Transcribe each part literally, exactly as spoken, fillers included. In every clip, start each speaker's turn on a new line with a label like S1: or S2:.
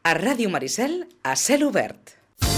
S1: A Ràdio Maricel, a cel obert.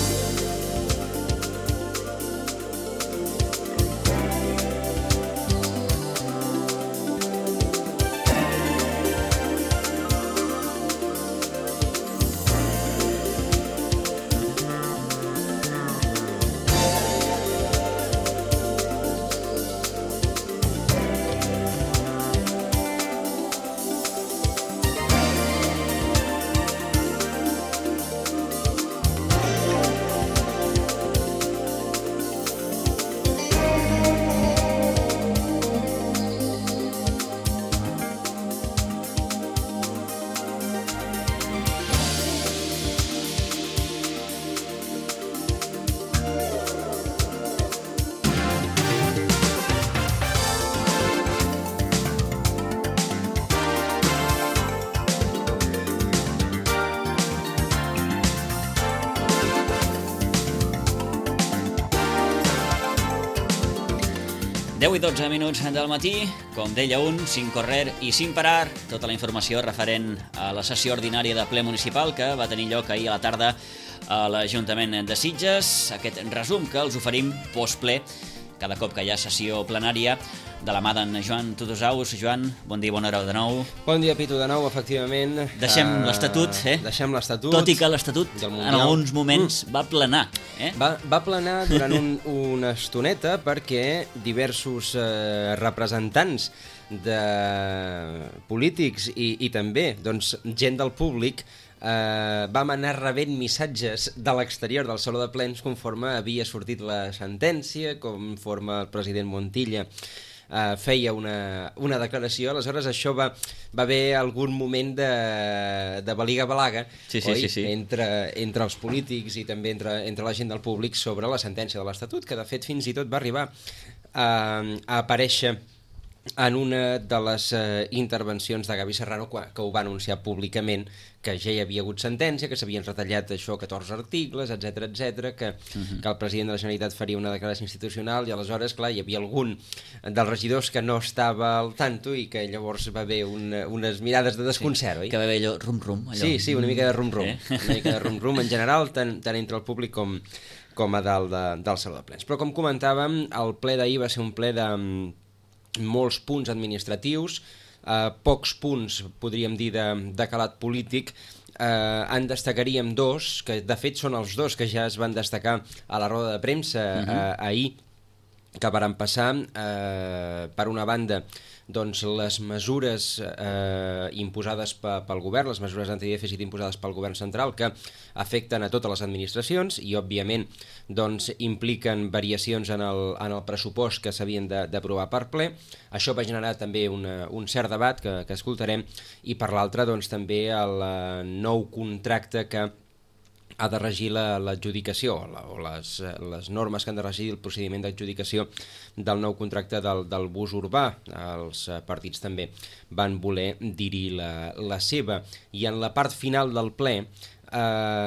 S2: deu i dotze minuts del matí, com deia un, sin correr i sin parar, tota la informació referent a la sessió ordinària de ple municipal que va tenir lloc ahir a la tarda a l'Ajuntament de Sitges. Aquest resum que els oferim postple cada cop que hi ha sessió plenària, de la mà d'en Joan Tudusaus. Joan, bon dia, bona hora de nou.
S3: Bon dia, Pitu, de nou, efectivament.
S2: Deixem uh, l'Estatut, eh?
S3: Deixem l'Estatut.
S2: Tot i que l'Estatut en alguns moments mm. va plenar. Eh?
S3: Va, va plenar durant un, una estoneta perquè diversos eh, representants de polítics i, i també doncs, gent del públic Uh, vam anar rebent missatges de l'exterior del Saló de Plens conforme havia sortit la sentència, conforme el president Montilla uh, feia una, una declaració. Aleshores això va, va haver algun moment de, de baliga-balaga
S2: sí, sí,
S3: oi?
S2: Sí, sí.
S3: Entre, entre els polítics i també entre, entre la gent del públic sobre la sentència de l'Estatut, que de fet fins i tot va arribar uh, a aparèixer en una de les eh, intervencions de Gavi Serrano, que ho va anunciar públicament, que ja hi havia hagut sentència, que s'havien retallat això catorze articles, etcètera, etcètera, que, uh-huh. que el president de la Generalitat faria una declaració institucional, i aleshores, clar, hi havia algun dels regidors que no estava al tanto i que llavors va haver una, unes mirades de desconcert,
S2: sí,
S3: oi?
S2: Que va haver allò rum-rum. Allò...
S3: Sí, sí, una mica de rum-rum.
S2: Eh?
S3: Una mica de rum-rum en general, tant, tant entre el públic com, com a dalt de, del Saló de Plens. Però com comentàvem, el ple d'ahir va ser un ple de molts punts administratius, eh, pocs punts, podríem dir, de, de calat polític. Eh, en destacaríem dos, que de fet són els dos que ja es van destacar a la roda de premsa uh-huh. eh, ahir, que varen passar. Eh, per una banda, doncs, les mesures eh, imposades pel govern, les mesures antidèficit imposades pel govern central, que afecten a totes les administracions i, òbviament, doncs, impliquen variacions en el, en el pressupost que s'havien d'aprovar per ple. Això va generar també una, un cert debat que, que escoltarem, i per l'altre, doncs, també el nou contracte que ha de regir l'adjudicació la, o les, les normes que han de regir el procediment d'adjudicació del nou contracte del, del bus urbà. Els partits també van voler dir-hi la, la seva. I en la part final del ple, eh,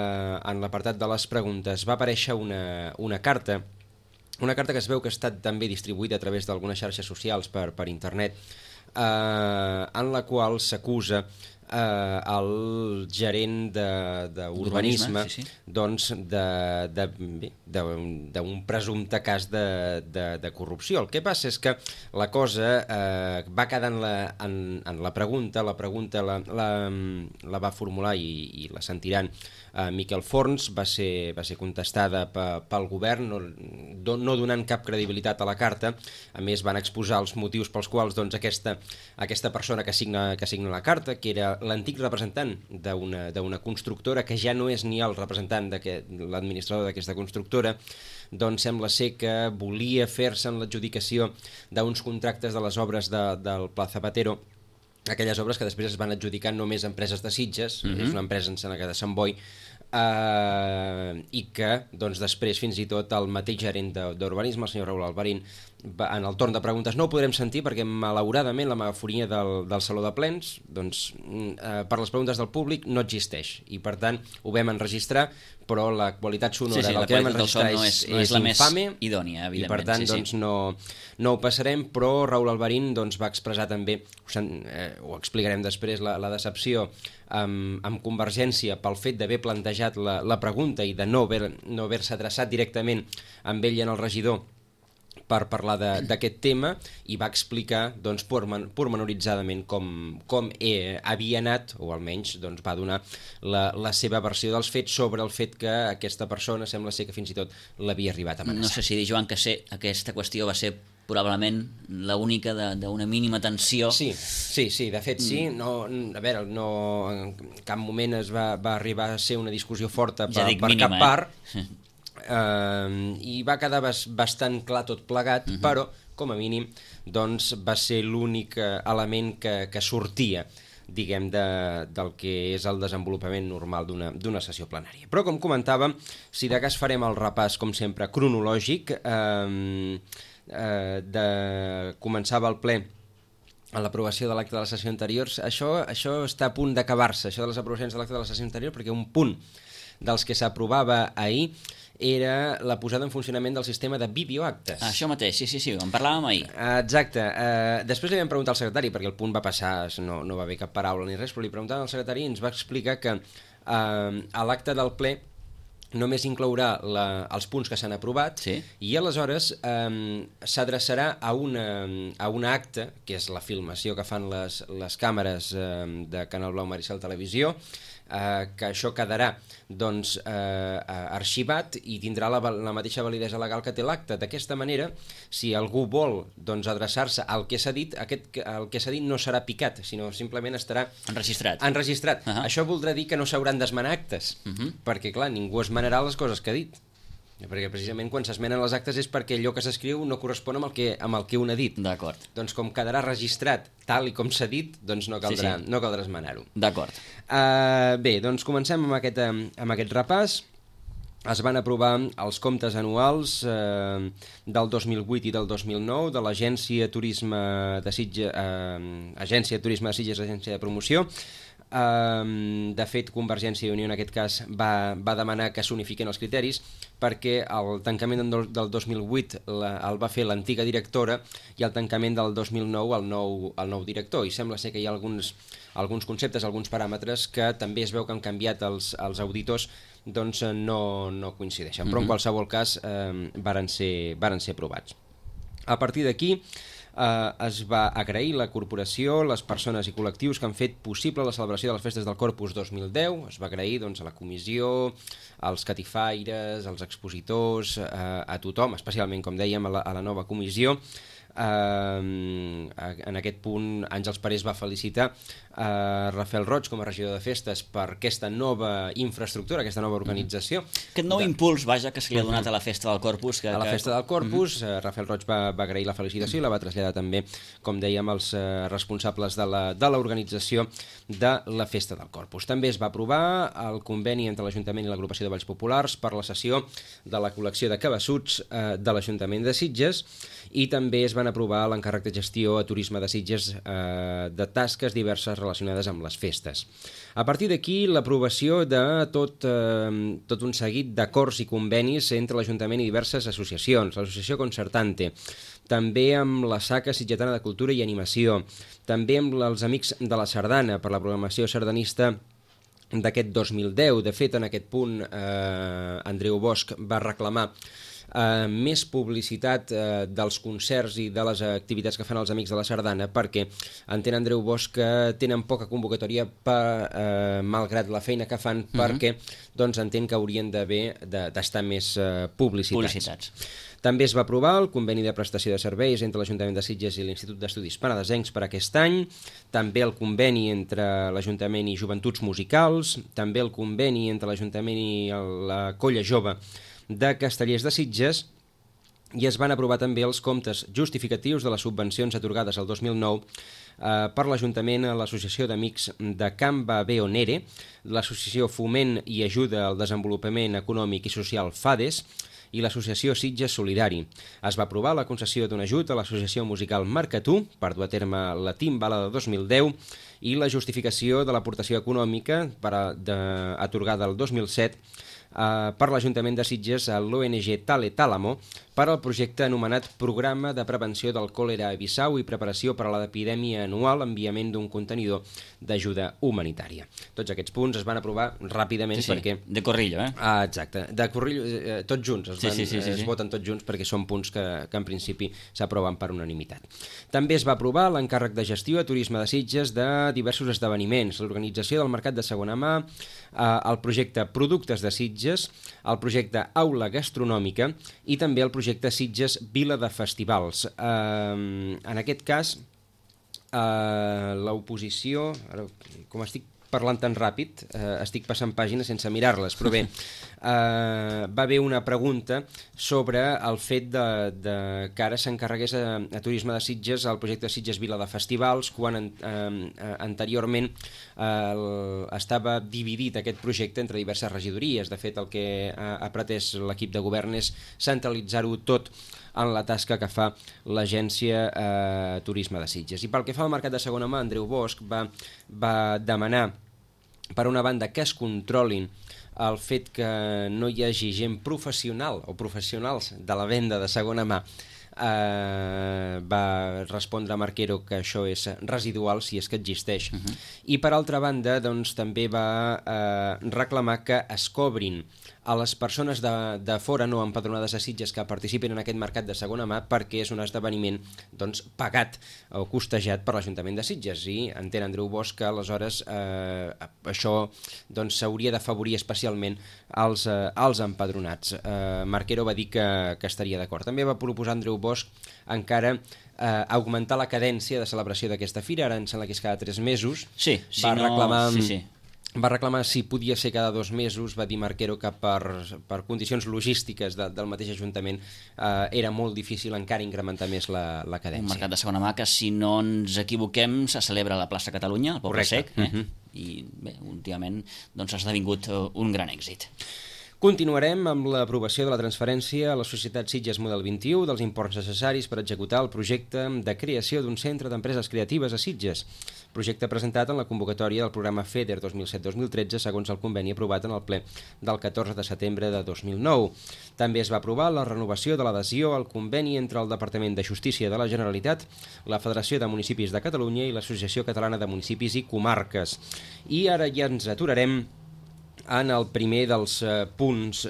S3: en l'apartat de les preguntes, va aparèixer una, una carta, una carta que es veu que ha estat també distribuïda a través d'algunes xarxes socials per, per internet, eh, en la qual s'acusa Uh, el gerent d'urbanisme sí, sí. doncs d'un presumpte cas de, de, de corrupció. El que passa és que la cosa uh, va quedar en la, en, en la pregunta, la pregunta la, la, la va formular i, i la sentiran uh, Miquel Forns, va ser, va ser contestada pel govern, no, no donant cap credibilitat a la carta. A més, van exposar els motius pels quals doncs, aquesta, aquesta persona que signa, que signa la carta, que era l'antic representant d'una constructora, que ja no és ni el representant de l'administrador d'aquesta constructora, doncs sembla ser que volia fer-se en l'adjudicació d'uns contractes de les obres de, del Pla Zapatero, aquelles obres que després es van adjudicar només a empreses de Sitges, mm-hmm. és una empresa en Sena de Sant Boi, Uh, i que doncs, després fins i tot el mateix gerent d'urbanisme, el senyor Raül Alvarín, va, en el torn de preguntes no ho podrem sentir perquè malauradament la megafonia del, del Saló de Plens doncs, uh, per les preguntes del públic no existeix, i per tant ho vam enregistrar, però la qualitat sonora
S2: sí, sí,
S3: del que vam enregistrar
S2: no és, no és, és la
S3: infame,
S2: més idònia, evidentment.
S3: I per tant
S2: sí,
S3: doncs,
S2: sí.
S3: no, no ho passarem, però Raül Albarín doncs, va expressar també, eh, ho explicarem després, la, la decepció amb, amb Convergència pel fet d'haver plantejat la, la pregunta i de no haver, no haver-se adreçat directament amb ell i en el regidor per parlar d'aquest tema, i va explicar doncs, pormenoritzadament com, com eh, havia anat, o almenys doncs, va donar la, la seva versió dels fets sobre el fet que aquesta persona sembla ser que fins i tot l'havia arribat a amenaçar.
S2: No sé si dir, Joan, que sé, aquesta qüestió va ser probablement l'única d'una mínima tensió.
S3: Sí, sí, sí, de fet sí. No, a veure, no, en cap moment es va, va arribar a ser una discussió forta per, ja dic, per mínima, cap part, eh? Uh, i va quedar bas, bastant clar tot plegat, uh -huh. però com a mínim doncs, va ser l'únic element que, que sortia, diguem, de, del que és el desenvolupament normal d'una sessió plenària. Però com comentàvem, si de cas farem el repàs com sempre cronològic, eh, eh, de... començava el ple a l'aprovació de l'acte de la sessió anterior. Això, això està a punt d'acabar-se, això de les aprovacions de l'acte de la sessió anterior, perquè un punt dels que s'aprovava ahir era la posada en funcionament del sistema de videoactes.
S2: Ah, això mateix, sí, sí, sí, en parlàvem ahir.
S3: Exacte. Uh, després li vam preguntar al secretari, perquè el punt va passar, no, no va haver cap paraula ni res, però li preguntàvem al secretari i ens va explicar que uh, a l'acte del ple només inclourà la, els punts que s'han aprovat, sí. I aleshores um, s'adreçarà a, una, a una acte, que és la filmació que fan les, les càmeres um, de Canal Blau Maricel Televisió, Uh, que això quedarà doncs, uh, arxivat i tindrà la, la mateixa validesa legal que té l'acte. D'aquesta manera, si algú vol doncs, adreçar-se al que s'ha dit, aquest, el que s'ha dit no serà picat, sinó simplement estarà
S2: enregistrat.
S3: enregistrat. Uh -huh. Això voldrà dir que no s'hauran d'esmenar actes, uh -huh. perquè clar, ningú esmenarà les coses que ha dit. Perquè precisament quan s'esmenen les actes és perquè allò que s'escriu no correspon amb el que, amb el que un ha dit.
S2: D'acord.
S3: Doncs com quedarà registrat tal i com s'ha dit, doncs no caldrà, sí, sí. no caldrà esmenar-ho.
S2: D'acord.
S3: Uh, bé, doncs comencem amb aquest, amb aquest repàs. Es van aprovar els comptes anuals eh, del dos mil vuit i del dos mil nou de l'Agència Turisme de Sitges, eh, Agència de Turisme de Sitges, Agència de Promoció. Um, de fet, Convergència i Unió en aquest cas va, va demanar que s'unifiquen els criteris perquè el tancament del, del dos mil vuit la, el va fer l'antiga directora i el tancament del dos mil nou el nou, el nou director, i sembla ser que hi ha alguns, alguns conceptes, alguns paràmetres que també es veu que han canviat els, els auditors, doncs no, no coincideixen, però en qualsevol cas eh, varen ser, varen ser aprovats. A partir d'aquí Uh, es va agrair la corporació, les persones i col·lectius que han fet possible la celebració de les festes del Corpus dos mil deu. Es va agrair doncs, a la comissió, als catifaires, als expositors, uh, a tothom, especialment, com dèiem, a la, a la nova comissió. Uh, en aquest punt Àngels Parés va felicitar uh, Rafael Roig com a regidor de festes per aquesta nova infraestructura, aquesta nova organització.
S2: Aquest nou de... impuls, vaja, que se li ha donat a la Festa del Corpus. Que,
S3: a la
S2: que...
S3: Festa del Corpus, uh, Rafael Roig va, va agrair la felicitació i la va traslladar també, com dèiem, als uh, responsables de l'organització de, de la Festa del Corpus. També es va aprovar el conveni entre l'Ajuntament i l'Agrupació de Balls Populars per la cessió de la col·lecció de cabassuts uh, de l'Ajuntament de Sitges, i també es van aprovar l'encàrrec de gestió a Turisme de Sitges eh, de tasques diverses relacionades amb les festes. A partir d'aquí, l'aprovació de tot, eh, tot un seguit d'acords i convenis entre l'Ajuntament i diverses associacions, l'associació Concertante, també amb la SACA Sitgetana de Cultura i Animació, també amb els Amics de la Sardana per la programació sardanista d'aquest dos mil deu. De fet, en aquest punt, eh, Andreu Bosch va reclamar Uh, més publicitat uh, dels concerts i de les activitats que fan els Amics de la Sardana, perquè entén Andreu Bosch que tenen poca convocatòria per, uh, malgrat la feina que fan, uh-huh. perquè doncs, entén que haurien d'haver d'estar més uh, publicitats.
S2: publicitats.
S3: També es va aprovar el conveni de prestació de serveis entre l'Ajuntament de Sitges i l'Institut d'Estudis Penedesencs per aquest any, també el conveni entre l'Ajuntament i Joventuts Musicals, també el conveni entre l'Ajuntament i la Colla Jove de Castellers de Sitges, i es van aprovar també els comptes justificatius de les subvencions atorgades el dos mil nou eh, per l'Ajuntament a l'Associació d'Amics de Can Babeonere, l'Associació Foment i Ajuda al Desenvolupament Econòmic i Social FADES i l'Associació Sitges Solidari. Es va aprovar la concessió d'un ajut a l'Associació Musical Marcatú per dur a terme la Timbala de dos mil deu i la justificació de l'aportació econòmica per a, de, atorgada el dos mil set eh, per l'Ajuntament de Sitges a l'O N G Tale Tálamo per al projecte anomenat Programa de Prevenció del Còlera a Bissau i Preparació per a l'Epidèmia Anual, enviament d'un contenidor d'ajuda humanitària. Tots aquests punts es van aprovar ràpidament
S2: sí, sí,
S3: perquè...
S2: de corrillo, eh?
S3: Ah, exacte, de corrillo, eh, tots junts, es, van,
S2: sí, sí, sí, sí,
S3: es
S2: sí.
S3: voten tots junts perquè són punts que, que en principi s'aproven per unanimitat. També es va aprovar l'encàrrec de gestió a Turisme de Sitges de diversos esdeveniments, l'organització del Mercat de Segona Mà, eh, el projecte Productes de Sitges, el projecte Aula Gastronòmica i també el projecte Sitges Vila de Festivals. Eh, en aquest cas, eh, l'oposició, ara, com estic parlant tan ràpid, eh, estic passant pàgines sense mirar-les, però bé, eh, va haver una pregunta sobre el fet de, de que ara s'encarregués a, a Turisme de Sitges el projecte Sitges Vila de Festivals, quan en, eh, anteriorment eh, el, estava dividit aquest projecte entre diverses regidories. De fet, el que ha, ha pretès l'equip de govern és centralitzar-ho tot en la tasca que fa l'agència eh, Turisme de Sitges. I pel que fa al mercat de segona mà, Andreu Bosch va, va demanar, per una banda, que es controlin el fet que no hi hagi gent professional o professionals de la venda de segona mà. Uh, va respondre a Marquero que això és residual si és que existeix. Uh-huh. I per altra banda, doncs, també va uh, reclamar que es cobrin a les persones de, de fora no empadronades a Sitges que participin en aquest mercat de segona mà, perquè és un esdeveniment doncs, pagat o costejat per l'Ajuntament de Sitges, i entén Andreu Bosch que aleshores eh, això doncs, s'hauria d'afavorir especialment als, eh, als empadronats. Eh, Marquero va dir que, que estaria d'acord. També va proposar Andreu Bosch encara eh, augmentar la cadència de celebració d'aquesta fira, ara em sembla que és cada tres mesos.
S2: Sí, si
S3: va
S2: no...
S3: reclamar...
S2: Sí, sí.
S3: Va reclamar si podia ser cada dos mesos. Va dir Marquero que per, per condicions logístiques de, del mateix Ajuntament eh, era molt difícil encara incrementar més la, la cadència.
S2: Un mercat de segona mà que, si no ens equivoquem, se celebra a la plaça Catalunya, al Poble Sec, eh? Uh-huh. I bé, últimament doncs, ha esdevingut un gran èxit.
S3: Continuarem amb l'aprovació de la transferència a la Societat Sitges Model vint-i-u dels imports necessaris per executar el projecte de creació d'un centre d'empreses creatives a Sitges. Projecte presentat en la convocatòria del programa FEDER dos mil set dos mil tretze segons el conveni aprovat en el ple del catorze de setembre de dos mil nou. També es va aprovar la renovació de l'adhesió al conveni entre el Departament de Justícia de la Generalitat, la Federació de Municipis de Catalunya i l'Associació Catalana de Municipis i Comarques. I ara ja ens aturarem en el primer dels eh, punts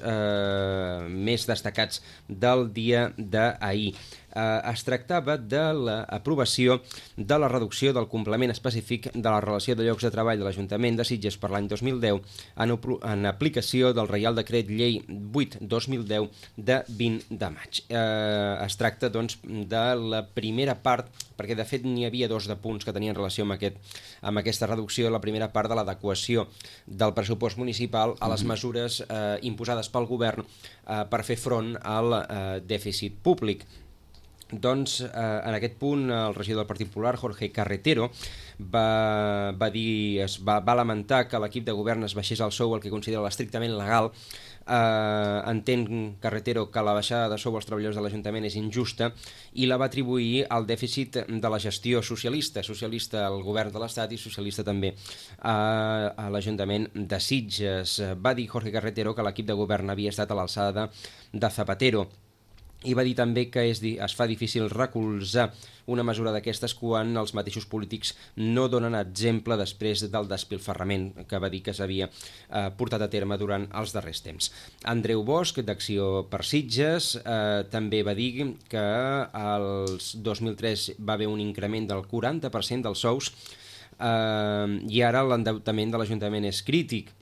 S3: eh, més destacats del dia d'ahir. Eh, es tractava de l'aprovació de la reducció del complement específic de la relació de llocs de treball de l'Ajuntament de Sitges per l'any dos mil deu en, en aplicació del Reial Decret Llei vuit dos mil deu de vint de maig. Eh, es tracta, doncs, de la primera part, perquè de fet n'hi havia dos de punts que tenien relació amb, aquest, amb aquesta reducció, la primera part de l'adequació del pressupost municipal a les mesures eh, imposades pel govern eh, per fer front al eh, dèficit públic. Doncs eh, en aquest punt el regidor del Partit Popular, Jorge Carretero, va, va, dir, es va, va lamentar que l'equip de govern es baixés el sou, el que considera l'estrictament legal. Eh, entén Carretero que la baixada de sou als treballadors de l'Ajuntament és injusta i la va atribuir al dèficit de la gestió socialista, socialista al govern de l'Estat i socialista també a, a l'Ajuntament de Sitges. Va dir Jorge Carretero que l'equip de govern havia estat a l'alçada de Zapatero, i va dir també que és, es fa difícil recolzar una mesura d'aquestes quan els mateixos polítics no donen exemple després del despilfarrament que va dir que s'havia eh, portat a terme durant els darrers temps. Andreu Bosch, d'Acció per Sitges, eh, també va dir que als dos mil tres va haver un increment del quaranta per cent dels sous eh, i ara l'endeutament de l'Ajuntament és crític.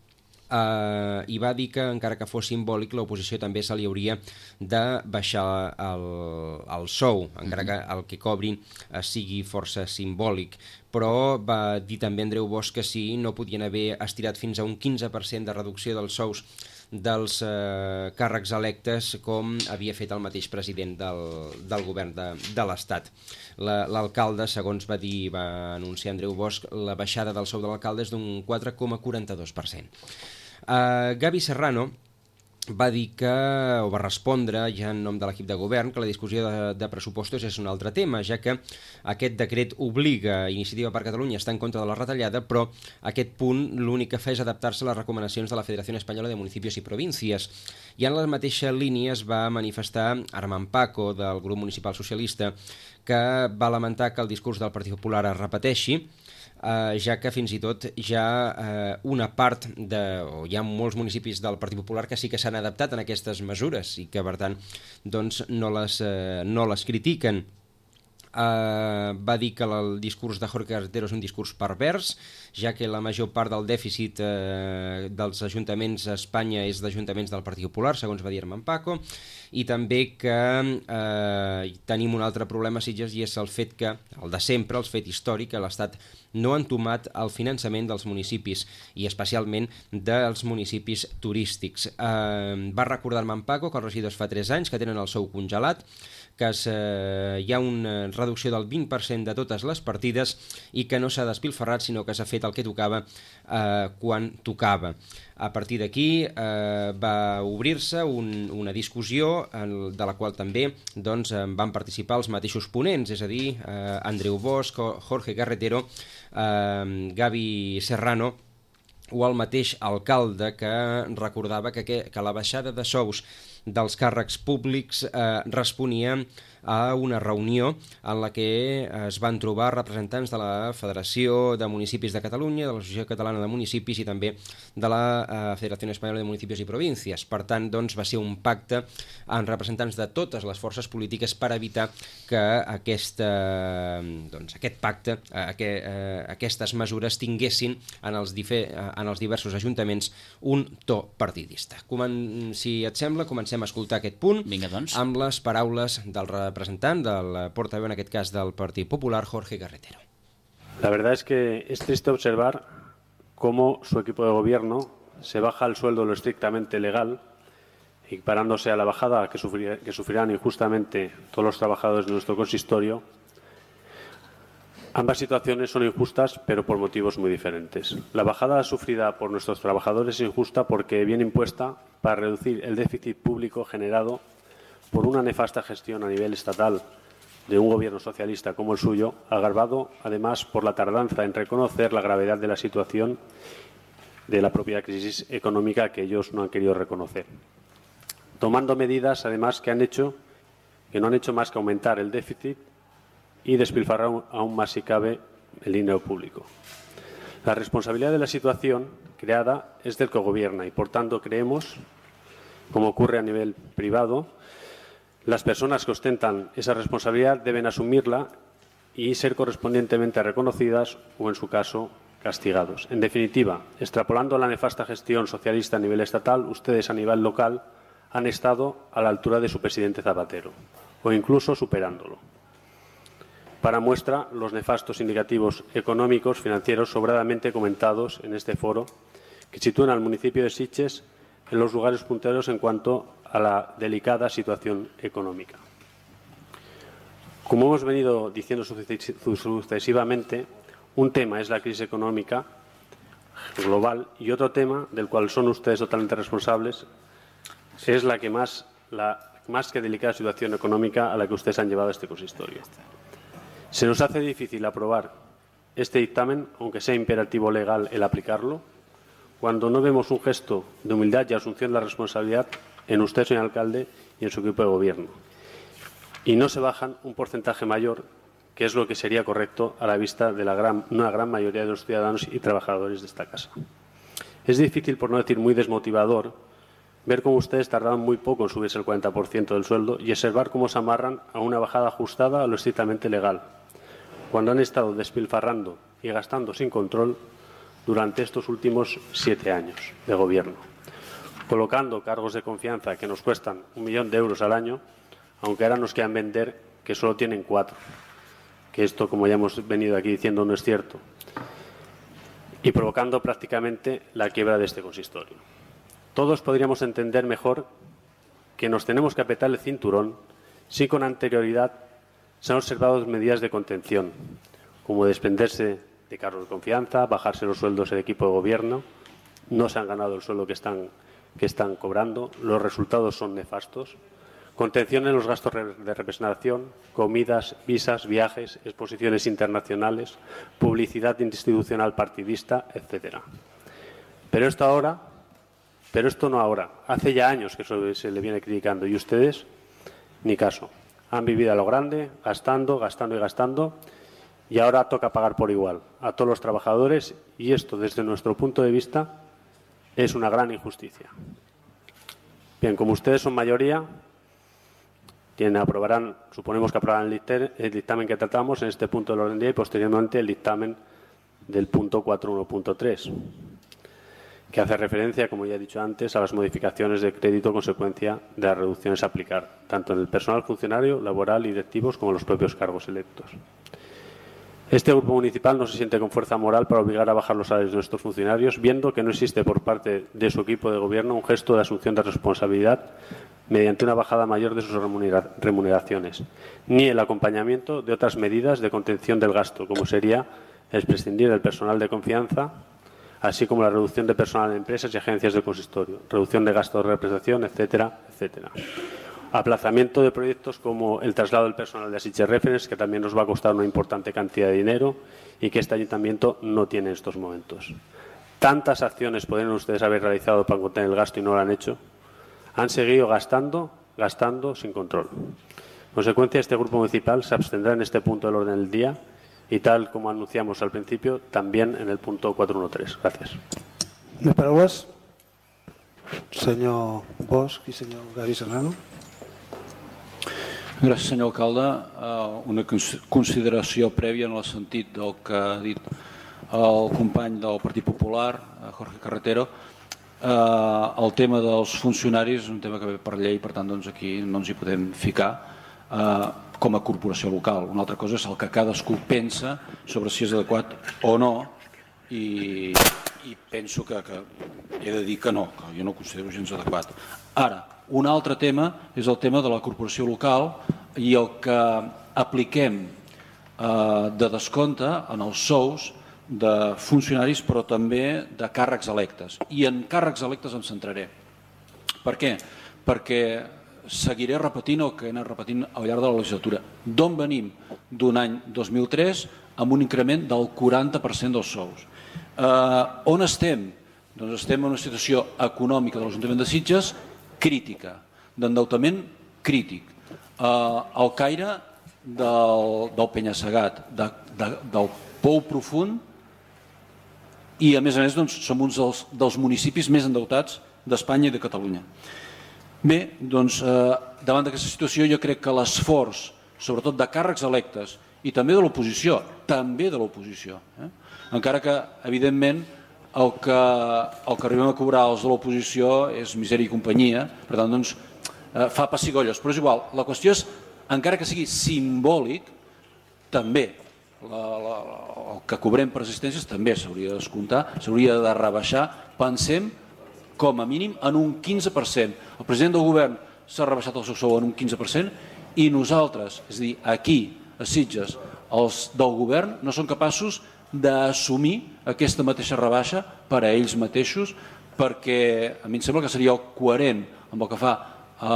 S3: Uh, i va dir que encara que fos simbòlic l'oposició també se li hauria de baixar el, el sou, encara que el que cobrin uh, sigui força simbòlic, però va dir també Andreu Bosch que sí, no podien haver estirat fins a un quinze per cent de reducció dels sous dels eh, càrrecs electes com havia fet el mateix president del, del govern de, de l'Estat. L'alcalde, segons va dir, va anunciar Andreu Bosch, la baixada del sou de l'alcalde és d'un quatre coma quaranta-dos per cent. Uh, Gavi Serrano va dir que, o va respondre ja en nom de l'equip de govern, que la discussió de, de pressupostos és un altre tema, ja que aquest decret obliga Iniciativa per Catalunya a estar en contra de la retallada, però aquest punt l'únic que fa és adaptar-se a les recomanacions de la Federació Espanyola de Municipios i Províncies. I en la mateixa línia es va manifestar Armand Paco, del grup municipal socialista, que va lamentar que el discurs del Partit Popular es repeteixi, Uh, ja que fins i tot ja uh, una part de, o hi ha molts municipis del Partit Popular que sí que s'han adaptat en aquestes mesures i que per tant doncs, no, les, uh, no les critiquen. Uh, va dir que el discurs de Jorge Carretero és un discurs pervers, ja que la major part del dèficit uh, dels ajuntaments a Espanya és d'ajuntaments del Partit Popular, segons va dir Armand Paco, i també que uh, tenim un altre problema a Sitges i és el fet que, el de sempre, el fet històric, que l'Estat no ha entomat el finançament dels municipis i especialment dels municipis turístics. Uh, va recordar Armand Paco que els residus fa tres anys que tenen el sou congelat, que es, eh, hi ha una reducció del vint per cent de totes les partides i que no s'ha despilfarrat, sinó que s'ha fet el que tocava eh, quan tocava. A partir d'aquí eh, va obrir-se un, una discussió en, de la qual també doncs, van participar els mateixos ponents, és a dir, eh, Andreu Bosch, Jorge Carretero, eh, Gavi Serrano, o el mateix alcalde, que recordava que, que, que la baixada de sous dels càrrecs públics eh, responia a una reunió en la que es van trobar representants de la Federació de Municipis de Catalunya, de l'Associació Catalana de Municipis i també de la eh, Federació Espanyola de Municipios i Províncies. Per tant, doncs, va ser un pacte amb representants de totes les forces polítiques per evitar que aquesta, doncs, aquest pacte, eh, que, eh, aquestes mesures tinguessin en els, dife, en els diversos ajuntaments un to partidista. Comen si et sembla, comencem a escoltar aquest punt.
S2: Vinga, doncs.
S3: Amb les paraules del representant del portaveu, en aquest cas del Partit Popular, Jorge Carretero.
S4: La verdad es que es triste observar cómo su equipo de gobierno se baja el sueldo lo estrictamente legal, equiparándose a la bajada que, sufrir, que sufrirán injustamente todos los trabajadores de nuestro consistorio. Ambas situaciones son injustas, pero por motivos muy diferentes. La bajada sufrida por nuestros trabajadores es injusta porque viene impuesta para reducir el déficit público generado por una nefasta gestión a nivel estatal de un gobierno socialista como el suyo, agravado además por la tardanza en reconocer la gravedad de la situación de la propia crisis económica que ellos no han querido reconocer. Tomando medidas además que han hecho, que no han hecho más que aumentar el déficit y despilfarrar aún más si cabe el dinero público. La responsabilidad de la situación creada es del que gobierna y por tanto creemos, como ocurre a nivel privado, las personas que ostentan esa responsabilidad deben asumirla y ser correspondientemente reconocidas o, en su caso, castigados. En definitiva, extrapolando la nefasta gestión socialista a nivel estatal, ustedes a nivel local han estado a la altura de su presidente Zapatero o incluso superándolo. Para muestra, los nefastos indicativos económicos financieros sobradamente comentados en este foro, que sitúan al municipio de Sitges en los lugares punteros en cuanto a la delicada situación económica. Como hemos venido diciendo sucesivamente, un tema es la crisis económica global y otro tema, del cual son ustedes totalmente responsables, es la que más, la más que delicada situación económica a la que ustedes han llevado a este consistorio. Se nos hace difícil aprobar este dictamen, aunque sea imperativo legal el aplicarlo, cuando no vemos un gesto de humildad y asunción de la responsabilidad en usted, señor alcalde, y en su equipo de gobierno. Y no se bajan un porcentaje mayor, que es lo que sería correcto a la vista de la gran, una gran mayoría de los ciudadanos y trabajadores de esta casa. Es difícil, por no decir muy desmotivador, ver cómo ustedes tardaron muy poco en subirse el cuarenta por ciento del sueldo y observar cómo se amarran a una bajada ajustada a lo estrictamente legal, cuando han estado despilfarrando y gastando sin control durante estos últimos siete años de gobierno, colocando cargos de confianza que nos cuestan un millón de euros al año, aunque ahora nos quieran vender que solo tienen cuatro, que esto, como ya hemos venido aquí diciendo, no es cierto, y provocando prácticamente la quiebra de este consistorio. Todos podríamos entender mejor que nos tenemos que apretar el cinturón si con anterioridad se han observado medidas de contención, como desprenderse de cargos de confianza, bajarse los sueldos del equipo de gobierno. No se han ganado el sueldo que están que están cobrando, los resultados son nefastos. Contención en los gastos de representación, comidas, visas, viajes, exposiciones internacionales, publicidad institucional partidista, etcétera. Pero esto ahora, pero esto no ahora, hace ya años que eso se le viene criticando y ustedes ni caso. Han vivido a lo grande, gastando, gastando y gastando, y ahora toca pagar por igual a todos los trabajadores, y esto, desde nuestro punto de vista, es una gran injusticia. Bien, como ustedes son mayoría, tienen, aprobarán, suponemos que aprobarán el dictamen que tratamos en este punto del orden del día y posteriormente el dictamen del punto cuatro punto uno punto tres, que hace referencia, como ya he dicho antes, a las modificaciones de crédito consecuencia de las reducciones a aplicar, tanto en el personal funcionario, laboral y directivos como en los propios cargos electos. Este grupo municipal no se siente con fuerza moral para obligar a bajar los salarios de nuestros funcionarios, viendo que no existe por parte de su equipo de gobierno un gesto de asunción de responsabilidad mediante una bajada mayor de sus remuneraciones, ni el acompañamiento de otras medidas de contención del gasto, como sería el prescindir del personal de confianza, así como la reducción de personal en empresas y agencias del consistorio, reducción de gastos de representación, etcétera, etcétera. Aplazamiento de proyectos como el traslado del personal de Asitge Reference, que también nos va a costar una importante cantidad de dinero y que este ayuntamiento no tiene en estos momentos. Tantas acciones podrían ustedes haber realizado para contener el gasto y no lo han hecho. Han seguido gastando, gastando sin control. En consecuencia, este grupo municipal se abstendrá en este punto del orden del día y, tal como anunciamos al principio, también en el punto cuatro punto diecitres. Gracias.
S5: Més paraules? Senyor Bosch i senyor Gary Serrano.
S6: Gràcies, senyor alcalde. Una consideració prèvia en el sentit del que ha dit el company del Partit Popular, Jorge Carretero. El tema dels funcionaris és un tema que ve per llei, per tant aquí no ens hi podem ficar com a corporació local. Una altra cosa és el que cadascú pensa sobre si és adequat o no, i penso que he de dir que no, que jo no ho considero gens adequat. Ara, un altre tema és el tema de la corporació local i el que apliquem de descompte en els sous de funcionaris, però també de càrrecs electes. I en càrrecs electes em centraré. Per què? Perquè seguiré repetint el que he anat repetint al llarg de la legislatura. D'on venim? D'un any dos mil tres amb un increment del quaranta per cent dels sous. On estem? Doncs estem en una situació econòmica de l'Ajuntament de Sitges crítica, d'endeutament crític, al caire del penya-segat, del pou profund, i a més a més som uns dels municipis més endeutats d'Espanya i de Catalunya. Bé, doncs davant d'aquesta situació jo crec que l'esforç, sobretot de càrrecs electes i també de l'oposició, també de l'oposició, encara que evidentment el que arribem a cobrar els de l'oposició és misèria i companyia, per tant doncs fa pessigolles, però és igual. La qüestió és, encara que sigui simbòlic, també el que cobrem per assistències també s'hauria de descomptar, s'hauria de rebaixar, pensem com a mínim en un quinze per cent. El president del govern s'ha rebaixat el seu sou en un quinze per cent i nosaltres, és a dir, aquí, a Sitges, els del govern no són capaços d'assumir aquesta mateixa rebaixa per a ells mateixos, perquè a mi em sembla que seria coherent amb el que fa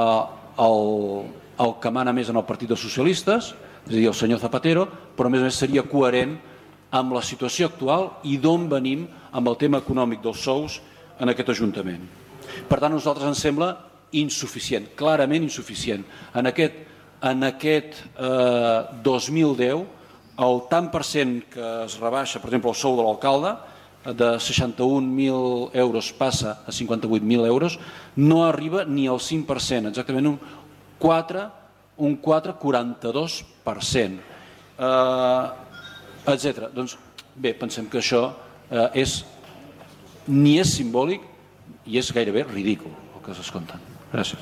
S6: el que mana més en el Partit dels Socialistes, és a dir, el senyor Zapatero, però a més a més seria coherent amb la situació actual i d'on venim amb el tema econòmic dels sous en aquest Ajuntament. Per tant, a nosaltres ens sembla insuficient, clarament insuficient. En aquest dos mil deu, el tant per cent que es rebaixa, per exemple, el sou de l'alcalde, de seixanta-un mil euros passa a cinquanta-vuit mil euros, no arriba ni al cinc per cent, exactament un quatre coma quaranta-dos per cent, etcètera. Doncs bé, pensem que això ni és simbòlic i és gairebé ridícul el que s'escompten. Gràcies.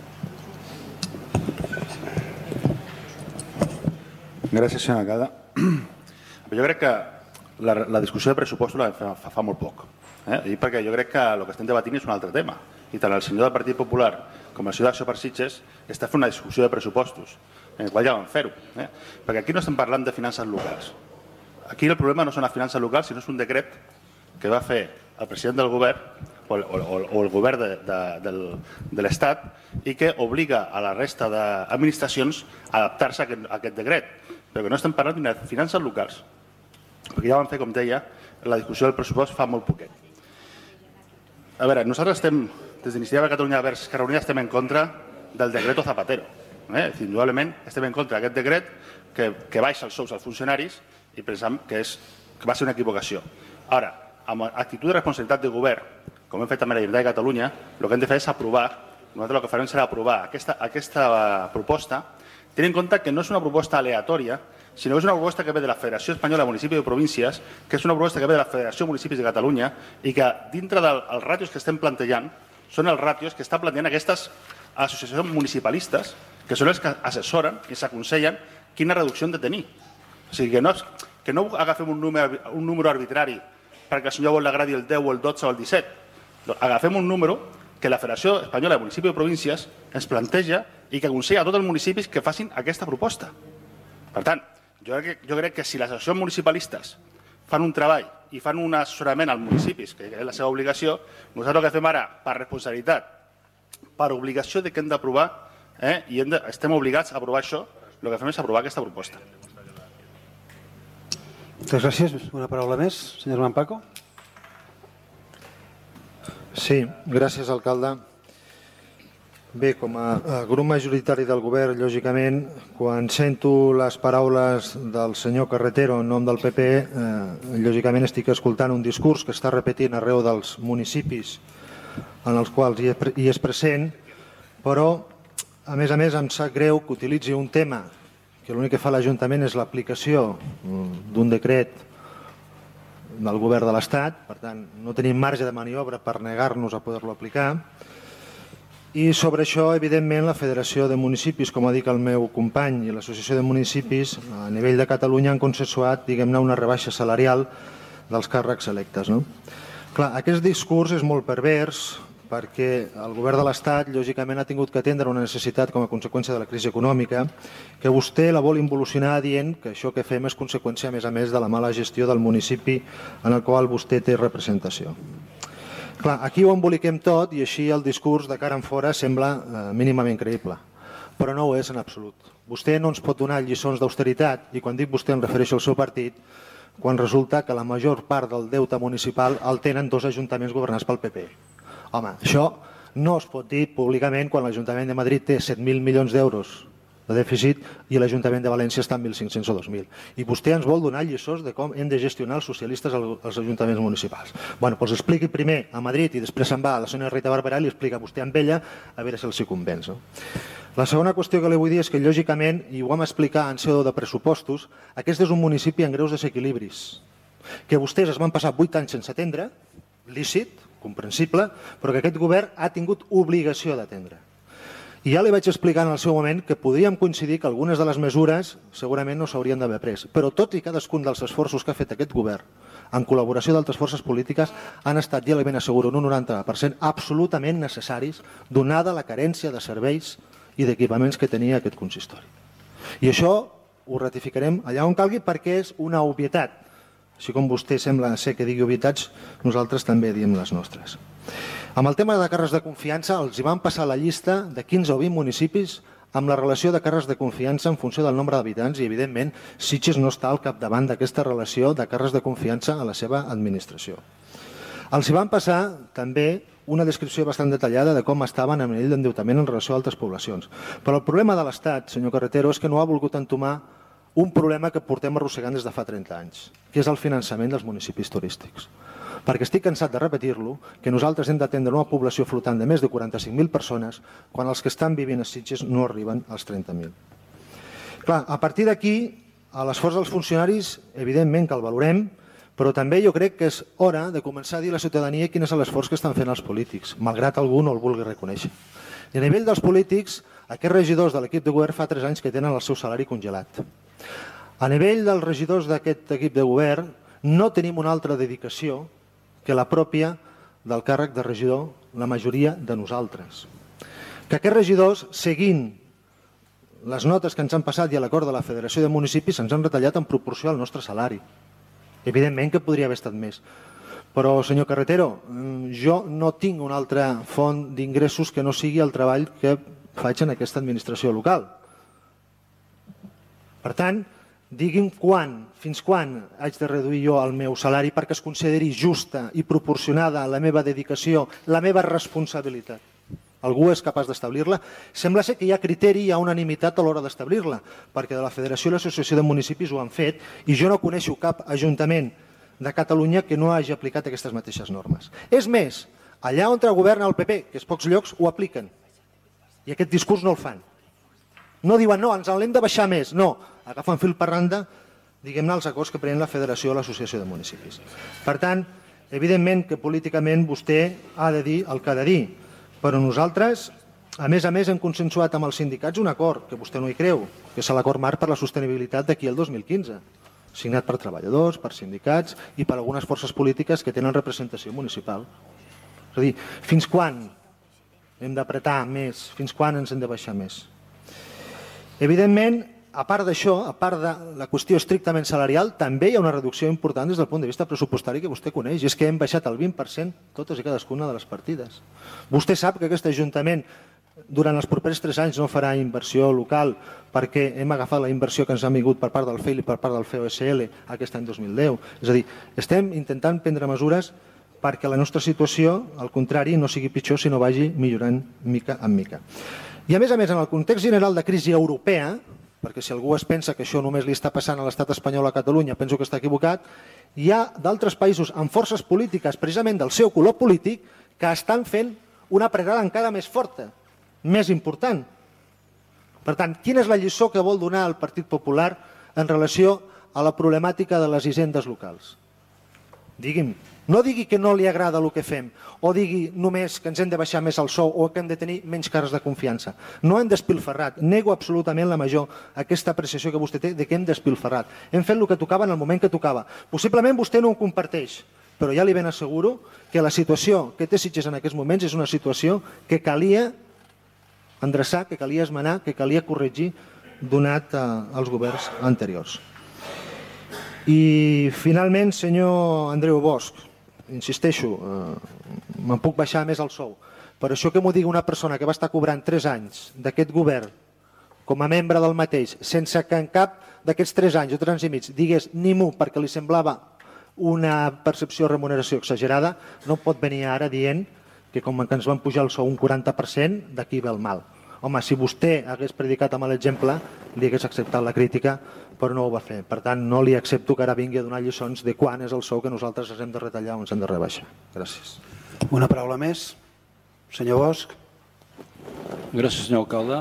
S7: Gràcies, senyor alcalde. Jo crec que la discussió de pressupostos la fa molt poc, perquè jo crec que el que estem debatint és un altre tema, i tant el senyor del Partit Popular com el senyor d'Acció per Sitges està fent una discussió de pressupostos, en el qual ja vam fer-ho, perquè aquí no estem parlant de finances locals. Aquí el problema no són les finances locals, sinó és un decret que va fer el president del govern o, o, o el govern de, de, del, de l'Estat i que obliga a la resta d'administracions a adaptar-se a, a aquest decret. Però que no estem parlant de finances locals, perquè ja vam fer, com deia, la discussió del pressupost fa molt poquet. A veure, nosaltres estem, des d'Iniciativa per Catalunya Verds Esquerra Unida, estem en contra del decreto Zapatero. Eh? Indudablement estem en contra d'aquest decret que, que baixa els sous als funcionaris i pensam que, és, que va ser una equivocació. Ara, amb actitud de responsabilitat de govern, com hem fet també a la Generalitat de Catalunya, el que hem de fer és aprovar, nosaltres el que farem serà aprovar aquesta, aquesta proposta, tenint en compte que no és una proposta aleatòria, sinó que és una proposta que ve de la Federació Espanyola de Municipis i Províncies, que és una proposta que ve de la Federació de Municipis de Catalunya i que dintre dels ràtios que estem plantejant són els ràtios que estan plantejant aquestes associacions municipalistes, que són els que assessoren i s'aconsellen quina reducció han de tenir. O sigui, que no, que no agafem un número, un número arbitrari perquè el senyor vol agradi el deu o el dotze o el disset. Agafem un número que la Federació Espanyola de Municipis i Províncies ens planteja i que aconsella a tots els municipis que facin aquesta proposta. Per tant, jo crec, jo crec que si les associacions municipalistes fan un treball i fan un assessorament als municipis, que és la seva obligació, nosaltres el que fem ara, per responsabilitat, per obligació de que hem d'aprovar, eh, i hem de, estem obligats a aprovar això, el que fem és aprovar aquesta proposta.
S5: Moltes gràcies. Una paraula més, senyor Manpaco.
S8: Sí, gràcies, alcalde. Bé, com a grup majoritari del govern, lògicament, quan sento les paraules del senyor Carretero en nom del P P, eh, lògicament estic escoltant un discurs que està repetint arreu dels municipis en els quals hi és present, però, a més a més, em sap greu que utilitzi un tema que l'únic que fa l'Ajuntament és l'aplicació d'un decret del govern de l'Estat, per tant, no tenim marge de maniobra per negar-nos a poder-lo aplicar. I sobre això, evidentment, la Federació de Municipis, com ha dit el meu company, i l'Associació de Municipis, a nivell de Catalunya, han consensuat, diguem-ne, una rebaixa salarial dels càrrecs electes. No? Clar, aquest discurs és molt pervers perquè el govern de l'Estat, lògicament, ha tingut que atendre una necessitat com a conseqüència de la crisi econòmica, que vostè la vol involucionar dient que això que fem és conseqüència, a més a més, de la mala gestió del municipi en el qual vostè té representació. Clar, aquí ho emboliquem tot i així el discurs de cara en fora sembla eh, mínimament creïble, però no ho és en absolut. Vostè no ens pot donar lliçons d'austeritat, i quan dic vostè em refereixo al seu partit, quan resulta que la major part del deute municipal el tenen dos ajuntaments governats pel P P. Home, això no es pot dir públicament quan l'Ajuntament de Madrid té set mil milions d'euros de dèficit i l'Ajuntament de València està en mil cinc-cents o dos mil. I vostè ens vol donar lliçons de com hem de gestionar els socialistes als ajuntaments municipals. Bé, doncs expliqui primer a Madrid i després se'n va a la senyora Rita Barberà i li explica vostè amb ella a veure si els hi convenç. No? La segona qüestió que li vull dir és que, lògicament, i ho vam explicar en seu de pressupostos, aquest és un municipi en greus desequilibris, que vostès es van passar vuit anys sense atendre, lícit, comprensible, però que aquest govern ha tingut obligació d'atendre. I ja li vaig explicar en el seu moment que podríem coincidir que algunes de les mesures segurament no s'haurien d'haver pres, però tots i cadascun dels esforços que ha fet aquest govern, en col·laboració d'altres forces polítiques, han estat, ja li ben asseguro, un noranta per cent absolutament necessaris, donada la carència de serveis i d'equipaments que tenia aquest consistori. I això ho ratificarem allà on calgui perquè és una obvietat. Així com vostè sembla ser que digui obvietats, nosaltres també diem les nostres. Amb el tema de càrrecs de confiança, els hi van passar la llista de quinze o vint municipis amb la relació de càrrecs de confiança en funció del nombre d'habitants i, evidentment, Sitges no està al capdavant d'aquesta relació de càrrecs de confiança a la seva administració. Els hi van passar també una descripció bastant detallada de com estaven a nivell d'endeutament en relació a altres poblacions. Però el problema de l'Estat, senyor Carretero, és que no ha volgut entomar un problema que portem arrossegant des de fa trenta anys, que és el finançament dels municipis turístics. Perquè estic cansat de repetir-lo, que nosaltres hem d'atendre una població flotant de més de quaranta-cinc mil persones quan els que estan vivint a Sitges no arriben als trenta mil. Clar, a partir d'aquí, a l'esforç dels funcionaris, evidentment que el valorem, però també jo crec que és hora de començar a dir a la ciutadania quin és l'esforç que estan fent els polítics, malgrat algú no el vulgui reconèixer. I a nivell dels polítics, aquests regidors de l'equip de govern fa tres anys que tenen el seu salari congelat. A nivell dels regidors d'aquest equip de govern no tenim una altra dedicació que la pròpia del càrrec de regidor, la majoria de nosaltres. Que aquests regidors, seguint les notes que ens han passat i a l'acord de la Federació de Municipis, ens han retallat en proporció al nostre salari. Evidentment que podria haver estat més. Però, senyor Carretero, jo no tinc una altra font d'ingressos que no sigui el treball que faig en aquesta administració local. Per tant, digui'm quan, fins quan haig de reduir jo el meu salari perquè es consideri justa i proporcionada la meva dedicació, la meva responsabilitat. Algú és capaç d'establir-la? Sembla ser que hi ha criteri, hi ha unanimitat a l'hora d'establir-la, perquè de la Federació i l'Associació de Municipis ho han fet i jo no coneixo cap ajuntament de Catalunya que no hagi aplicat aquestes mateixes normes. És més, allà on governa el P P, que és pocs llocs, ho apliquen. I aquest discurs no el fan. No diuen, no, ens l'hem de baixar més. No, agafen fil per randa, diguem-ne, els acords que prenen la Federació o l'Associació de Municipis. Per tant, evidentment que políticament vostè ha de dir el que ha de dir, però nosaltres, a més a més, hem consensuat amb els sindicats un acord, que vostè no hi creu, que és l'acord marc per la sostenibilitat d'aquí al dos mil quinze. Signat per treballadors, per sindicats i per algunes forces polítiques que tenen representació municipal. És a dir, fins quan hem d'apretar més, fins quan ens hem de baixar més. Evidentment, a part d'això, a part de la qüestió estrictament salarial, també hi ha una reducció important des del punt de vista pressupostari que vostè coneix, i és que hem baixat el vint per cent totes i cadascuna de les partides. Vostè sap que aquest Ajuntament durant els propers tres anys no farà inversió local perquè hem agafat la inversió que ens ha vingut per part del F E I L i per part del C O S L aquest any dos mil deu. És a dir, estem intentant prendre mesures perquè la nostra situació, al contrari, no sigui pitjor sinó vagi millorant mica en mica. I a més a més, en el context general de crisi europea, perquè si algú es pensa que això només li està passant a l'estat espanyol a Catalunya, penso que està equivocat, hi ha d'altres països amb forces polítiques, precisament del seu color polític, que estan fent una apretada encara més forta, més important. Per tant, quina és la lliçó que vol donar el Partit Popular en relació a la problemàtica de les hisendes locals? Digui'm, no digui que no li agrada el que fem, o digui només que ens hem de baixar més el sou o que hem de tenir menys cares de confiança. No hem despilfarrat, nego absolutament la major aquesta apreciació que vostè té de que hem despilfarrat. Hem fet el que tocava en el moment que tocava. Possiblement vostè no ho comparteix, però ja li ben asseguro que la situació que té Sitges en aquests moments és una situació que calia endreçar, que calia esmenar, que calia corregir donat als governs anteriors. I finalment, senyor Andreu Bosch, insisteixo, me'n puc baixar més el sou, però això que m'ho digui una persona que va estar cobrant tres anys d'aquest govern com a membre del mateix, sense que en cap d'aquests tres anys o tres anys i mig digués ni mu perquè li semblava una percepció de remuneració exagerada, no pot venir ara dient que com que ens van pujar el sou un quaranta per cent, d'aquí ve el mal. Home, si vostè hagués predicat amb l'exemple, li hagués acceptat la crítica, però no ho va fer. Per tant, no li accepto que ara vingui a donar lliçons de quan és el sou que nosaltres ens hem de retallar o ens hem de rebaixar. Gràcies.
S5: Una paraula més. Senyor Bosch.
S6: Gràcies, senyor alcalde.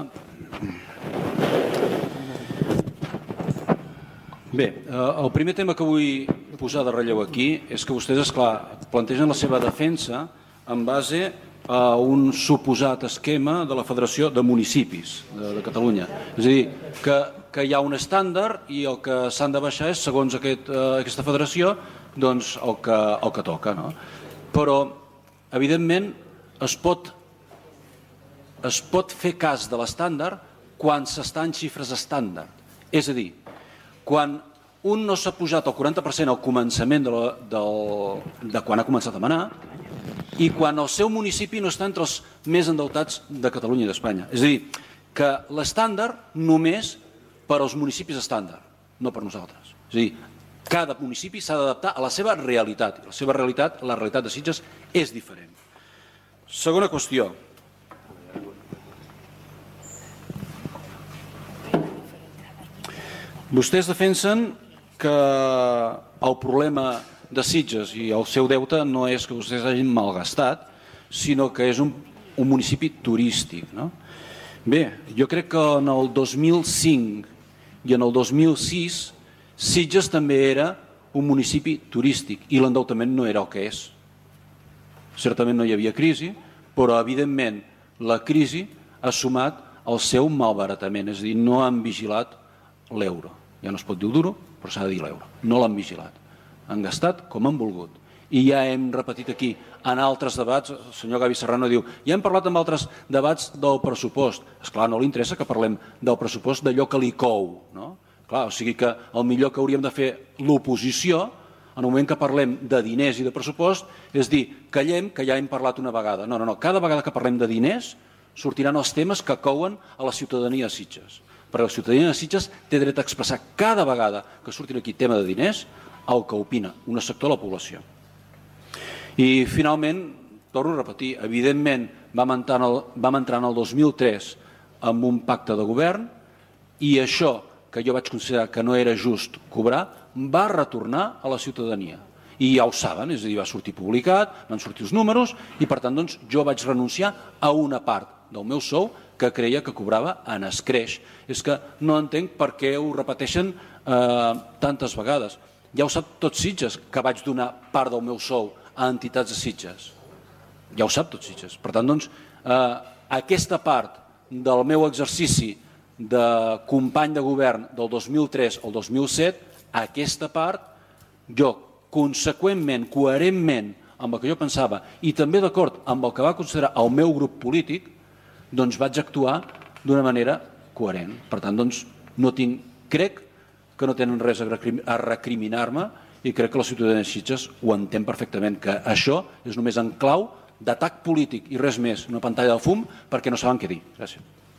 S6: Bé, el primer tema que vull posar de relleu aquí és que vostès, esclar, plantegen la seva defensa en base a un suposat esquema de la Federació de Municipis de, de Catalunya. És a dir, que, que hi ha un estàndard i el que s'han de baixar és, segons aquest, eh, aquesta federació, doncs el que, el que toca. No? Però, evidentment, es pot, es pot fer cas de l'estàndard quan s'està en xifres estàndard. És a dir, quan un no s'ha pujat el quaranta per cent al començament de, la, del, de quan ha començat a manar, i quan el seu municipi no està entre els més endeutats de Catalunya i d'Espanya. És a dir, que l'estàndard només per als municipis estàndard, no per nosaltres. És a dir, cada municipi s'ha d'adaptar a la seva realitat. La seva realitat, la realitat de Sitges, és diferent. Segona qüestió. Vostès defensen que el problema de Sitges i el seu deute no és que vostès hagin malgastat, sinó que és un, un municipi turístic. No? Bé, jo crec que en el dos mil cinc i en el dos mil sis Sitges també era un municipi turístic i l'endeutament no era el que és. Certament no hi havia crisi, però evidentment la crisi ha sumat el seu malbaratament, és a dir, no han vigilat l'euro. Ja no es pot dir duro, però s'ha de dir l'euro. No l'han vigilat. Han gastat com han volgut. I ja hem repetit aquí, en altres debats, el senyor Gavi Serrano diu, ja hem parlat en altres debats del pressupost. Esclar, no li interessa que parlem del pressupost d'allò que li cou. No? Clar, o sigui que el millor que hauríem de fer l'oposició, en el moment que parlem de diners i de pressupost, és dir, callem que ja hem parlat una vegada. No, no, no, cada vegada que parlem de diners sortiran els temes que couen a la ciutadania de Sitges. Perquè la ciutadania de Sitges té dret a expressar cada vegada que surtin aquí tema de diners el que opina un sector de la població. I finalment, torno a repetir, evidentment vam entrar en el, vam entrar en el dos mil tres amb un pacte de govern i això que jo vaig considerar que no era just cobrar va retornar a la ciutadania. I ja ho saben, és a dir, va sortir publicat, van sortir els números i per tant doncs, jo vaig renunciar a una part del meu sou que creia que cobrava en escreix. És que no entenc per què ho repeteixen eh, tantes vegades. Ja ho sap tot Sitges que vaig donar part del meu sou a entitats de Sitges. Ja ho sap tot Sitges. Per tant, doncs, eh, aquesta part del meu exercici de company de govern del dos mil tres al dos mil set, aquesta part, jo, conseqüentment, coherentment amb el que jo pensava i també d'acord amb el que va considerar el meu grup polític, doncs vaig actuar d'una manera coherent. Per tant, doncs, no tinc, crec que no tenen res a recriminar-me i crec que la ciutadania de Sitges ho entén perfectament, que això és només en clau d'atac polític i res més, una pantalla de fum perquè no saben què dir. Gràcies.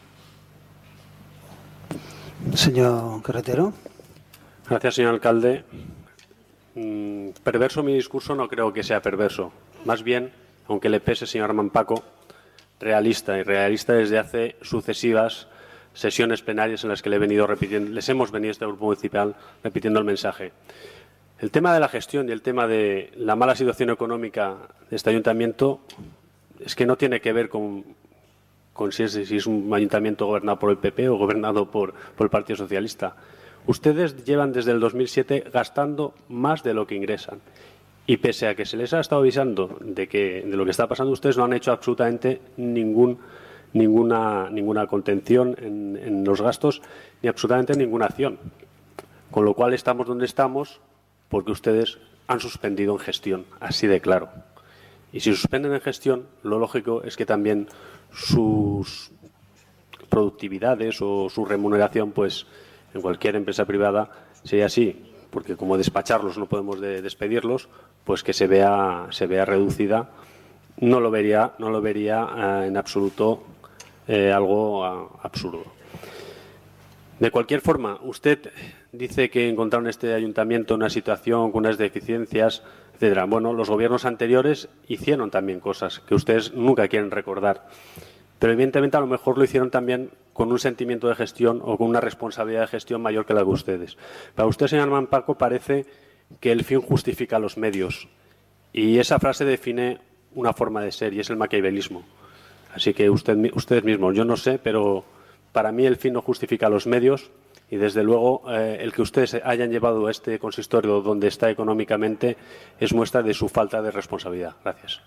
S5: Señor Carretero.
S4: Gracias, señor alcalde. Mm, perverso mi discurso no creo que sea perverso. Más bien, aunque le pese, señor Armand Paco, realista, y realista desde hace sucesivas sesiones plenarias en las que le he venido repitiendo, les hemos venido a este grupo municipal repitiendo el mensaje. El tema de la gestión y el tema de la mala situación económica de este ayuntamiento es que no tiene que ver con, con si, es, si es un ayuntamiento gobernado por el P P o gobernado por, por el Partido Socialista. Ustedes llevan desde el dos mil siete gastando más de lo que ingresan. Y pese a que se les ha estado avisando de, que, de lo que está pasando, ustedes no han hecho absolutamente ningún, ninguna, ninguna contención en, en los gastos ni absolutamente ninguna acción. Con lo cual estamos donde estamos porque ustedes han suspendido en gestión, así de claro. Y si suspenden en gestión, lo lógico es que también sus productividades o su remuneración, pues en cualquier empresa privada, sea así. Porque como despacharlos no podemos de despedirlos, pues que se vea, se vea reducida, no lo vería, no lo vería eh, en absoluto eh, algo a, absurdo. De cualquier forma, usted dice que encontraron en este ayuntamiento una situación con unas deficiencias, etcétera. Bueno, los gobiernos anteriores hicieron también cosas que ustedes nunca quieren recordar. Pero evidentemente a lo mejor lo hicieron también con un sentimiento de gestión o con una responsabilidad de gestión mayor que la de ustedes. Para usted, señor Armand Paco, parece que el fin justifica los medios. Y esa frase define una forma de ser y es el maquiavelismo. Así que usted, ustedes mismos, yo no sé, pero para mí el fin no justifica los medios y desde luego eh, el que ustedes hayan llevado a este consistorio donde está económicamente es muestra de su falta de responsabilidad. Gracias.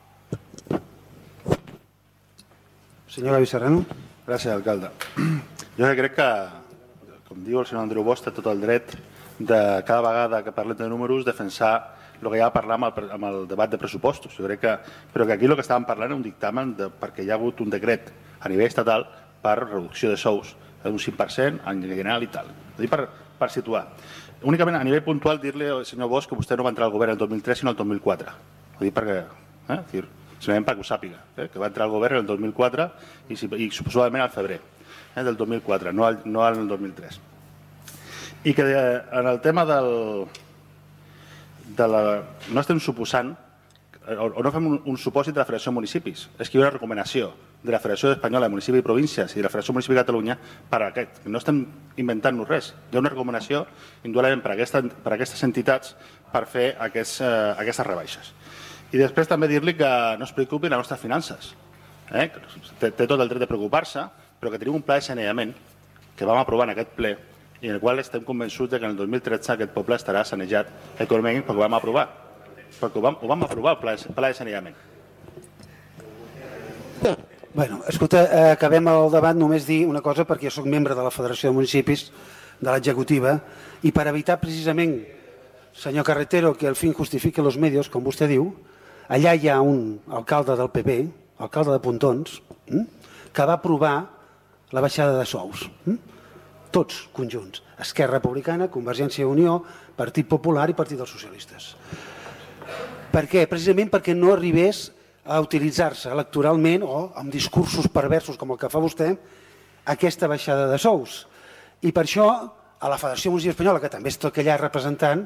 S5: Senyor Gavi Serrano.
S7: Gràcies, alcalde. Jo crec que, com diu el senyor Andreu Bosch, té tot el dret de cada vegada que parlem de números defensar el que ja va parlar amb el, amb el debat de pressupostos. Jo crec que, però que aquí el que estàvem parlant és un dictamen de, perquè hi ha hagut un decret a nivell estatal per reducció de sous d'un cinc per cent en general i tal. Per, per situar. Únicament a nivell puntual dir-li al senyor Bosch que vostè no va entrar al govern el dos mil tres sinó el dos mil quatre. Ho dic perquè... Eh? Dir, simplement perquè ho sàpiga, eh? Que va entrar al govern el dos mil quatre i, i suposadament al febrer eh? del dos mil quatre, no al, no al dos mil tres. I que de, en el tema del... De la, no estem suposant o, o no fem un, un supòsit de la Federació de Municipis. És que hi ha una recomanació de la Federació Espanyola de Municipis i Províncies i de la Federació de Municipis de Catalunya per a aquest. No estem inventant-nos res. Hi ha una recomanació indudablement per a, aquesta, per a aquestes entitats per fer aquests, eh, aquestes rebaixes. I després també dir-li que no es preocupi les nostres finances. Eh? Té, té tot el dret de preocupar-se, però que tenim un pla de saneament que vam aprovar en aquest ple i en el qual estem convençuts que en el dos mil tretze aquest poble estarà sanejat econòmicament perquè ho vam aprovar. Perquè ho vam, ho vam aprovar, el pla, el pla de saneament.
S5: Bueno, escolta, eh, acabem el debat, només dir una cosa perquè jo soc membre de la Federació de Municipis, de l'executiva, i per evitar precisament, senyor Carretero, que el fin justifique los medios, com vostè diu, allà hi ha un alcalde del P P, alcalde de Pontons, que va aprovar la baixada de sous. tots conjunts, Esquerra Republicana, Convergència i Unió, Partit Popular i Partit dels Socialistes. Per què? Precisament perquè no arribés a utilitzar-se electoralment o amb discursos perversos com el que fa vostè aquesta baixada de sous. I per això a la Federació Municipal Espanyola, que també és tot allà representant,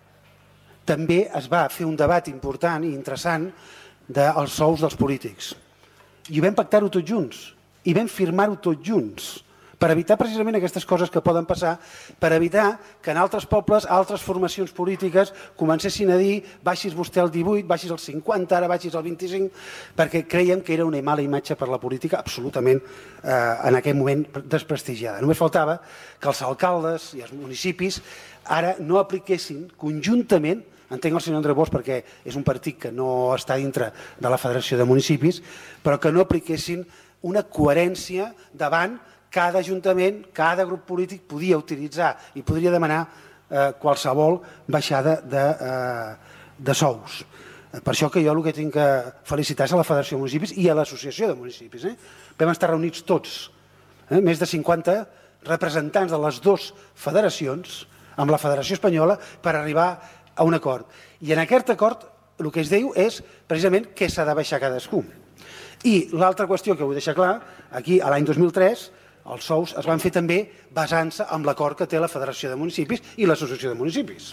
S5: també es va fer un debat important i interessant dels sous dels polítics. I vam pactar-ho tots junts i vam firmar-ho tots junts per evitar precisament aquestes coses que poden passar, per evitar que en altres pobles, altres formacions polítiques comencessin a dir baixis vostè al divuit, baixis al cinquanta, ara baixis al vint-i-cinc, perquè creiem que era una mala imatge per la política absolutament eh, en aquell moment desprestigiada. Només faltava que els alcaldes i els municipis ara no apliquessin conjuntament, entenc el senyor Andreu Bosch perquè és un partit que no està dintre de la Federació de Municipis, però que no apliquessin una coherència davant cada ajuntament, cada grup polític podia utilitzar i podria demanar eh, qualsevol baixada de, eh, de sous. Per això que jo el que tinc que felicitar és a la Federació de Municipis i a l'Associació de Municipis. Eh? Vam estar reunits tots, eh? més de cinquanta representants de les dues federacions amb la Federació Espanyola per arribar a un acord. I en aquest acord el que es diu és precisament què s'ha de baixar cadascú. I l'altra qüestió que vull deixar clar, aquí a l'any dos mil tres els sous es van fer també basant-se en l'acord que té la Federació de Municipis i l'Associació de Municipis.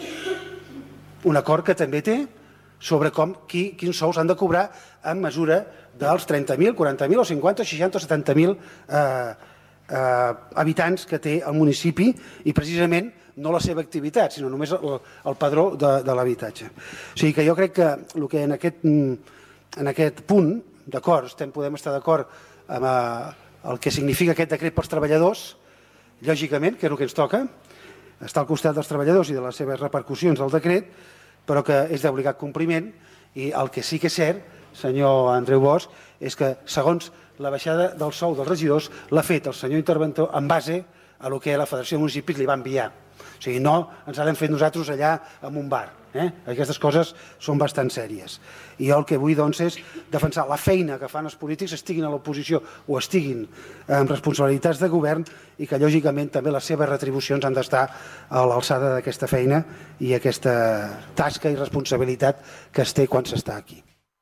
S5: Un acord que també té sobre com, qui, quins sous han de cobrar en mesura dels trenta mil, quaranta mil o cinquanta, seixanta o setanta mil eh, eh, habitants que té el municipi i precisament no la seva activitat, sinó només el, el padró de, de l'habitatge. O sigui que jo crec que el que en aquest, en aquest punt d'acord, podem estar d'acord amb eh, el que significa aquest decret pels treballadors, lògicament, que és el que ens toca, està al costat dels treballadors i de les seves repercussions del decret, però que és d'obligat compliment, i el que sí que és cert, senyor Andreu Bosch, és que segons la baixada del sou dels regidors l'ha fet el senyor interventor en base a el que la Federació de Municipis li va enviar. O sigui, no ens l'hem fet nosaltres allà en un bar. Eh? Aquestes coses són bastant sèries. I jo el que vull doncs, és defensar la feina que fan els polítics, estiguin a l'oposició o estiguin amb responsabilitats de govern, i que lògicament també les seves retribucions han d'estar a l'alçada d'aquesta feina i aquesta tasca i responsabilitat que es té quan s'està aquí.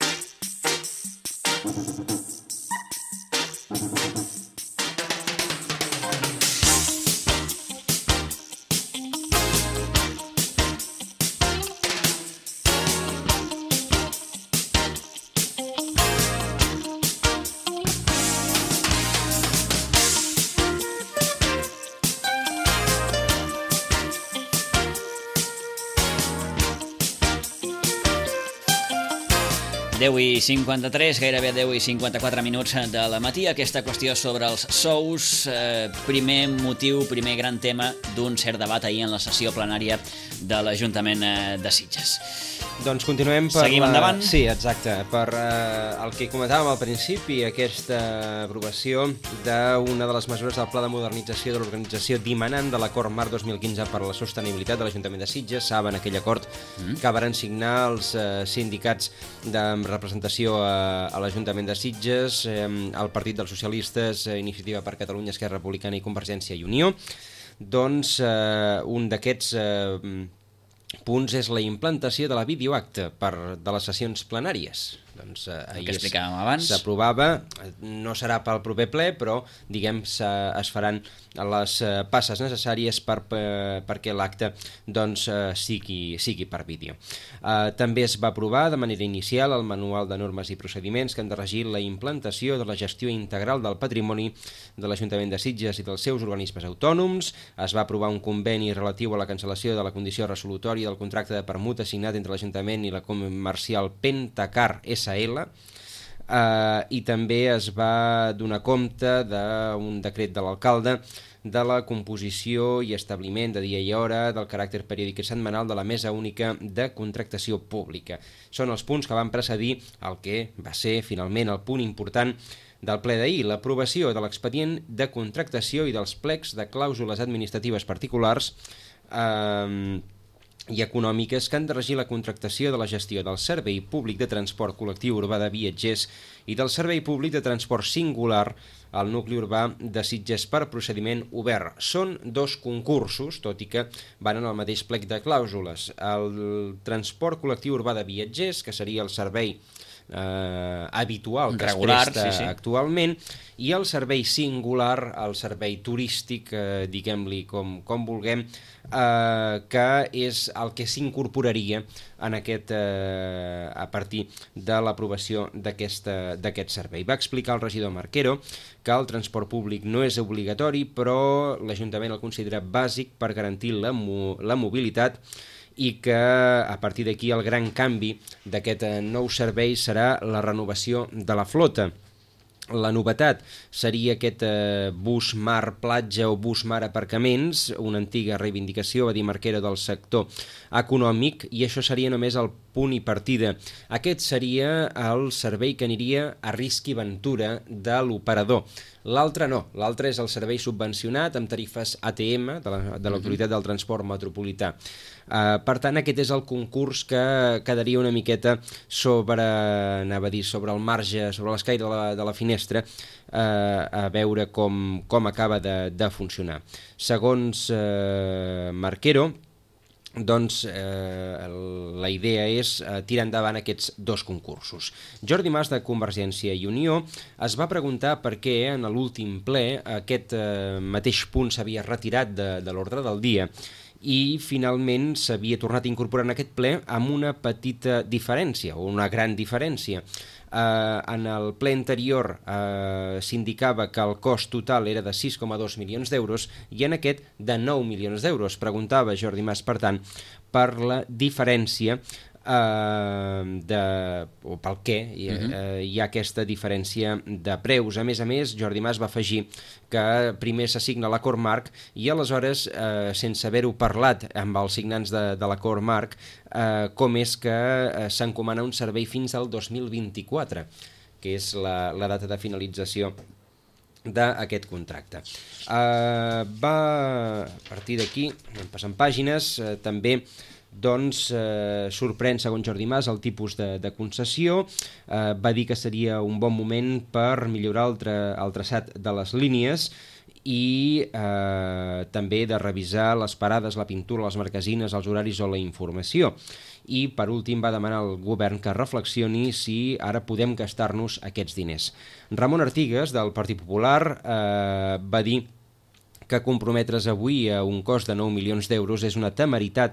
S2: deu i cinquanta-tres, gairebé deu i cinquanta-quatre minuts de la matí. Aquesta qüestió sobre els sous, eh, primer motiu, primer gran tema d'un cert debat ahir en la sessió plenària de l'Ajuntament de Sitges.
S3: Doncs continuem per...
S2: Seguim endavant?
S3: Sí, exacte. Per eh, el que comentàvem al principi, aquesta aprovació d'una de les mesures del Pla de Modernització de l'Organització dimanant de l'Acord Marc dos mil quinze per la Sostenibilitat de l'Ajuntament de Sitges. Saben aquell acord mm. que varen signar els eh, sindicats de representació a, a l'Ajuntament de Sitges, eh, el Partit dels Socialistes, eh, Iniciativa per Catalunya, Esquerra Republicana i Convergència i Unió. Doncs eh, un d'aquests eh, punts és la implantació de la videoacta per, de les sessions plenàries. Doncs, eh,
S2: el que explicàvem abans.
S3: S'aprovava, no serà pel proper ple, però diguem es faran les eh, passes necessàries per, per, perquè l'acte doncs, eh, sigui, sigui per vídeo. Eh, també es va aprovar de manera inicial el manual de normes i procediments que han de regir la implantació de la gestió integral del patrimoni de l'Ajuntament de Sitges i dels seus organismes autònoms. Es va aprovar un conveni relatiu a la cancel·lació de la condició resolutòria del contracte de permuta signat entre l'Ajuntament i la comercial Pentacar S L, uh, i també es va donar compte d'un decret de l'alcalde de la composició i establiment de dia i hora del caràcter periòdic i setmanal de la Mesa Única de Contractació Pública. Són els punts que van precedir el que va ser finalment el punt important del ple d'ahir, l'aprovació de l'expedient de contractació i dels plecs de clàusules administratives particulars eh, i econòmiques que han de regir la contractació de la gestió del servei públic de transport col·lectiu urbà de viatgers i del servei públic de transport singular al nucli urbà de Sitges per procediment obert. Són dos concursos, tot i que van en el mateix plec de clàusules. El transport col·lectiu urbà de viatgers, que seria el servei eh, habitual que
S2: regular,
S3: es presta
S2: sí, sí.
S3: actualment, i el servei singular, el servei turístic, eh, diguem-li com, com vulguem, eh, que és el que s'incorporaria en aquest, eh, a partir de l'aprovació d'aquest servei. Va explicar el regidor Marquero que el transport públic no és obligatori, però l'Ajuntament el considera bàsic per garantir la, mo la mobilitat i que a partir d'aquí el gran canvi d'aquest nou servei serà la renovació de la flota. La novetat seria aquest eh, bus mar platja o bus mar aparcaments, una antiga reivindicació, va dir Marquero, del sector econòmic, i això seria només el punt i partida. Aquest seria el servei que aniria a risc i ventura de l'operador. L'altre no, l'altre és el servei subvencionat amb tarifes A T M de l'Autoritat del Transport Metropolità. Uh, per tant, aquest és el concurs que quedaria una miqueta sobre, anava a dir, sobre el marge, sobre l'escaire de, la, de la finestra, uh, a veure com, com acaba de, de funcionar. Segons uh, Marquero, doncs eh, la idea és eh, tirar endavant aquests dos concursos. Jordi Mas, de Convergència i Unió, es va preguntar per què en l'últim ple aquest eh, mateix punt s'havia retirat de, de l'ordre del dia i finalment s'havia tornat a incorporar en aquest ple amb una petita diferència, o una gran diferència. Uh, en el ple anterior uh, s'indicava que el cost total era de sis coma dos milions d'euros i en aquest de nou milions d'euros. Preguntava Jordi Mas, per tant, per la diferència uh, de, o pel què hi, uh, hi ha aquesta diferència de preus. A més a més, Jordi Mas va afegir que primer s'assigna l'acord marc i aleshores, eh, sense haver-ho parlat amb els signants de, de l'acord marc, eh, com és que eh, s'encomana un servei fins al dos mil vint-i-quatre, que és la, la data de finalització d'aquest contracte. Eh, va, a partir d'aquí, passant pàgines, eh, també doncs eh, sorprèn, segons Jordi Mas, el tipus de, de concessió. Eh, va dir que seria un bon moment per millorar el, tra el traçat de les línies i eh, també de revisar les parades, la pintura, les marquesines, els horaris o la informació. I, per últim, va demanar al govern que reflexioni si ara podem gastar-nos aquests diners. Ramon Artigas, del Partit Popular, eh, va dir que comprometre's avui a un cost de nou milions d'euros és una temeritat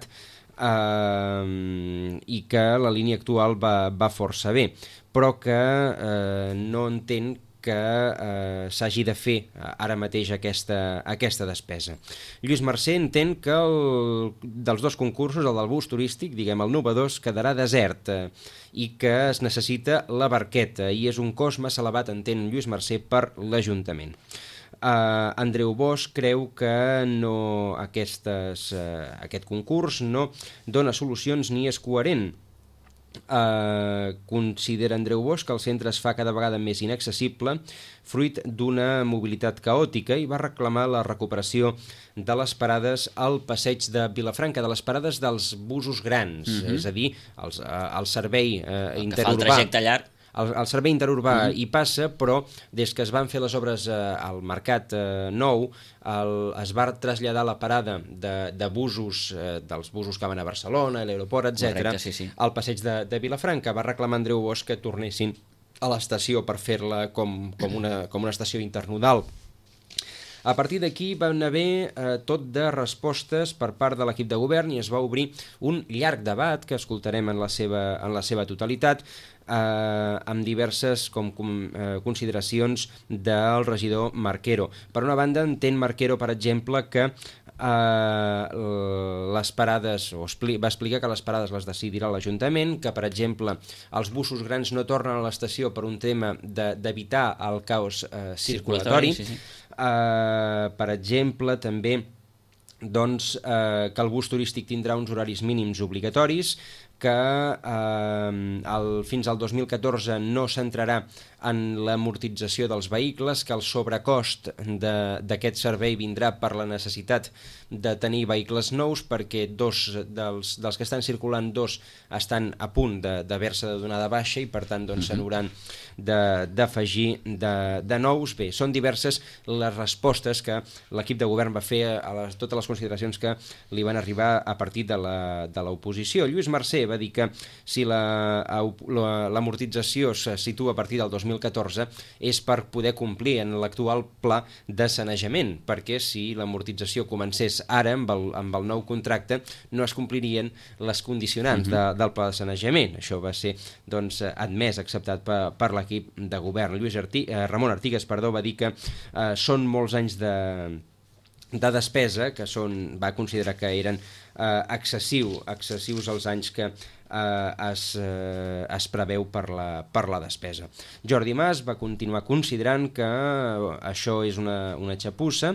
S3: Uh, i que la línia actual va, va força bé, però que uh, no entén que uh, s'hagi de fer ara mateix aquesta, aquesta despesa. Lluís Mercè entén que el, dels dos concursos, el del bus turístic, diguem el número dos, quedarà desert uh, i que es necessita la barqueta i és un cost massa elevat, entén Lluís Mercè, per l'Ajuntament. Uh, Andreu Bosch creu que no, aquestes, uh, aquest concurs no dona solucions ni és coherent. Uh, considera Andreu Bosch que el centre es fa cada vegada més inaccessible fruit d'una mobilitat caòtica i va reclamar la recuperació de les parades al passeig de Vilafranca, de les parades dels busos grans, mm-hmm. és a dir, els, uh, el servei uh,
S2: el
S3: interurbà.
S2: Que fa el trajecte llarg.
S3: El, el servei interurbà mm. hi passa, però des que es van fer les obres eh, al Mercat eh, Nou, el, es va traslladar la parada de, de busos, eh, dels busos que van a Barcelona, a l'aeroport, etcètera,
S2: sí, sí.
S3: al passeig de, de Vilafranca. Va reclamar Andreu Bosch que tornessin a l'estació per fer-la com, com, una, com una estació internodal. A partir d'aquí van haver eh, tot de respostes per part de l'equip de govern i es va obrir un llarg debat que escoltarem en la seva, en la seva totalitat, eh, amb diverses com, com, eh, consideracions del regidor Marquero. Per una banda, entén Marquero, per exemple, que eh, les parades, o expli va explicar que les parades les decidirà l'Ajuntament, que, per exemple, els busos grans no tornen a l'estació per un tema d'evitar de, el caos eh, circulatori. Sí, sí. Uh, per exemple, també doncs, uh, que el bus turístic tindrà uns horaris mínims obligatoris, que eh, el, fins al dos mil catorze no s'entrarà en l'amortització dels vehicles, que el sobrecost d'aquest servei vindrà per la necessitat de tenir vehicles nous, perquè dos dels, dels que estan circulant, dos estan a punt d'haver-se de, de donar de baixa i per tant doncs, se n'hauran d'afegir de, de, de nous. Bé, són diverses les respostes que l'equip de govern va fer a les, totes les consideracions que li van arribar a partir de l'oposició. Lluís Mercè va dir que si l'amortització la, se situa a partir del dos mil catorze és per poder complir en l'actual pla de sanejament, perquè si l'amortització comencés ara amb el, amb el nou contracte no es complirien les condicionants de, del pla de sanejament. Això va ser doncs, admès, acceptat per, per l'equip de govern. Lluís Arti, eh, Ramon Artigas perdó, va dir que eh, són molts anys de, de despesa, que són, va considerar que eren eh, excessiu, excessius els anys que eh, es, eh, es preveu per la, per la despesa. Jordi Mas va continuar considerant que això és una, una xapussa,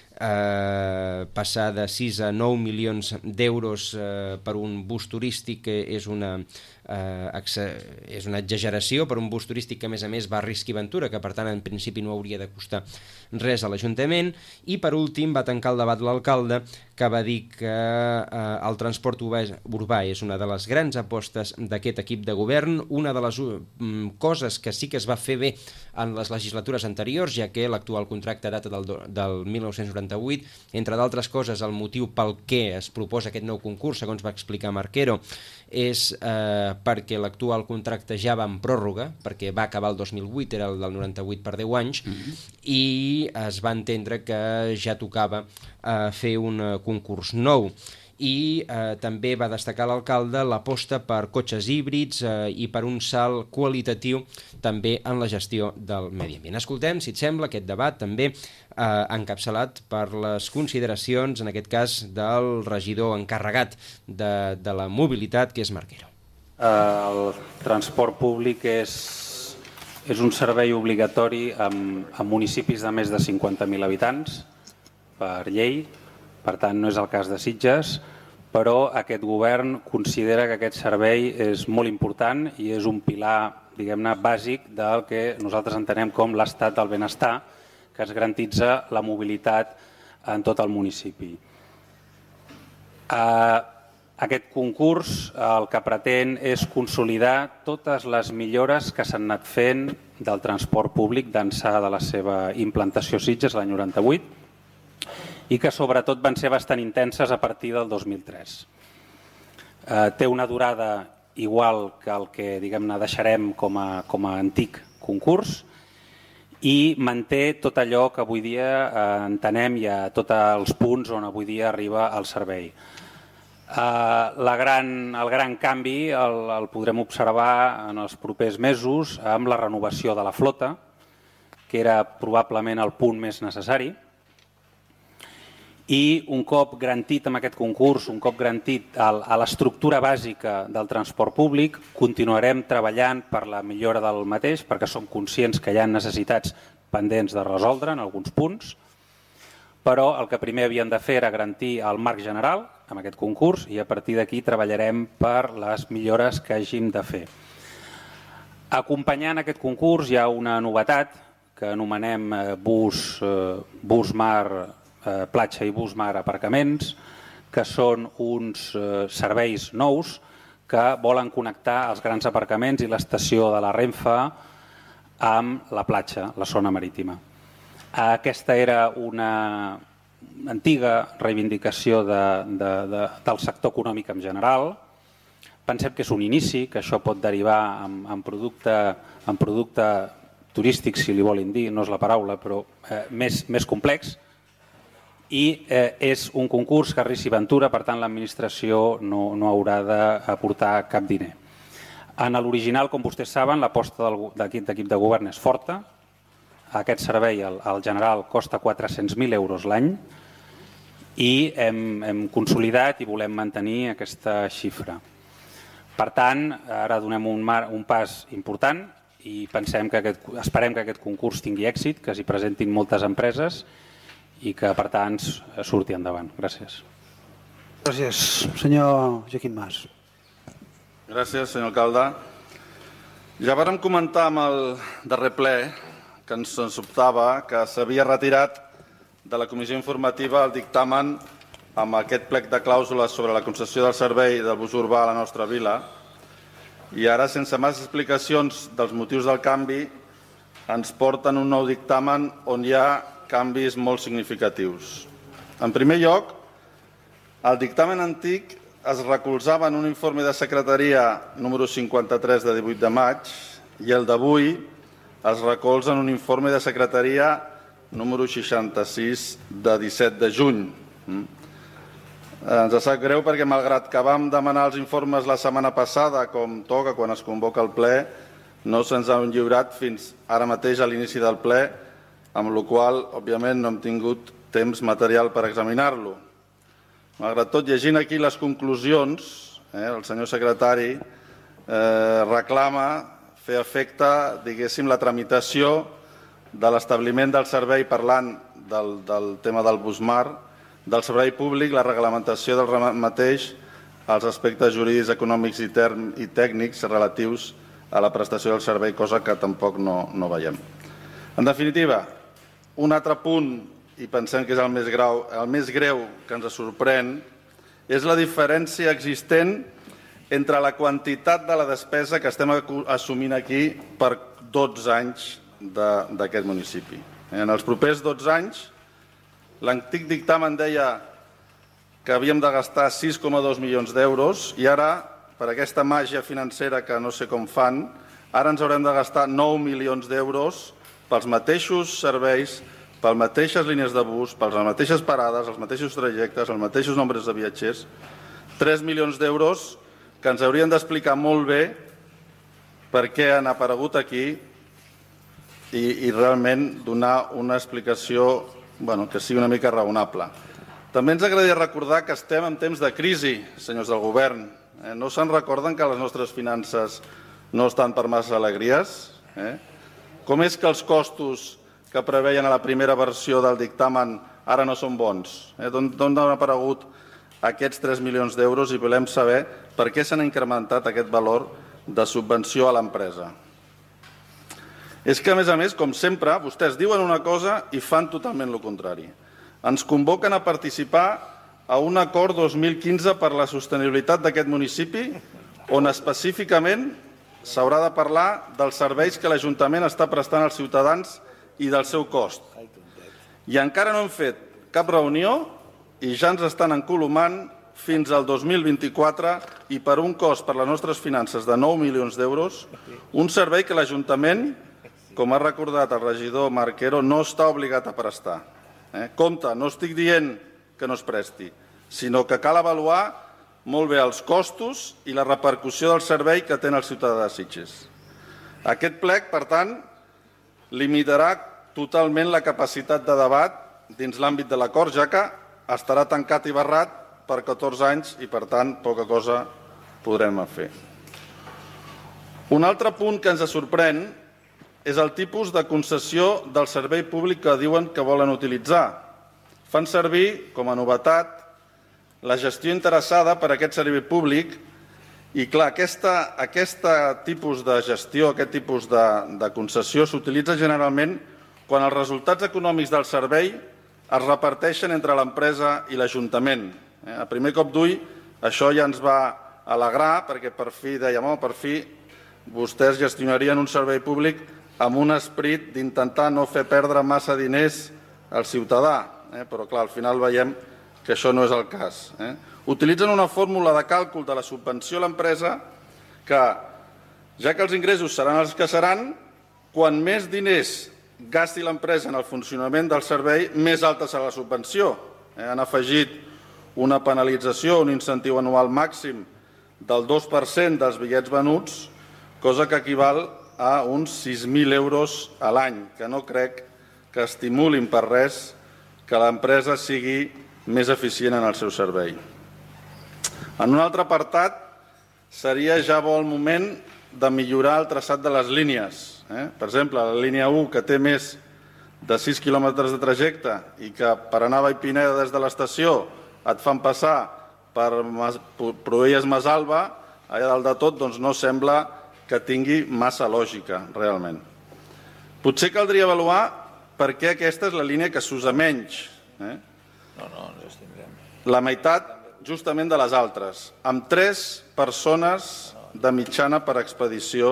S3: eh, passar de sis a nou milions d'euros eh, per un bus turístic és una, eh, és una exageració, per un bus turístic que a més a més va a risc i ventura, que per tant en principi no hauria de costar res a l'Ajuntament. I per últim va tancar el debat l'alcalde, que va dir que eh, el transport urbà és una de les grans apostes d'aquest equip de govern, una de les um, coses que sí que es va fer bé en les legislatures anteriors, ja que l'actual contracte data del, del mil nou-cents noranta-vuit, entre d'altres coses el motiu pel què es proposa aquest nou concurs, segons va explicar Marquero, és eh, perquè l'actual contracte ja va en pròrroga, perquè va acabar el dos mil vuit, era el del noranta-vuit per deu anys, mm-hmm. i es va entendre que ja tocava eh, fer un concurs nou. I eh, també va destacar l'alcalde l'aposta per cotxes híbrids eh, i per un salt qualitatiu també en la gestió del medi ambient. Escoltem, si et sembla, aquest debat també eh, encapçalat per les consideracions, en aquest cas, del regidor encarregat de, de la mobilitat, que és Marquero.
S6: El transport públic és, és un servei obligatori en, en municipis de més de cinquanta mil habitants per llei. Per tant, no és el cas de Sitges, però aquest govern considera que aquest servei és molt important i és un pilar, diguem-ne, bàsic del que nosaltres entenem com l'estat del benestar, que es garantitza la mobilitat en tot el municipi. Aquest concurs el que pretén és consolidar totes les millores que s'han anat fent del transport públic d'ençà de la seva implantació a Sitges l'any noranta-vuit, i que sobretot van ser bastant intenses a partir del dos mil tres. Eh, té una durada igual que el que diguem-ne deixarem com a, com a antic concurs i manté tot allò que avui dia eh, entenem i a tots els punts on avui dia arriba el servei. Eh, la gran, el gran canvi el, el podrem observar en els propers mesos amb la renovació de la flota, que era probablement el punt més necessari. I un cop garantit amb aquest concurs, un cop garantit a l'estructura bàsica del transport públic, continuarem treballant per la millora del mateix, perquè som conscients que hi ha necessitats pendents de resoldre en alguns punts, però el que primer havíem de fer era garantir el marc general amb aquest concurs i a partir d'aquí treballarem per les millores que hàgim de fer. Acompanyant aquest concurs hi ha una novetat que anomenem bus, bus mar platja i bus mar aparcaments, que són uns serveis nous que volen connectar els grans aparcaments i l'estació de la Renfe amb la platja, la zona marítima. Aquesta era una antiga reivindicació de, de, de, del sector econòmic en general. Pensem que és un inici, que això pot derivar en, en, producte, en producte turístic, si li volen dir, no és la paraula, però eh, més, més complex. I eh, és un concurs que risc i ventura, per tant l'administració no, no haurà d'aportar cap diner. En l'original, com vostès saben, l'aposta d'aquest equip de govern és forta. Aquest servei, el, el general, costa quatre-cents mil euros l'any i hem, hem consolidat i volem mantenir aquesta xifra. Per tant, ara donem un, mar, un pas important i pensem que aquest, esperem que aquest concurs tingui èxit, que s'hi presentin moltes empreses i que, per tant, surti endavant. Gràcies.
S5: Gràcies. Senyor Joaquim Mas.
S9: Gràcies, senyor alcalde. Ja vàrem comentar amb el darrer ple que ens sobtava que s'havia retirat de la comissió informativa el dictamen amb aquest plec de clàusules sobre la concessió del servei del bus urbà a la nostra vila i ara, sense més explicacions dels motius del canvi, ens porten un nou dictamen on hi ha canvis molt significatius. En primer lloc, el dictamen antic es recolzava en un informe de secretaria número cinquanta-tres de divuit de maig i el d'avui es recolza en un informe de secretaria número seixanta-sis de disset de juny. Ens sap greu perquè, malgrat que vam demanar els informes la setmana passada, com toca quan es convoca el ple, no se'ns han lliurat fins ara mateix a l'inici del ple, amb la qual cosa, òbviament, no hem tingut temps material per examinar-lo. Malgrat tot, llegint aquí les conclusions, eh, el senyor secretari eh, reclama fer efecte, diguéssim, la tramitació de l'establiment del servei, parlant del, del tema del Busmar, del servei públic, la reglamentació del mateix, els aspectes jurídics, econòmics i, term, i tècnics relatius a la prestació del servei, cosa que tampoc no, no veiem. En definitiva, un altre punt, i pensem que és el més, grau, el més greu que ens sorprèn, és la diferència existent entre la quantitat de la despesa que estem assumint aquí per dotze anys d'aquest municipi. En els propers dotze anys, l'antic dictamen deia que havíem de gastar sis coma dos milions d'euros i ara, per aquesta màgia financera que no sé com fan, ara ens haurem de gastar nou milions d'euros pels mateixos serveis, per les mateixes línies de bus, per les mateixes parades, els mateixos trajectes, els mateixos nombres de viatgers, tres milions d'euros que ens haurien d'explicar molt bé per què han aparegut aquí i, i realment donar una explicació bueno, que sigui una mica raonable. També ens agradaria recordar que estem en temps de crisi, senyors del govern. Eh? No se'n recorden que les nostres finances no estan per massa alegries? Eh? Com és que els costos que preveien a la primera versió del dictamen ara no són bons? Eh? D'on han aparegut aquests tres milions d'euros i volem saber per què s'han incrementat aquest valor de subvenció a l'empresa. És que, a més a més, com sempre, vostès diuen una cosa i fan totalment el contrari. Ens convoquen a participar a un acord dos mil quinze per la sostenibilitat d'aquest municipi on específicament s'haurà de parlar dels serveis que l'Ajuntament està prestant als ciutadans i del seu cost. I encara no hem fet cap reunió i ja ens estan encolomant fins al dos mil vint-i-quatre i per un cost per les nostres finances de nou milions d'euros, un servei que l'Ajuntament, com ha recordat el regidor Marquero, no està obligat a prestar. Eh? Compte, no estic dient que no es presti, sinó que cal avaluar molt bé els costos i la repercussió del servei que té el ciutadà de Sitges. Aquest plec, per tant, limitarà totalment la capacitat de debat dins l'àmbit de l'acord, ja que estarà tancat i barrat per catorze anys i, per tant, poca cosa podrem fer. Un altre punt que ens sorprèn és el tipus de concessió del servei públic que diuen que volen utilitzar. Fan servir, com a novetat, la gestió interessada per a aquest servei públic i, clar, aquesta, aquest tipus de gestió, aquest tipus de, de concessió s'utilitza generalment quan els resultats econòmics del servei es reparteixen entre l'empresa i l'Ajuntament. Eh? A primer cop d'ull, això ja ens va alegrar perquè per fi dèiem, oh, per fi vostès gestionarien un servei públic amb un esperit d'intentar no fer perdre massa diners al ciutadà. Eh? Però, clar, al final veiem que això no és el cas. Eh? Utilitzen una fórmula de càlcul de la subvenció a l'empresa que, ja que els ingressos seran els que seran, quan més diners gasti l'empresa en el funcionament del servei, més alta serà la subvenció. Eh? Han afegit una penalització, un incentiu anual màxim del dos per cent dels bitllets venuts, cosa que equival a uns sis mil euros a l'any, que no crec que estimulin per res que l'empresa sigui més eficient en el seu servei. En un altre apartat, seria ja bo el moment de millorar el traçat de les línies. Eh? Per exemple, la línia u, que té més de sis quilòmetres de trajecte i que per anar a Vallpineda des de l'estació et fan passar per Proelles Masalva, allà dalt de tot, doncs no sembla que tingui massa lògica, realment. Potser caldria avaluar per què aquesta és la línia que s'usa menys. Eh?
S10: No, no, ens estindrem.
S9: La meitat justament de les altres, amb tres persones de mitjana per expedició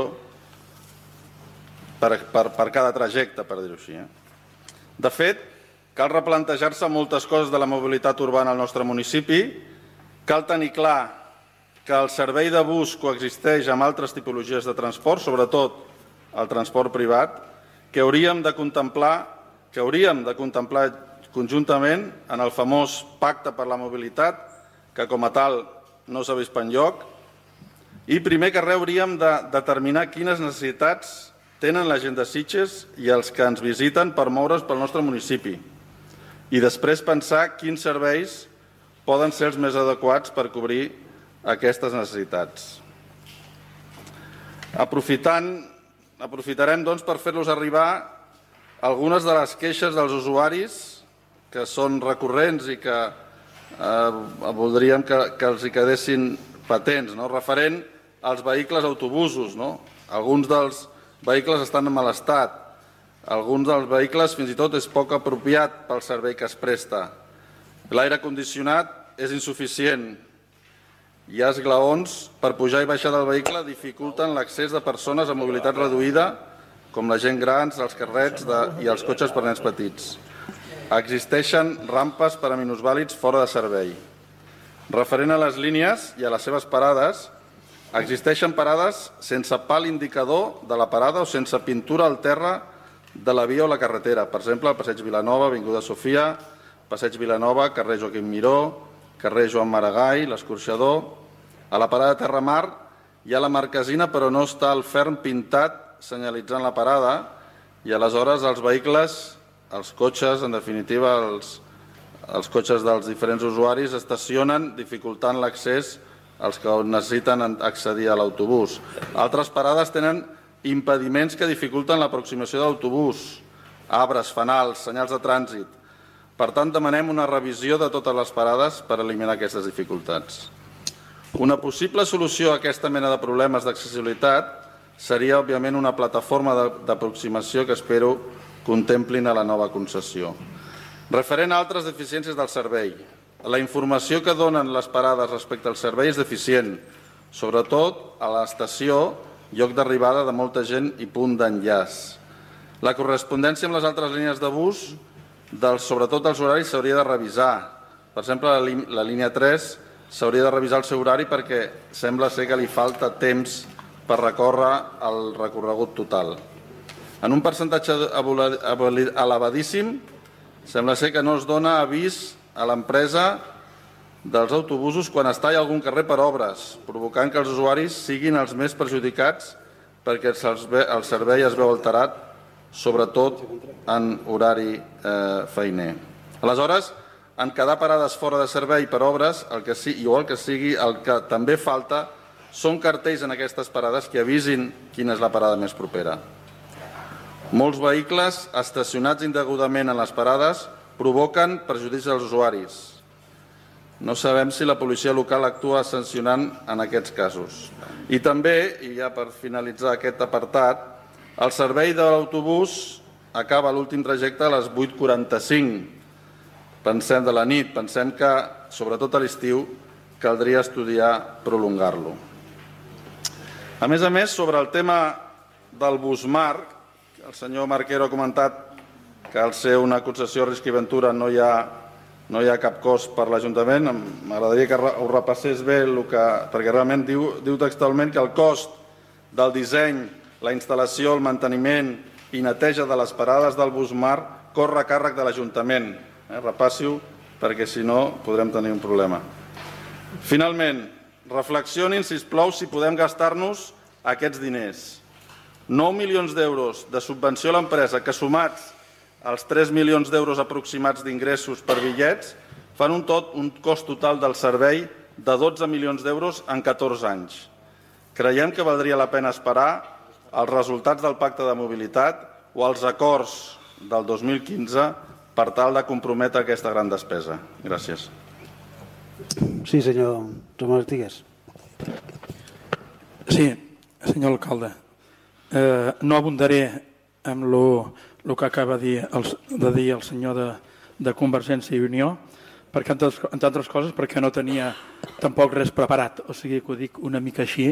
S9: per, per, per cada trajecte, per dir-ho així. Eh? De fet, cal replantejar-se moltes coses de la mobilitat urbana al nostre municipi. Cal tenir clar que el servei de bus coexisteix amb altres tipologies de transport, sobretot el transport privat, que hauríem de contemplar, que hauríem de contemplar conjuntament en el famós Pacte per la Mobilitat, que com a tal no s'ha vist per enlloc, i primer que res hauríem de determinar quines necessitats tenen la gent de Sitges i els que ens visiten per moure's pel nostre municipi, i després pensar quins serveis poden ser els més adequats per cobrir aquestes necessitats. Aprofitant, aprofitarem doncs, per fer-los arribar algunes de les queixes dels usuaris que són recurrents i que eh, voldríem que, que els hi quedessin patents, no? Referent als vehicles autobusos. No? Alguns dels vehicles estan en mal estat, alguns dels vehicles fins i tot és poc apropiat pel servei que es presta. L'aire condicionat és insuficient. Hi ha esglaons per pujar i baixar del vehicle, dificulten l'accés de persones amb mobilitat reduïda, com la gent grans, els carrets de, i els cotxes per nens petits. Existeixen rampes per a minusvàlids fora de servei. Referent a les línies i a les seves parades, existeixen parades sense pal indicador de la parada o sense pintura al terra de la via o la carretera. Per exemple, el passeig Vilanova, Avinguda Sofia, passeig Vilanova, carrer Joaquim Miró, carrer Joan Maragall, l'Escorxador. A la parada de Terramar hi ha la marquesina, però no està el ferm pintat senyalitzant la parada, i aleshores els vehicles, els cotxes, en definitiva, els, els cotxes dels diferents usuaris estacionen, dificultant l'accés als que necessiten accedir a l'autobús. Altres parades tenen impediments que dificulten l'aproximació d'autobús, arbres, fanals, senyals de trànsit. Per tant, demanem una revisió de totes les parades per eliminar aquestes dificultats. Una possible solució a aquesta mena de problemes d'accessibilitat seria, òbviament, una plataforma d'aproximació que espero contemplin a la nova concessió. Referent a altres deficiències del servei, la informació que donen les parades respecte al servei és deficient, sobretot a l'estació, lloc d'arribada de molta gent i punt d'enllaç. La correspondència amb les altres línies de bus, dels, sobretot els horaris, s'hauria de revisar. Per exemple, la, la línia tres s'hauria de revisar el seu horari perquè sembla ser que li falta temps per recórrer el recorregut total. En un percentatge elevadíssim, sembla ser que no es dona avís a l'empresa dels autobusos quan es talla algun carrer per obres, provocant que els usuaris siguin els més perjudicats perquè el servei es veu alterat, sobretot en horari eh, feiner. Aleshores, en quedar parades fora de servei per obres, el que sigui, o el que sigui, el que també falta són cartells en aquestes parades que avisin quina és la parada més propera. Molts vehicles estacionats indegudament en les parades provoquen perjudicis als usuaris. No sabem si la policia local actua sancionant en aquests casos. I també, i ja per finalitzar aquest apartat, el servei de l'autobús acaba l'últim trajecte a les vuit quaranta-cinc. Pensem de la nit, pensem que, sobretot a l'estiu, caldria estudiar prolongar-lo. A més a més, sobre el tema del Busmarc, el senyor Marquero ha comentat que al ser una concessió risc i ventura no hi ha, no hi ha cap cost per l'Ajuntament. M'agradaria que ho repassés bé, el que, perquè realment diu, diu textualment que el cost del disseny, la instal·lació, el manteniment i neteja de les parades del Busmarc corre a càrrec de l'Ajuntament. Eh, Repassi-ho, perquè si no podrem tenir un problema. Finalment, reflexionin, sisplau, si podem gastar-nos aquests diners. nou milions d'euros de subvenció a l'empresa que, sumats als tres milions d'euros aproximats d'ingressos per bitllets, fan un, tot, un cost total del servei de dotze milions d'euros en catorze anys. Creiem que valdria la pena esperar els resultats del Pacte de Mobilitat o els acords del dos mil quinze per tal de comprometre aquesta gran despesa. Gràcies.
S5: Sí, senyor Tomàs Artigas.
S10: Sí, senyor alcalde, eh, no abundaré amb el que acaba de dir el, de dir el senyor de, de Convergència i Unió, perquè, entre altres coses, perquè no tenia tampoc res preparat, o sigui que ho dic una mica així,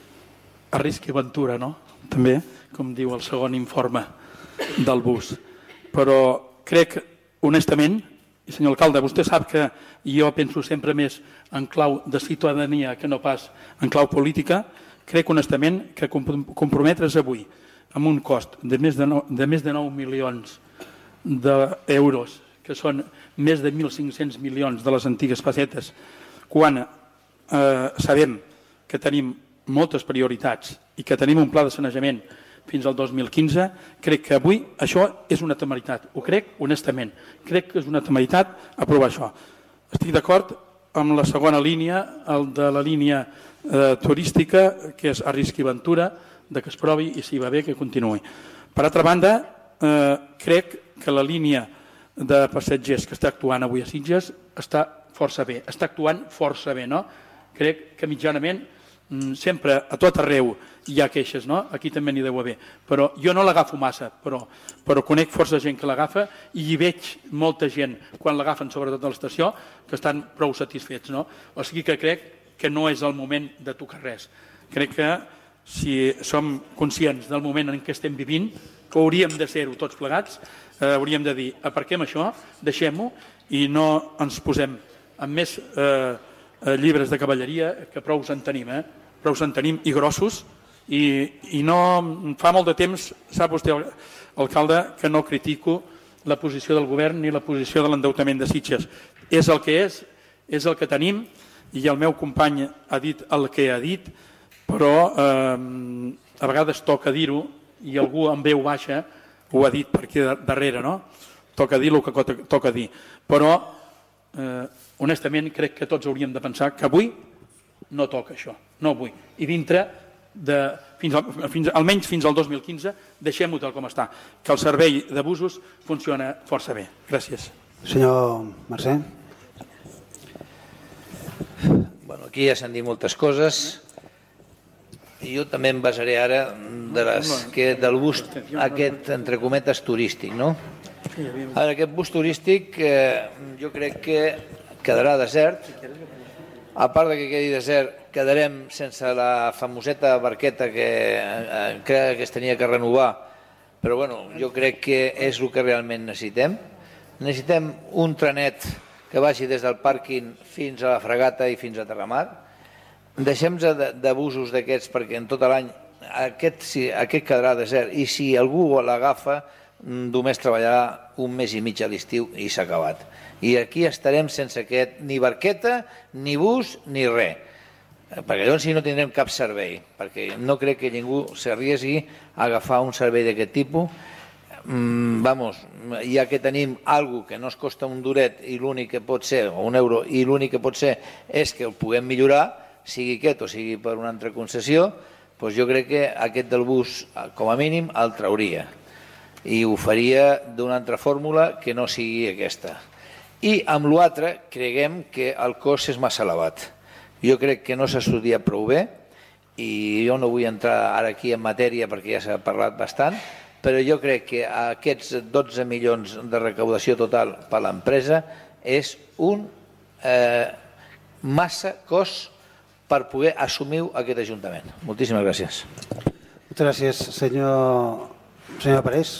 S10: a risc i aventura, no? També, com diu el segon informe del bus. Però crec, honestament, i senyor alcalde, vostè sap que jo penso sempre més en clau de ciutadania que no pas en clau política, crec honestament que comprometre's avui amb un cost de més de nou, de més de nou milions d'euros, que són més de mil cinc-cents milions de les antigues pessetes, quan eh, sabem que tenim moltes prioritats i que tenim un pla de sanejament fins al dos mil quinze, crec que avui això és una temeritat. Ho crec honestament. Crec que és una temeritat aprovar això. Estic d'acord amb la segona línia, el de la línia eh, turística, que és a risc i aventura, de que es provi i si va bé que continuï. Per altra banda, eh, crec que la línia de passatgers que està actuant avui a Sitges està força bé, està actuant força bé, no? Crec que mitjanament sempre a tot arreu hi ha queixes, no? Aquí també n'hi deu haver, però jo no l'agafo massa, però, però conec força gent que l'agafa i hi veig molta gent quan l'agafen sobretot a l'estació que estan prou satisfets, no? O sigui que crec que no és el moment de tocar res. Crec que si som conscients del moment en què estem vivint, que hauríem de ser-ho tots plegats, eh, hauríem de dir aparquem això, deixem-ho i no ens posem amb més eh, llibres de cavalleria que prou en tenim, eh? prou en tenim i grossos i, i no fa molt de temps, sap vostè, alcalde, que no critico la posició del govern ni la posició de l'endeutament de Sitges. És el que és, és el que tenim i el meu company ha dit el que ha dit, però eh, a vegades toca dir-ho i algú amb veu baixa ho ha dit per aquí darrere, no? Toca dir el que toca dir. Però, eh, honestament, crec que tots hauríem de pensar que avui no toca això, no avui. I dintre, de, fins al, fins, almenys fins al dos mil quinze, deixem-ho tal com està, que el servei de busos funciona força bé. Gràcies.
S5: Senyor Mercè.
S11: Bueno, aquí ja s'han dit moltes coses. I jo també em basaré ara de les, que del bus aquest, entre cometes, turístic, no? Ara, aquest bus turístic eh, jo crec que quedarà desert. A part de que quedi desert, quedarem sense la famoseta barqueta que eh, crec que es tenia que renovar, però bueno, jo crec que és el que realment necessitem. Necessitem un trenet que vagi des del pàrquing fins a la fregata i fins a Terramar. Deixem-nos de, de busos d'aquests perquè en tot l'any aquest, sí, aquest quedarà desert i si algú l'agafa només treballarà un mes i mig a l'estiu i s'ha acabat. I aquí estarem sense aquest, ni barqueta, ni bus, ni res. Perquè llavors sí no tindrem cap servei, perquè no crec que ningú s'arriesgui a agafar un servei d'aquest tipus. Mm, vamos, ja que tenim alguna que no es costa un duret i l'únic que pot ser, o un euro, i l'únic que pot ser és que el puguem millorar, sigui aquest o sigui per una altra concessió, doncs jo crec que aquest del bus, com a mínim, el trauria. I ho faria d'una altra fórmula que no sigui aquesta. I amb l'altre creguem que el cost és massa elevat. Jo crec que no s'estudia prou bé i jo no vull entrar ara aquí en matèria perquè ja s'ha parlat bastant, però jo crec que aquests dotze milions de recaudació total per l'empresa és un eh, massa cost per poder assumir aquest Ajuntament. Moltíssimes gràcies.
S5: Moltes gràcies, senyor, senyor Parés.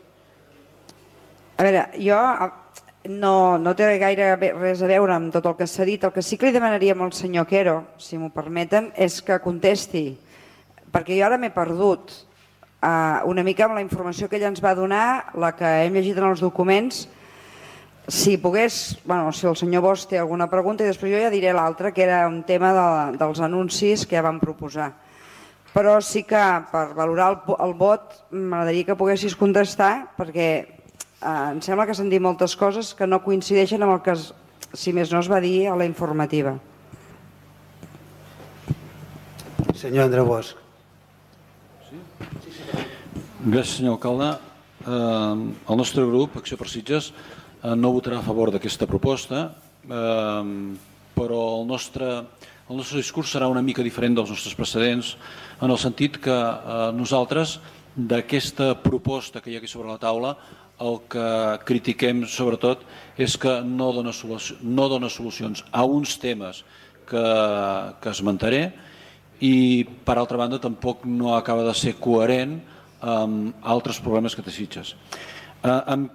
S12: A veure, jo no, no té gaire res a veure amb tot el que s'ha dit. El que sí que li demanaríem al senyor Quero, si m'ho permeten, és que contesti, perquè jo ara m'he perdut uh, una mica amb la informació que ell ens va donar, la que hem llegit en els documents. Si pogués, bueno, si el senyor Bosch té alguna pregunta i després jo ja diré l'altra, que era un tema de, dels anuncis que ja vam proposar. Però sí que per valorar el, el vot m'agradaria que poguessis contestar perquè eh, em sembla que s'han dit moltes coses que no coincideixen amb el que, es, si més no, es va dir a la informativa.
S5: Senyor Andreu Bosch.
S6: Gràcies, senyor alcalde. Eh, el nostre grup, Acció per Sitges, no votarà a favor d'aquesta proposta, eh, però el nostre el nostre discurs serà una mica diferent dels nostres precedents, en el sentit que eh, nosaltres, d'aquesta proposta que hi ha aquí sobre la taula, el que critiquem sobretot és que no dona, solució, no dona solucions a uns temes que, que esmentaré i, per altra banda, tampoc no acaba de ser coherent amb altres problemes que té Sitges. Eh, amb,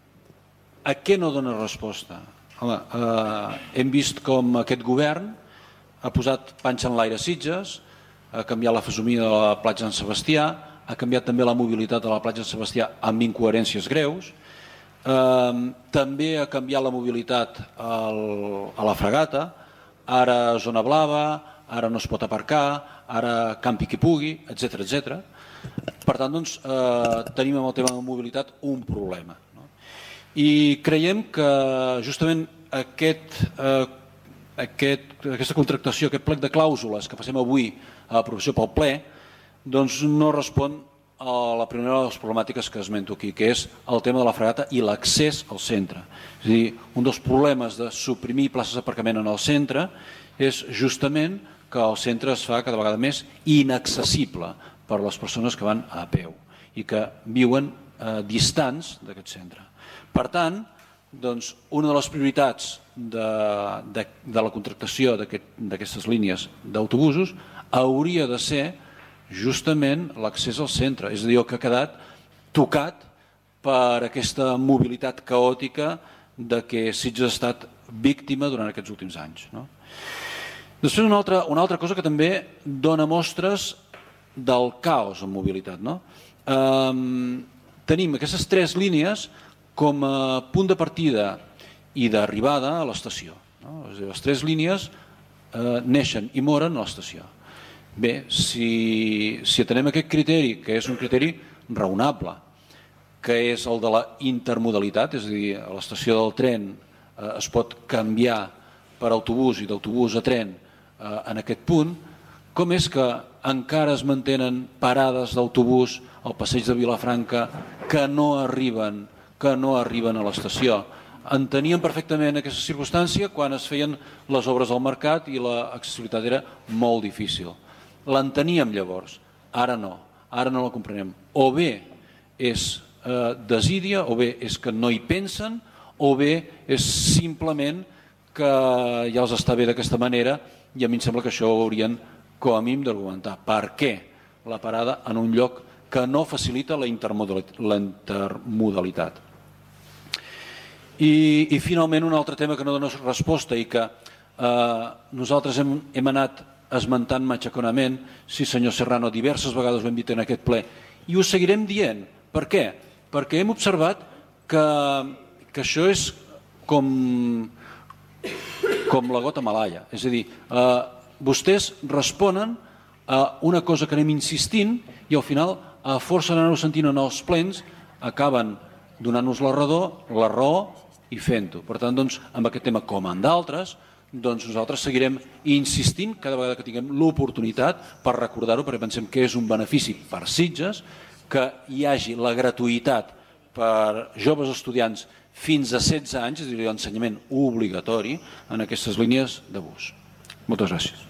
S6: a què no dona resposta? Home, eh, hem vist com aquest govern ha posat panxa en l'aire a Sitges, ha canviat la fesomia de la platja de Sant Sebastià, ha canviat també la mobilitat de la platja de Sant Sebastià amb incoherències greus, eh, també ha canviat la mobilitat al, a la Fragata, ara zona blava, ara no es pot aparcar, ara campi qui pugui, etcètera etcètera. Per tant, doncs, eh, tenim amb el tema de mobilitat un problema. No? I creiem que justament aquest, eh, aquest, aquesta contractació, aquest plec de clàusules que passem avui a l'aprovació pel ple, doncs no respon a la primera de les problemàtiques que esmento aquí, que és el tema de la Fragata i l'accés al centre. És a dir, un dels problemes de suprimir places d'aparcament en el centre és justament que el centre es fa cada vegada més inaccessible per a les persones que van a peu i que viuen eh, distants d'aquest centre. Per tant, doncs, una de les prioritats de, de, de la contractació d'aquestes línies d'autobusos hauria de ser justament l'accés al centre, és a dir, el que ha quedat tocat per aquesta mobilitat caòtica de què Sitges ha estat víctima durant aquests últims anys. No? Després una altra, una altra cosa que també dona mostres del caos en mobilitat. No? Um, tenim aquestes tres línies com a punt de partida i d'arribada a l'estació. No? És a dir, les tres línies eh, neixen i moren a l'estació. Bé, si, si atenem aquest criteri, que és un criteri raonable, que és el de la intermodalitat, és a dir, a l'estació del tren eh, es pot canviar per autobús i d'autobús a tren eh, en aquest punt, com és que encara es mantenen parades d'autobús al passeig de Vilafranca que no arriben, que no arriben a l'estació? Enteníem perfectament aquesta circumstància quan es feien les obres al mercat i l'accessibilitat era molt difícil. L'enteníem llavors, ara no, ara no la comprenem. O bé és eh, desídia, o bé és que no hi pensen, o bé és simplement que ja els està bé d'aquesta manera i a mi em sembla que això ho haurien com a mínim d'argumentar. Per què la parada en un lloc que no facilita la intermodalitat? La intermodalitat? I, I finalment un altre tema que no dona resposta i que eh, nosaltres hem, hem anat esmentant matxaconament, sí senyor Serrano, diverses vegades ho hem dit en aquest ple, i ho seguirem dient. Per què? Perquè hem observat que, que això és com, com la gota malaia. És a dir, eh, vostès responen a una cosa que anem insistint i al final, a força d'anar-ho sentint en els plens, acaben donant-nos la raó, la raó i fent-ho. Per tant, doncs, amb aquest tema com en d'altres, doncs nosaltres seguirem insistint cada vegada que tinguem l'oportunitat per recordar-ho, perquè pensem que és un benefici per Sitges que hi hagi la gratuïtat per joves estudiants fins a setze anys, és a dir, l'ensenyament obligatori en aquestes línies de bus. Moltes gràcies.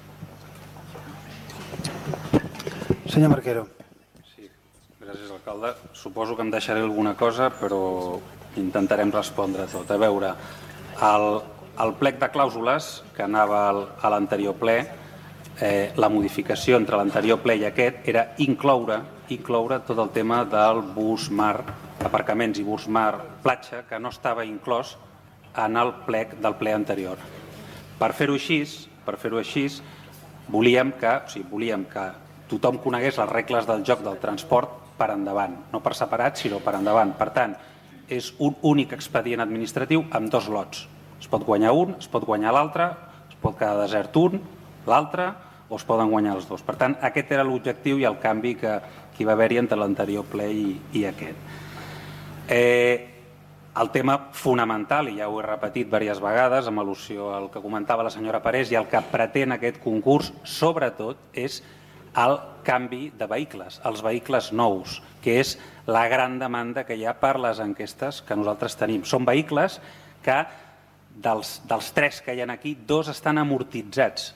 S5: Senyor Marquero.
S13: Sí, gràcies, alcalde. Suposo que em deixaré alguna cosa, però intentarem respondre tot. A veure, el... El plec de clàusules que anava a l'anterior ple, eh, la modificació entre l'anterior ple i aquest era incloure, incloure tot el tema del bus mar, aparcaments i bus mar platja, que no estava inclòs en el plec del ple anterior. Per fer-ho així, per fer-ho així, volíem que, o sigui, volíem que tothom conegués les regles del joc del transport per endavant, no per separat, sinó per endavant. Per tant, és un únic expedient administratiu amb dos lots. Es pot guanyar un, es pot guanyar l'altre, es pot quedar desert un, l'altre, o es poden guanyar els dos. Per tant, aquest era l'objectiu i el canvi que, que hi va haver-hi entre l'anterior ple i, i aquest. Eh, el tema fonamental, i ja ho he repetit diverses vegades amb al·lusió al que comentava la senyora Parés, i el que pretén aquest concurs, sobretot, és el canvi de vehicles, els vehicles nous, que és la gran demanda que hi ha per les enquestes que nosaltres tenim. Són vehicles que Dels, dels tres que hi ha aquí, dos estan amortitzats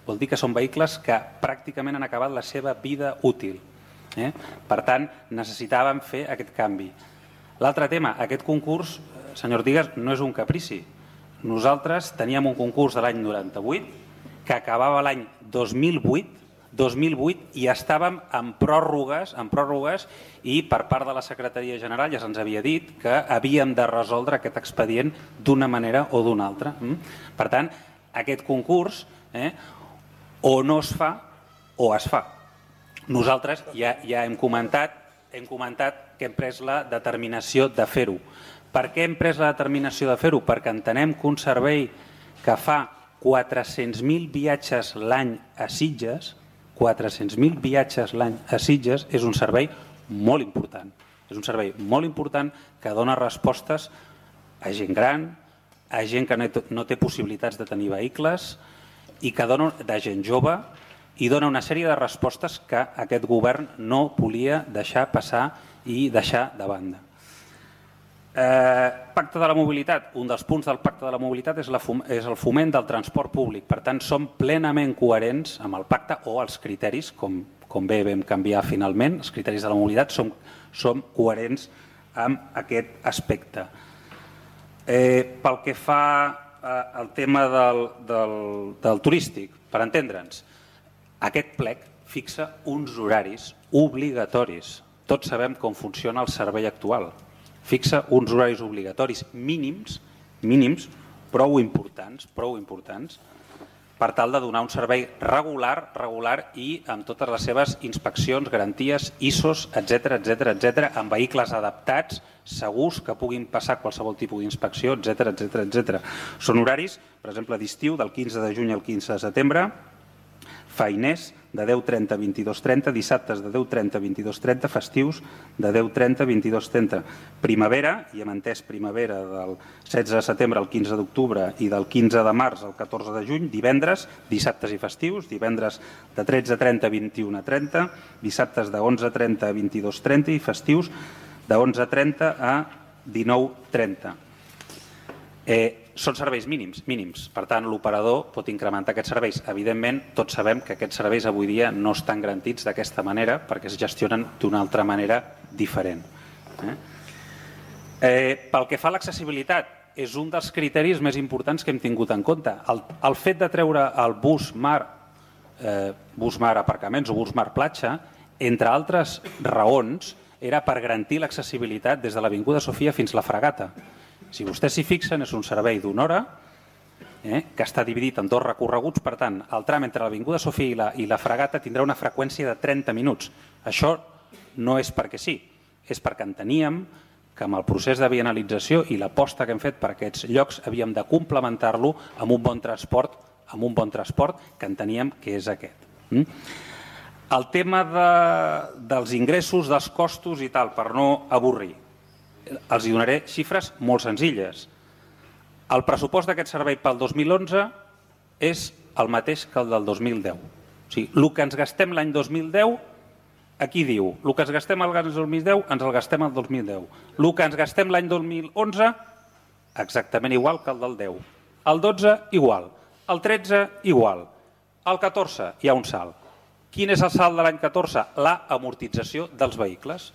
S13: vol dir que són vehicles que pràcticament han acabat la seva vida útil. Eh? Per tant, necessitàvem fer aquest canvi. L'altre tema, aquest concurs, senyor Artigas, no és un caprici. Nosaltres teníem un concurs de l'any noranta-vuit que acabava l'any dos mil vuit dos mil vuit i estàvem en pròrrogues, en pròrrogues i per part de la Secretaria General ja se'ns havia dit que havíem de resoldre aquest expedient d'una manera o d'una altra. Per tant, aquest concurs eh, o no es fa o es fa. Nosaltres ja, ja hem comentat, hem comentat que hem pres la determinació de fer-ho. Per què hem pres la determinació de fer-ho? Perquè entenem que un servei que fa quatre-cents mil viatges l'any a Sitges, quatre-cents mil viatges l'any a Sitges és un servei molt important. És un servei molt important que dona respostes a gent gran, a gent que no té possibilitats de tenir vehicles i que dona de gent jove i dona una sèrie de respostes que aquest govern no volia deixar passar i deixar de banda. Eh, pacte de la mobilitat. Un dels punts del pacte de la mobilitat és, la fom és el foment del transport públic. Per tant, som plenament coherents amb el pacte o els criteris, com, com bé vam canviar finalment, els criteris de la mobilitat, som, som coherents amb aquest aspecte. Eh, pel que fa eh, al tema del, del, del turístic, per entendre'ns, aquest plec fixa uns horaris obligatoris. Tots sabem com funciona el servei actual. Fixa uns horaris obligatoris mínims, mínims, prou importants, prou importants, per tal de donar un servei regular, regular i amb totes les seves inspeccions, garanties, I S Os, etcètera, etcètera, etcètera, amb vehicles adaptats, segurs, que puguin passar qualsevol tipus d'inspecció, etcètera, etcètera, etcètera. Són horaris, per exemple, d'estiu, del quinze de juny al quinze de setembre, feiners de deu trenta a vint-i-dos trenta, dissabtes de deu trenta a vint-i-dos trenta, festius de deu trenta a vint-i-dos trenta. Primavera, i hem entès primavera del setze de setembre al quinze d'octubre i del quinze de març al catorze de juny, divendres, dissabtes i festius, divendres de tretze trenta a vint-i-una trenta, dissabtes de onze trenta a vint-i-dos trenta i festius de onze trenta a dinou trenta. Eh, són serveis mínims, mínims. Per tant, l'operador pot incrementar aquests serveis. Evidentment, tots sabem que aquests serveis avui dia no estan garantits d'aquesta manera perquè es gestionen d'una altra manera diferent. Eh? Eh, pel que fa a l'accessibilitat, és un dels criteris més importants que hem tingut en compte. El, el fet de treure el bus mar, eh, bus mar aparcaments o bus mar platja, entre altres raons, era per garantir l'accessibilitat des de l'Avinguda Sofia fins la Fragata. Si vostès s'hi fixen, és un servei d'una hora eh, que està dividit en dos recorreguts. Per tant, el tram entre l'Avinguda Sofia i la, i la Fragata tindrà una freqüència de trenta minuts. Això no és perquè sí, és perquè enteníem que amb el procés de vianalització i l'aposta que hem fet per aquests llocs havíem de complementar-lo amb un bon transport, amb un bon transport que enteníem que és aquest. Mm? El tema de, dels ingressos, dels costos i tal, per no avorrir. Els hi donaré xifres molt senzilles. El pressupost d'aquest servei pel dos mil onze és el mateix que el del dos mil deu. O sigui, el que ens gastem l'any dos mil deu, aquí diu, el que ens gastem l'any dos mil deu, ens el gastem el dos mil deu. El que ens gastem l'any dos mil onze, exactament igual que el del deu. El dotze, igual. El tretze, igual. El catorze, hi ha un salt. Quin és el salt de l'any catorze? La amortització dels vehicles.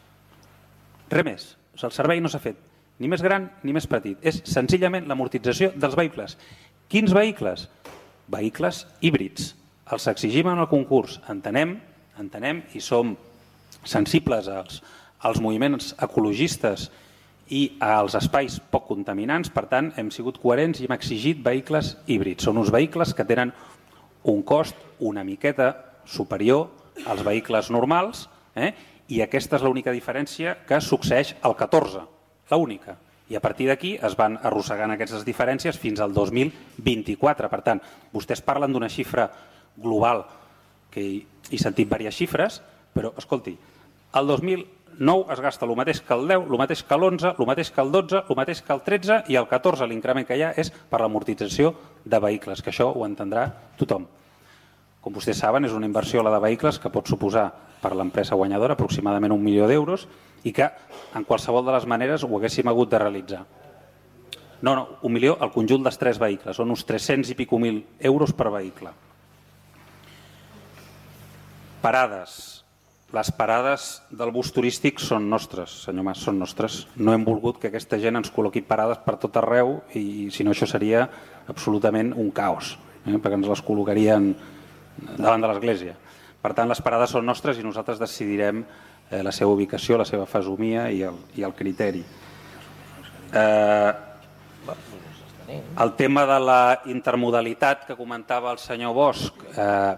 S13: Res més. El servei no s'ha fet ni més gran ni més petit. És senzillament l'amortització dels vehicles. Quins vehicles? Vehicles híbrids. Els exigim en el concurs. Entenem, entenem i som sensibles als, als moviments ecologistes i als espais poc contaminants. Per tant, hem sigut coherents i hem exigit vehicles híbrids. Són uns vehicles que tenen un cost una miqueta superior als vehicles normals, eh? I aquesta és l'única diferència que succeeix al catorze, l'única. I a partir d'aquí es van arrossegant aquestes diferències fins al dos mil vint-i-quatre. Per tant, vostès parlen d'una xifra global, que he sentit diverses xifres, però, escolti, el dos mil nou es gasta el mateix que el deu, el mateix que l'onze, el mateix que el dotze, el mateix que el tretze i el catorze l'increment que hi ha és per l'amortització de vehicles, que això ho entendrà tothom. Com vostès saben, és una inversió la de vehicles que pot suposar per l'empresa guanyadora aproximadament un milió d'euros i que en qualsevol de les maneres ho haguéssim hagut de realitzar. No, no, un milió al conjunt dels tres vehicles, són uns tres-cents i pico mil euros per vehicle. parades. Les parades del bus turístic són nostres, senyor Mas, són nostres. No hem volgut que aquesta gent ens col·loqui parades per tot arreu i, si no, això seria absolutament un caos, eh? perquè ens les col·locarien davant de l'església. Per tant, les parades són nostres i nosaltres decidirem eh, la seva ubicació, la seva fesomia i el, i el criteri. Eh, el tema de la intermodalitat que comentava el senyor Bosch, eh,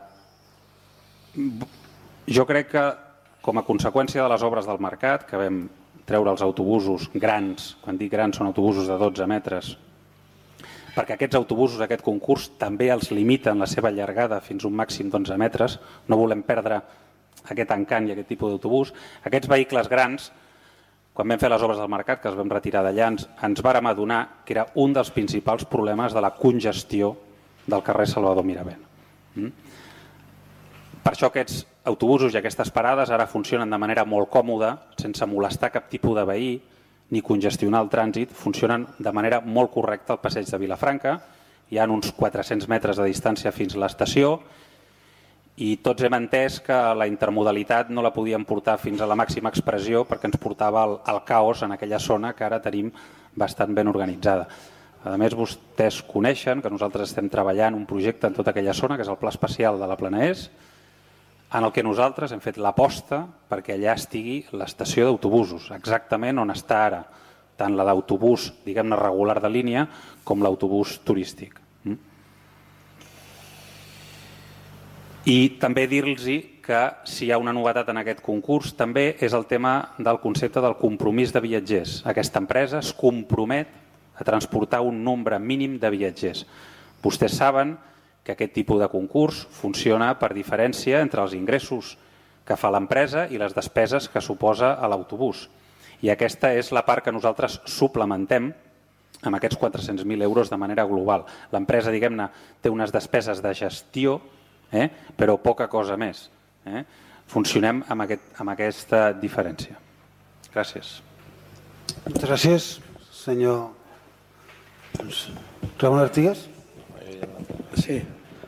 S13: jo crec que com a conseqüència de les obres del mercat, que vam treure els autobusos grans, quan dic grans són autobusos de dotze metres, perquè aquests autobusos, aquest concurs, també els limiten la seva llargada fins a un màxim d'onze metres, no volem perdre aquest encant i aquest tipus d'autobús. Aquests vehicles grans, quan vam fer les obres del mercat, que els vam retirar d'allà, ens, ens vàrem adonar que era un dels principals problemes de la congestió del carrer Salvador Miravent. Mm? Per això aquests autobusos i aquestes parades ara funcionen de manera molt còmoda, sense molestar cap tipus de veí ni congestionar el trànsit, funcionen de manera molt correcta al passeig de Vilafranca, hi ha uns quatre-cents metres de distància fins a l'estació i tots hem entès que la intermodalitat no la podíem portar fins a la màxima expressió perquè ens portava al, al caos en aquella zona que ara tenim bastant ben organitzada. A més, vostès coneixen que nosaltres estem treballant un projecte en tota aquella zona, que és el Pla Especial de la Planaers, en el que nosaltres hem fet l'aposta perquè allà estigui l'estació d'autobusos, exactament on està ara, tant la d'autobús, diguem-ne, regular de línia, com l'autobús turístic. I també dir-los que si hi ha una novetat en aquest concurs també és el tema del concepte del compromís de viatgers. Aquesta empresa es compromet a transportar un nombre mínim de viatgers. Vostès saben que aquest tipus de concurs funciona per diferència entre els ingressos que fa l'empresa i les despeses que suposa a l'autobús. I aquesta és la part que nosaltres suplementem amb aquests quatre-cents mil euros de manera global. L'empresa, diguem-ne, té unes despeses de gestió, eh, però poca cosa més. Eh? Funcionem amb, aquest, amb aquesta diferència. Gràcies.
S5: Moltes gràcies, senyor Ramon Artigas.
S10: Sí.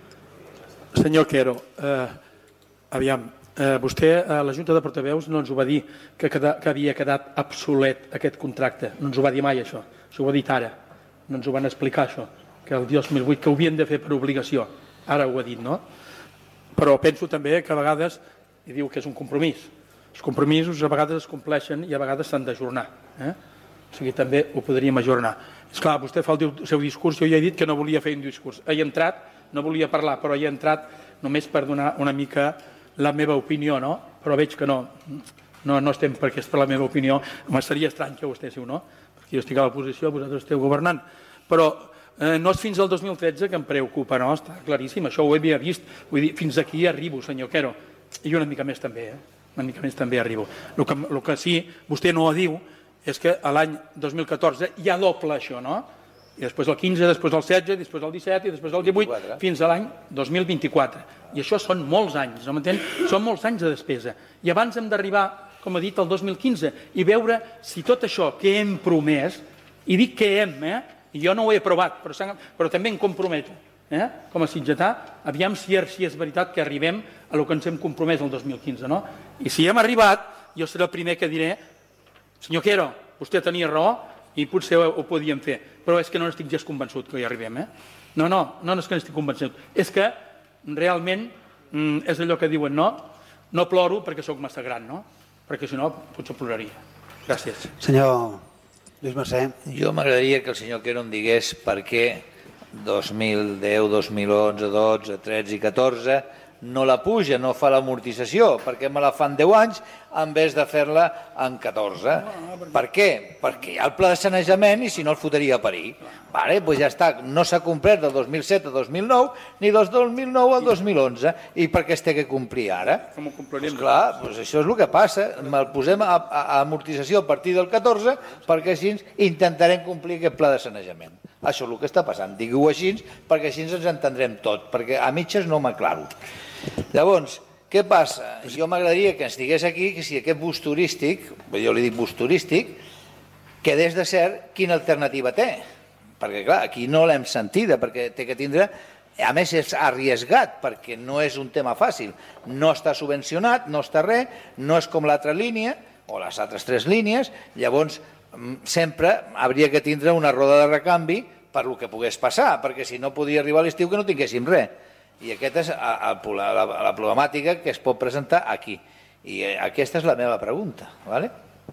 S10: Senyor Quero, eh, aviam, eh, vostè a la Junta de Portaveus no ens ho va dir que, queda, que havia quedat obsolet aquest contracte, no ens ho va dir mai això, això ho ha dit ara, no ens ho van explicar això, que el dos mil vuit que ho havien de fer per obligació, ara ho ha dit, no? Però penso també que a vegades, i diu que és un compromís, els compromisos a vegades es compleixen i a vegades s'han d'ajornar, eh? O sigui, també ho podríem ajornar. Esclar, vostè fa el seu discurs, jo ja he dit que no volia fer un discurs. He entrat, no volia parlar, però he entrat només per donar una mica la meva opinió, no? Però veig que no, no, no estem perquè és per la meva opinió. Home, seria estrany que ho estéssiu, no? Perquè jo estic a l'oposició, vosaltres esteu governant. Però eh, no és fins al dos mil tretze que em preocupa, no? Està claríssim, això ho havia vist. Vull dir, fins aquí arribo, senyor Quero. I una mica més també, eh? Una mica més també arribo. El que, el que sí, vostè no ho diu, és que l'any dos mil catorze hi ha doble això, no? I després el quinze, després el setze, després el disset i després el divuit, fins a l'any dos mil vint-i-quatre. I això són molts anys, no m'entén? Són molts anys de despesa. I abans hem d'arribar, com ha dit, al dos mil quinze i veure si tot això que hem promès, i dic que hem, eh? I jo no ho he aprovat, però, però també em comprometo, eh? Com a sitgetà, aviam si és, si és veritat que arribem a lo que ens hem compromès el dos mil quinze, no? I si hem arribat, jo seré el primer que diré: senyor Quero, vostè tenia raó i potser ho, ho podíem fer, però és que no n'estic gens convençut que hi arribem. Eh? No, no, no és que n'estic convençut. És que realment mm, és allò que diuen, no, no ploro perquè sóc massa gran, no? Perquè si no potser ploraria. Gràcies.
S5: Senyor Lluís Mercè.
S11: Jo m'agradaria que el senyor Quero em digués per què dos mil deu, dos mil onze, dotze, tretze i catorze no la puja, no fa l'amortització, perquè me la fan deu anys en vez de fer-la en catorze. Per què? Perquè hi ha el pla de sanejament i si no el fotria a parir. Vale, doncs ja està, no s'ha complert del dos mil set a dos mil nou ni del dos mil nou al dos mil onze. I per què es té que complir ara?
S10: Com ho compliríem?
S11: Pues clar, doncs això és el que passa. El posem a, a, a amortització a partir del catorze perquè així intentarem complir aquest pla de sanejament. Això és el que està passant. Digueu així perquè així ens entendrem tot, perquè a mitges no m'aclaro. Llavors, què passa? Jo m'agradaria que ens digués aquí que si aquest bus turístic, jo li dic bus turístic, quedés de cert quina alternativa té. Perquè, clar, aquí no l'hem sentida, perquè té que tindre A més, és arriesgat, perquè no és un tema fàcil. No està subvencionat, no està res, no és com l'altra línia, o les altres tres línies, llavors sempre hauria que tindre una roda de recanvi per el que pogués passar, perquè si no podia arribar a l'estiu que no tinguéssim res. I aquesta és la problemàtica que es pot presentar aquí. I aquesta és la meva pregunta. Vale?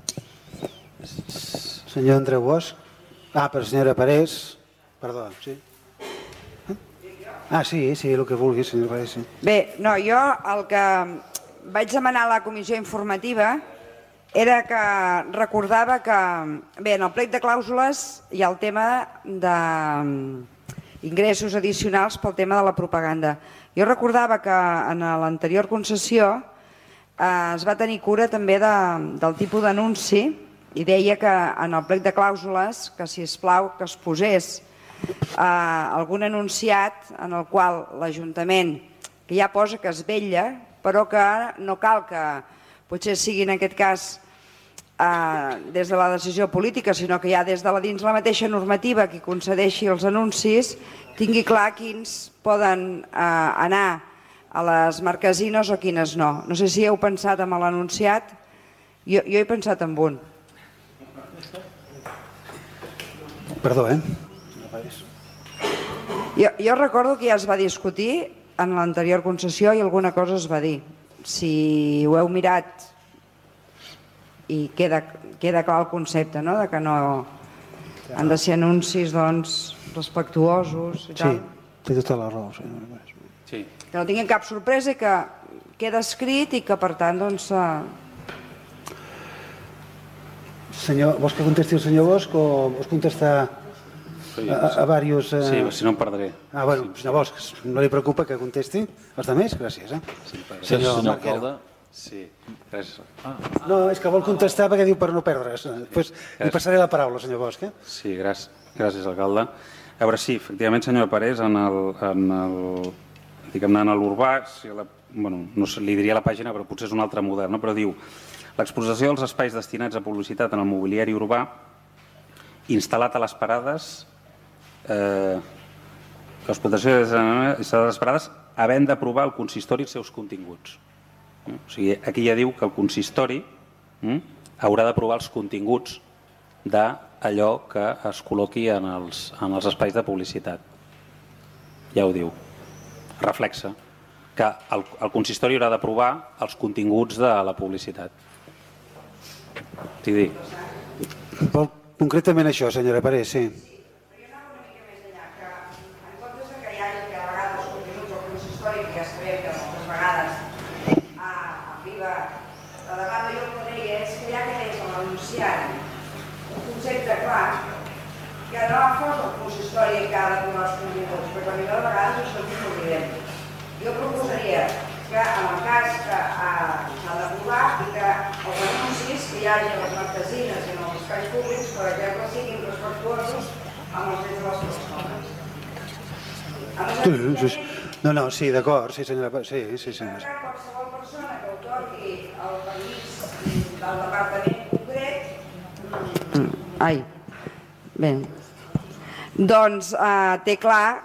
S5: Senyor Andreu Bosch. Ah, per senyora Parés. Perdó, sí. Ah, sí, sí, el que vulgui, senyor Parés. Sí.
S12: Bé, no, jo el que vaig demanar a la comissió informativa era que recordava que, bé, en el plec de clàusules hi ha el tema d'ingressos addicionals pel tema de la propaganda. Jo recordava que en l'anterior concessió es va tenir cura també del tipus d'anunci i deia que en el plec de clàusules que, si es plau, que es posés algun anunciat en el qual l'Ajuntament, que ja posa que es vetlla, però que no cal que potser sigui en aquest cas des de la decisió política, sinó que ja des de dins la mateixa normativa que concedeixi els anuncis tingui clar quins poden anar a les marquesines o quines no. No sé si heu pensat en l'anunciat, jo he pensat en un.
S5: Perdó, eh?
S12: Jo recordo que ja es va discutir en l'anterior concessió i alguna cosa es va dir. Si ho heu mirat i queda clar el concepte, que no han de ser anuncis respectuosos i tal.
S5: Sí, té tota la raó.
S12: Que no tinguin cap sorpresa i que queda escrit i que per tant doncs...
S5: Senyor, vols que contesti el senyor Bosch o vols contestar a diversos...
S13: Sí, si no em perdré.
S5: Ah, bueno, senyor Bosch, no li preocupa que contesti? Els altres? Gràcies.
S13: Senyor alcalde. Sí, gràcies.
S5: No, és que vol contestar perquè diu per no perdre's. Després li passaré la paraula, senyor Bosch.
S13: Sí, gràcies, alcalde. A veure, sí, efectivament, senyor Parés, en el... diguem-ne, en l'urbà, no li diria la pàgina, però potser és un altre model, però diu: l'exposició dels espais destinats a publicitat en el mobiliari urbà instal·lat a les parades, l'explotació instal·lat a les parades havent d'aprovar el consistori els seus continguts. O sigui, aquí ja diu que el consistori haurà d'aprovar els continguts d'allò que es col·loqui en els espais de publicitat. Ja ho diu. Reflexa que el consistori haurà d'aprovar els continguts de la publicitat. T'hi dic.
S5: Concretament això, senyora Parés, sí.
S12: Que no fos el consistori que ha d'aprovar els continguts, perquè a millor de vegades això ens ho oblidem. Jo proposaria que en el cas que s'ha d'aprovar i que els anuncis que hi hagi a les marquesines i en els espais públics, per exemple, siguin respectuosos amb els drets de les persones.
S5: No, no, sí, d'acord, sí, senyora Parés. Sí, sí, senyora.
S12: Qualsevol persona que otorgui el permís del departament concret... Ai, bé, doncs té clar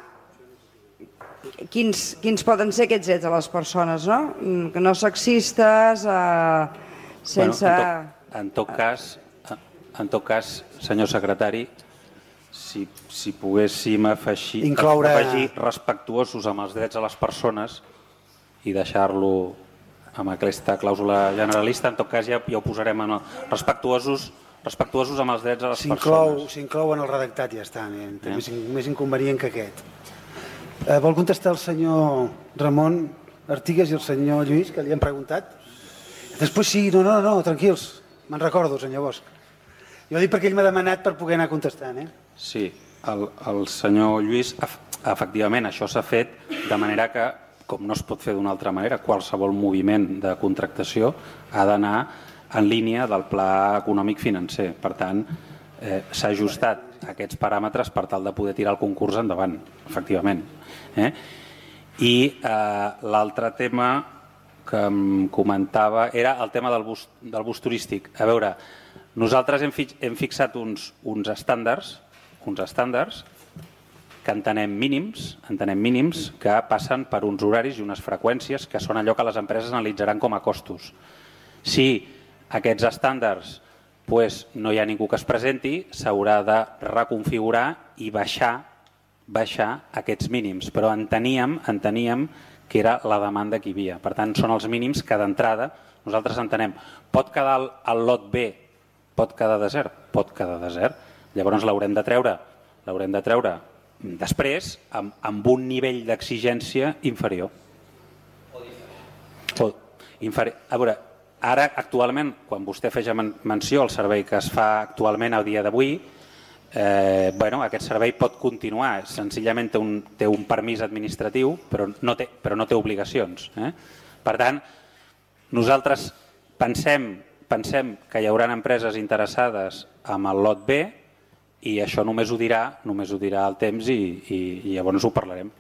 S12: quins poden ser aquests drets de les persones, no? Que no sexistes, sense...
S13: En tot cas, en tot cas, senyor secretari, si poguéssim afegir respectuosos amb els drets de les persones i deixar-lo amb aquesta clàusula generalista, en tot cas ja ho posarem en respectuosos respectuosos amb els drets de les persones.
S5: S'inclou en el redactat, ja està, més inconvenient que aquest. Vol contestar el senyor Ramon Artigas i el senyor Lluís, que li han preguntat? Després sí, no, no, no, tranquils, me'n recordo, senyor Bosch. Jo ho dic perquè ell m'ha demanat per poder anar contestant.
S13: Sí, el senyor Lluís, efectivament, això s'ha fet de manera que, com no es pot fer d'una altra manera, qualsevol moviment de contractació ha d'anar en línia del pla econòmic financer. Per tant, s'ha ajustat aquests paràmetres per tal de poder tirar el concurs endavant, efectivament. I l'altre tema que em comentava era el tema del bus turístic. A veure, nosaltres hem fixat uns estàndards uns estàndards que que entenem mínims, entenem mínims que passen per uns horaris i unes freqüències que són allò que les empreses analitzaran com a costos. Si aquests estàndards pues, no hi ha ningú que es presenti, s'haurà de reconfigurar i baixar, baixar aquests mínims. Però enteníem, enteníem que era la demanda que hi havia. Per tant, són els mínims que d'entrada nosaltres entenem. Pot quedar el, el lot B, pot quedar desert? Pot quedar desert. Llavors l'haurem de treure, l'haurem de treure després amb, amb un nivell d'exigència inferior. O inferior. A veure, ara, actualment, quan vostè feia menció al servei que es fa actualment al dia d'avui, eh, bueno, aquest servei pot continuar, senzillament té un, té un permís administratiu, però no té, però no té obligacions. Eh? Per tant, nosaltres pensem, pensem que hi haurà empreses interessades amb el lot B i això només ho dirà, només ho dirà el temps i, i, i llavors ho parlarem.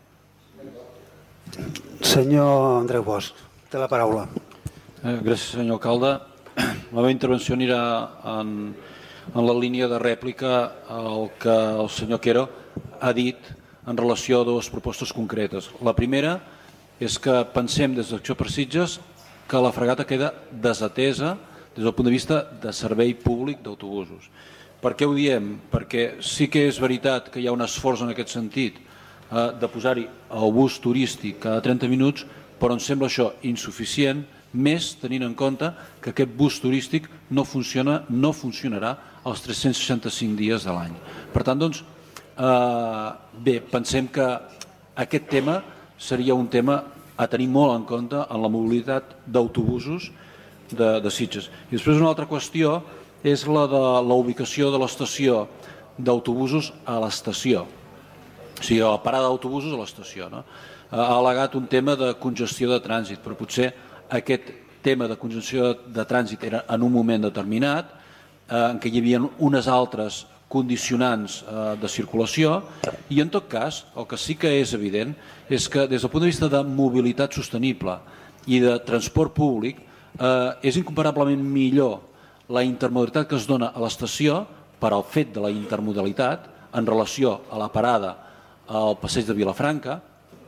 S5: Senyor Andreu Bosch, té la paraula.
S6: Gràcies, senyor alcalde. La meva intervenció anirà en, en la línia de rèplica al que el senyor Quero ha dit en relació a dues propostes concretes. La primera és que pensem des d'Acció per Sitges que la fregata queda desatesa des del punt de vista de servei públic d'autobusos. Per què ho diem? Perquè sí que és veritat que hi ha un esforç en aquest sentit eh, de posar-hi el bus turístic cada trenta minuts, però em sembla això insuficient, més tenint en compte que aquest bus turístic no funciona, no funcionarà els tres-cents seixanta-cinc dies de l'any. Per tant, doncs, eh, bé, pensem que aquest tema seria un tema a tenir molt en compte en la mobilitat d'autobusos de, de Sitges. I després una altra qüestió és la de la ubicació de l'estació d'autobusos a l'estació. O sigui, a la parada d'autobusos a l'estació. No? Ha al·legat un tema de congestió de trànsit, però potser aquest tema de congestió de trànsit era en un moment determinat, en què hi havia unes altres condicionants de circulació i, en tot cas, el que sí que és evident és que des del punt de vista de mobilitat sostenible i de transport públic és incomparablement millor la intermodalitat que es dona a l'estació per al fet de la intermodalitat en relació a la parada al passeig de Vilafranca,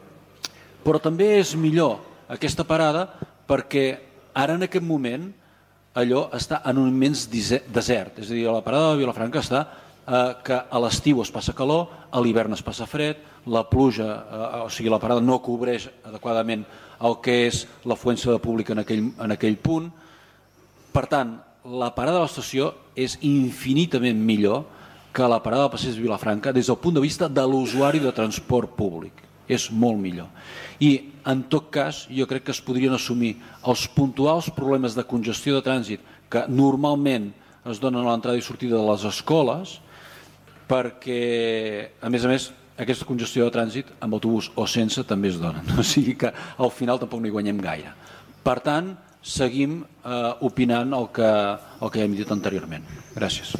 S6: però també és millor aquesta parada perquè ara en aquest moment allò està en un immens desert, és a dir, a la parada de Vilafranca està eh, que a l'estiu es passa calor, a l'hivern es passa fred, la pluja, eh, o sigui, la parada no cobreix adequadament el que és l'afluència de públic en aquell, en aquell punt. Per tant, la parada de l'estació és infinitament millor que la parada del passeig de Vilafranca des del punt de vista de l'usuari de transport públic. És molt millor. I, en tot cas, jo crec que es podrien assumir els puntuals problemes de congestió de trànsit que normalment es donen a l'entrada i sortida de les escoles perquè, a més a més, aquesta congestió de trànsit amb autobús o sense també es donen. O sigui que al final tampoc no hi guanyem gaire. Per tant, seguim eh, opinant el que, el que hem dit anteriorment. Gràcies.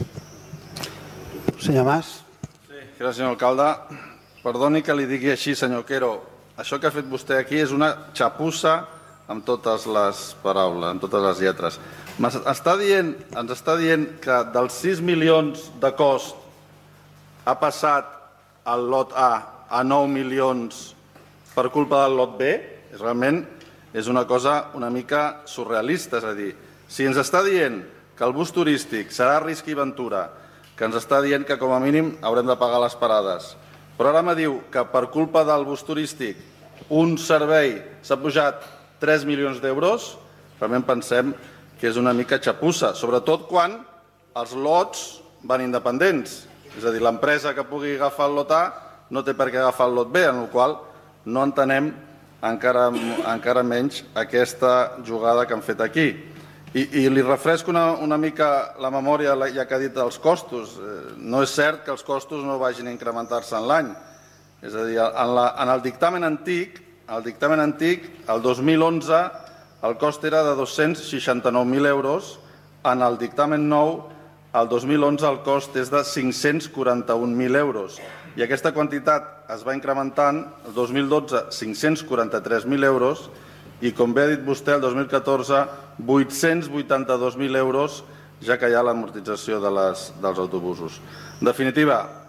S5: Senyor Mas.
S9: Sí, gràcies, senyor alcalde. Perdoni que li digui així, senyor Quero. Això que ha fet vostè aquí és una xapussa amb totes les paraules, amb totes les lletres. Està dient, ens està dient que dels sis milions de cost ha passat el lot A a nou milions per culpa del lot B. Realment és una cosa una mica surrealista. És a dir, si ens està dient que el bus turístic serà risc i ventura, que ens està dient que com a mínim haurem de pagar les parades, però ara me diu que per culpa del bus turístic un servei s'ha pujat tres milions d'euros, realment pensem que és una mica xapussa, sobretot quan els lots van independents. És a dir, l'empresa que pugui agafar el lot A no té per què agafar el lot B, en el qual no entenem encara, encara menys aquesta jugada que han fet aquí. I, i li refresco una, una mica la memòria, ja que ha dit els costos. No és cert que els costos no vagin a incrementar-se en l'any. És a dir, en, la, en el dictamen antic, el dictamen antic, el dos mil onze, el cost era de dos-cents seixanta-nou mil euros. En el dictamen nou, el dos mil onze, el cost és de cinc-cents quaranta-un mil euros. I aquesta quantitat es va incrementant, el dos mil dotze, cinc-cents quaranta-tres mil euros, i com bé ha dit vostè, el dos mil catorze, vuit-cents vuitanta-dos mil euros, ja que hi ha l'amortització de les, dels autobusos. En definitiva,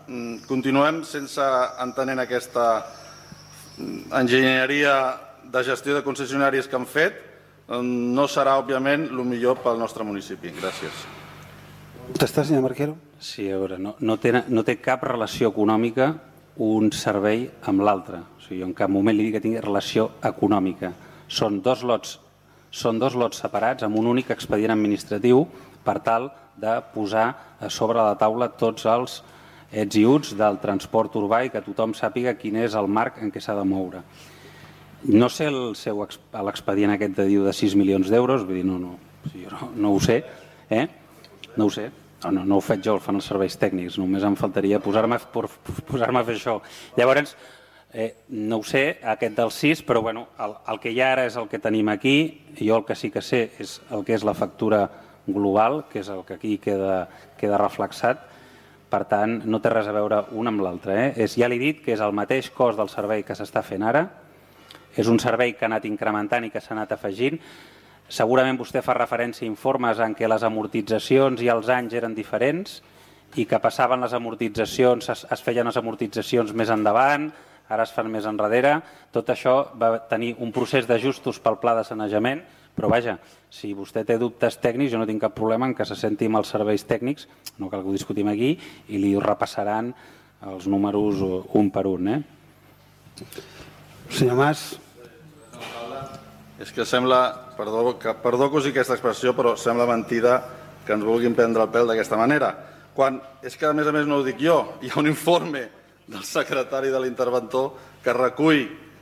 S9: continuem sense entenent aquesta enginyeria de gestió de concessionaris que han fet, no serà, òbviament, el millor pel nostre municipi. Gràcies.
S5: Contestar, senyor Marquero?
S13: Sí, a veure, no, no, té, no té cap relació econòmica un servei amb l'altre. O sigui, jo en cap moment li dic que tingui relació econòmica. Són dos lots, són dos lots separats amb un únic expedient administratiu per tal de posar a sobre la taula tots els ets i uts del transport urbà i que tothom sàpiga quin és el marc en què s'ha de moure. No sé el seu l'expedient aquest de diu de sis milions d'euros, vull dir, no, no, no, no ho sé, eh? No ho sé, no, no, no ho faig jo, el fan els serveis tècnics, només em faltaria posar-me posar a fer això. Llavors, eh, no ho sé, aquest dels sis, però bueno, el, el que hi ha ara és el que tenim aquí, jo el que sí que sé és el que és la factura global, que és el que aquí queda, queda reflexat. Per tant, no té res a veure un amb l'altre. Eh? Ja l'he dit que és el mateix cost del servei que s'està fent ara, és un servei que ha anat incrementant i que s'ha anat afegint. Segurament vostè fa referència a informes en què les amortitzacions i els anys eren diferents i que passaven les amortitzacions, es, es feien les amortitzacions més endavant, ara es fan més enrere. Tot això va tenir un procés d'ajustos pel pla de sanejament, però vaja, si vostè té dubtes tècnics, jo no tinc cap problema en que se senti amb els serveis tècnics, no cal que ho discutim aquí, i li repassaran els números un per un. Eh?
S5: Senyor Mas.
S9: És que sembla, perdó, que, perdó que usi aquesta expressió, però sembla mentida que ens vulguin prendre el pèl d'aquesta manera. Quan, és que a més a més no ho dic jo, hi ha un informe del secretari de l'interventor que recull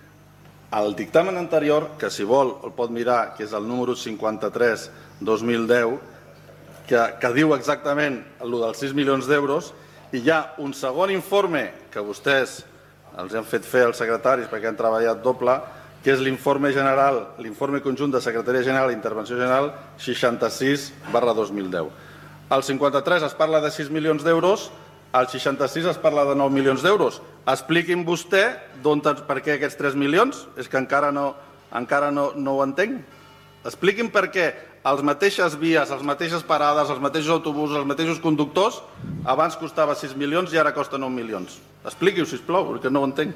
S9: el dictamen anterior, que si vol el pot mirar, que és el número cinquanta-tres dos mil deu, que, que diu exactament el dels sis milions d'euros, i hi ha un segon informe que vostès els han fet fer als secretaris perquè han treballat doble, que és l'informe general, l'informe conjunt de Secretaria General i Intervenció General seixanta-sis barra dos mil deu. Al cinquanta-tres es parla de sis milions d'euros, al seixanta-sis es parla de nou milions d'euros. Expliqui'm vostè per què aquests tres milions, és que encara no, encara no, no ho entenc. Expliqui'm per què les mateixes vies, les mateixes parades, els mateixos autobusos, els mateixos conductors, abans costava sis milions i ara costa nou milions. Expliqui-ho, sisplau, perquè no ho entenc.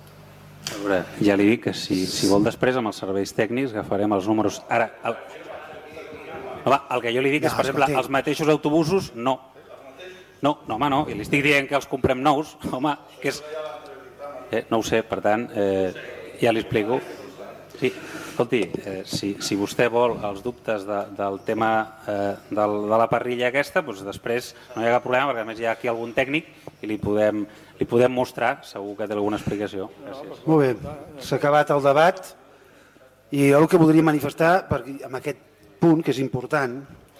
S13: A veure, ja li dic que si, si vol després amb els serveis tècnics agafarem els números. Ara, el, no, va, el que jo li dic és, per exemple, els mateixos autobusos, no. No, no, home, no, i li estic dient que els comprem nous, home, que és... Eh, no ho sé, per tant, eh, ja li explico. Sí, escolti, eh, si, si vostè vol els dubtes de, del tema eh, del, de la parrilla aquesta, doncs després no hi ha cap problema, perquè a més hi ha aquí algun tècnic i li podem, li podem mostrar, segur que té alguna explicació. Gràcies.
S5: Molt bé, s'ha acabat el debat i el que voldria manifestar perquè amb aquest punt, que és important,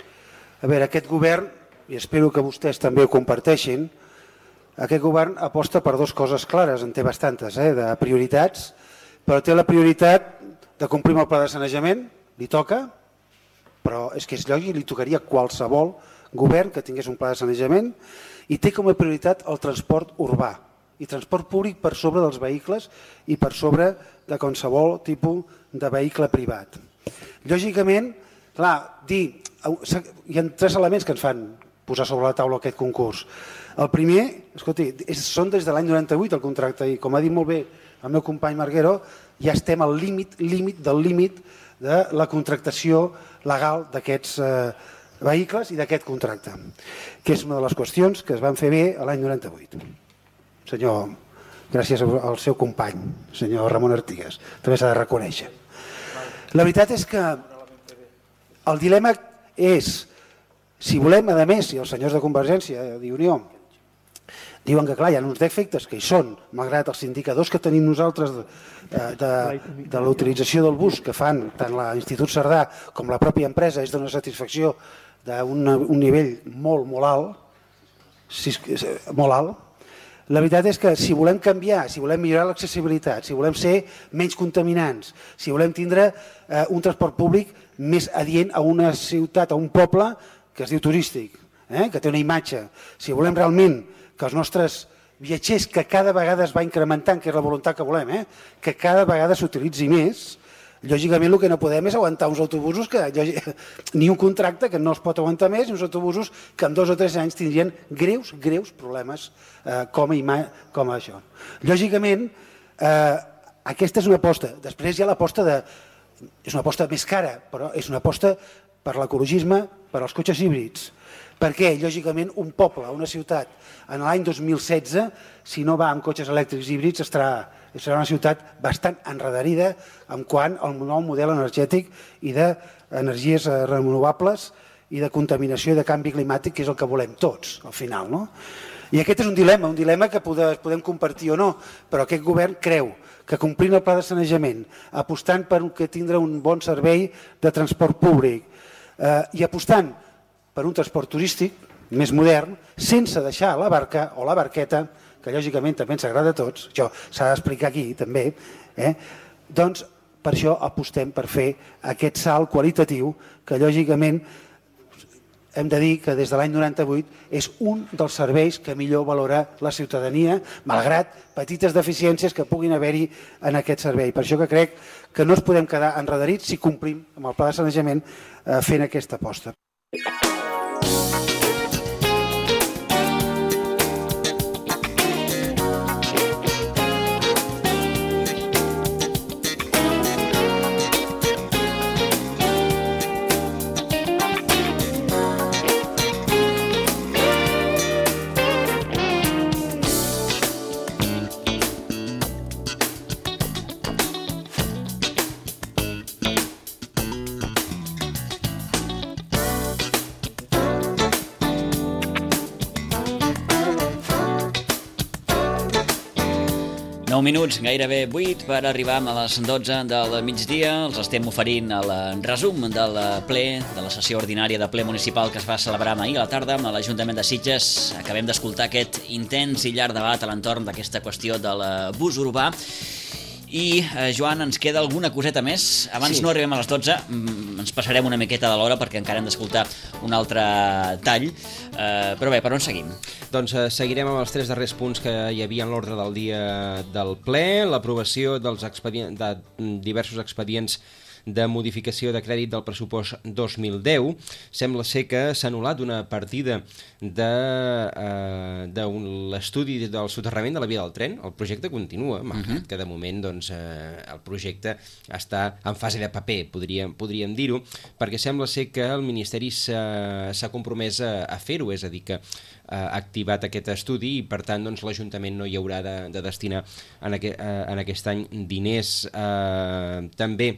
S5: a veure, aquest govern, i espero que vostès també ho comparteixin, aquest govern aposta per dues coses clares, en té bastantes, eh, de prioritats, però té la prioritat de complir el pla de sanejament, li toca, però és que és lògic, li tocaria a qualsevol govern que tingués un pla de sanejament, i té com a prioritat el transport urbà, i transport públic per sobre dels vehicles i per sobre de qualsevol tipus de vehicle privat. Lògicament, clar, dir, hi ha tres elements que ens fan posar sobre la taula aquest concurs. El primer, escolti, és, són des de l'any noranta-vuit el contracte, i com ha dit molt bé el meu company Marguero, ja estem al límit límit del límit de la contractació legal d'aquests eh, vehicles i d'aquest contracte, que és una de les qüestions que es van fer bé l'any noranta-vuit. Senyor, gràcies al seu company, senyor Ramon Artigas, també s'ha de reconèixer. La veritat és que el dilema és, si volem, a més, i els senyors de Convergència i Unió diuen que clar, hi ha uns defectes que hi són, malgrat els indicadors que tenim nosaltres de, de, de la utilització del bus que fan tant l'Institut Cerdà com la pròpia empresa és d'una satisfacció d'un un nivell molt, molt alt, si, molt alt. La veritat és que si volem canviar, si volem millorar l'accessibilitat, si volem ser menys contaminants, si volem tindre eh, un transport públic més adient a una ciutat, a un poble que es diu turístic, eh, que té una imatge, si volem realment que els nostres viatgers, que cada vegada es va incrementant, que és la voluntat que volem, eh? que cada vegada s'utilitzi més, Lògicament el que no podem és aguantar uns autobusos que ni un contracte que no es pot aguantar més, ni uns autobusos que en dos o tres anys tindrien greus, greus problemes eh, com, a, com a això. Lògicament, eh, aquesta és una aposta. Després hi ha l'aposta de... És una aposta més cara, però és una aposta per l'ecologisme, per als cotxes híbrids. Perquè, lògicament, un poble, una ciutat, en l'any dos mil setze, si no va amb cotxes elèctrics híbrids, estarà... serà una ciutat bastant enredarida en quant al nou model energètic i d'energies renovables i de contaminació i de canvi climàtic, que és el que volem tots, al final. No? I aquest és un dilema, un dilema que podem compartir o no, però aquest govern creu que complint el pla de sanejament, apostant per que tindrà un bon servei de transport públic eh, i apostant per un transport turístic més modern, sense deixar la barca o la barqueta, que lògicament també ens agrada a tots, això s'ha d'explicar aquí també, eh? Doncs per això apostem per fer aquest salt qualitatiu que lògicament hem de dir que des de l'any noranta-vuit és un dels serveis que millor valora la ciutadania, malgrat petites deficiències que puguin haver-hi en aquest servei. Per això que crec que no ens podem quedar enredarits si complim amb el pla de sanejament eh, fent aquesta aposta.
S2: nou minuts, gairebé vuit, per arribar a les dotze del migdia. Els estem oferint el resum del ple, de la sessió ordinària de ple municipal que es va celebrar ahir a la tarda a l'Ajuntament de Sitges. Acabem d'escoltar aquest intens i llarg debat a l'entorn d'aquesta qüestió del bus urbà. I, eh, Joan, ens queda alguna coseta més. Abans sí. No arribem a les dotze, ens passarem una miqueta de l'hora perquè encara hem d'escoltar un altre tall. Eh, però bé, per on seguim?
S3: Doncs eh, seguirem amb els tres darrers punts que hi havia en l'ordre del dia del ple. L'aprovació dels expedients, de diversos expedients de modificació de crèdit del pressupost dos mil deu. Sembla ser que s'ha anul·lat una partida de, eh, de un, l'estudi del soterrament de la via del tren. El projecte continua, malgrat uh-huh. que de moment doncs, eh, el projecte està en fase de paper, podríem, podríem dir-ho, perquè sembla ser que el Ministeri s'ha, s'ha compromès a, a fer-ho, és a dir, que ha activat aquest estudi i per tant doncs, l'Ajuntament no hi haurà de, de destinar en, aqu eh, en aquest any diners. Eh, també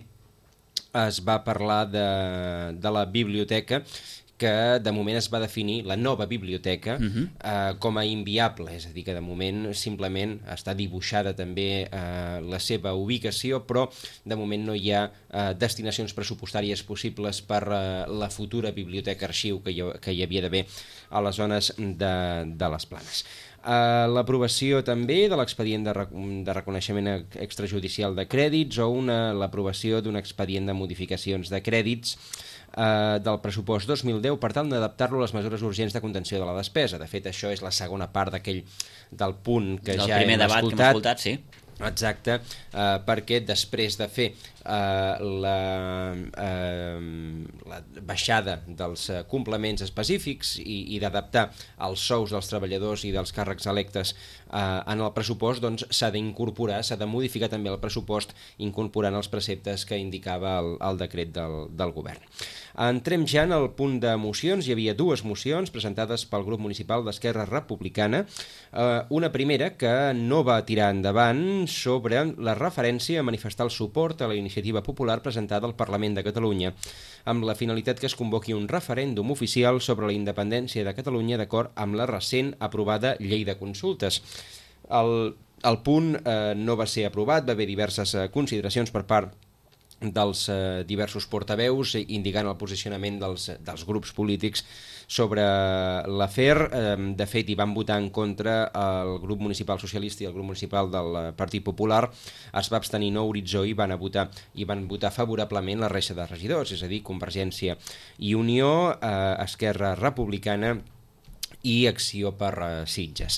S3: es va parlar de, de la biblioteca, que de moment es va definir la nova biblioteca uh-huh. eh, com a inviable, és a dir, que de moment simplement està dibuixada també eh, la seva ubicació, però de moment no hi ha eh, destinacions pressupostàries possibles per eh, la futura biblioteca arxiu que hi, que hi havia d'haver a les zones de, de les Planes. Uh, l'aprovació també de l'expedient de, rec de reconeixement extrajudicial de crèdits o l'aprovació d'un expedient de modificacions de crèdits uh, del pressupost dos mil deu per tal d'adaptar-lo a les mesures urgents de contenció de la despesa. De fet, això és la segona part d'aquell del punt que del ja hem escoltat. Del primer debat que hem escoltat, sí. Exacte, eh, perquè després de fer eh, la, eh, la baixada dels eh, complements específics i, i d'adaptar els sous dels treballadors i dels càrrecs electes eh, en el pressupost, doncs s'ha d'incorporar, s'ha de modificar també el pressupost incorporant els preceptes que indicava el, el decret del, del govern. Entrem ja en el punt de mocions. Hi havia dues mocions presentades pel grup municipal d'Esquerra Republicana. Eh, una primera que no va tirar endavant sobre la referència a manifestar el suport a la iniciativa popular presentada al Parlament de Catalunya, amb la finalitat que es convoqui un referèndum oficial sobre la independència de Catalunya d'acord amb la recent aprovada llei de consultes. El, el punt eh, no va ser aprovat, va haver diverses eh, consideracions per part dels eh, diversos portaveus indicant el posicionament dels, dels grups polítics sobre l'afer. Eh, de fet, hi van votar en contra el grup municipal socialista i el grup municipal del Partit Popular. Es va abstenir No Horitzó i van, a votar, i van votar favorablement la resta de regidors, és a dir, Convergència i Unió, eh, Esquerra Republicana i Acció per eh, Sitges.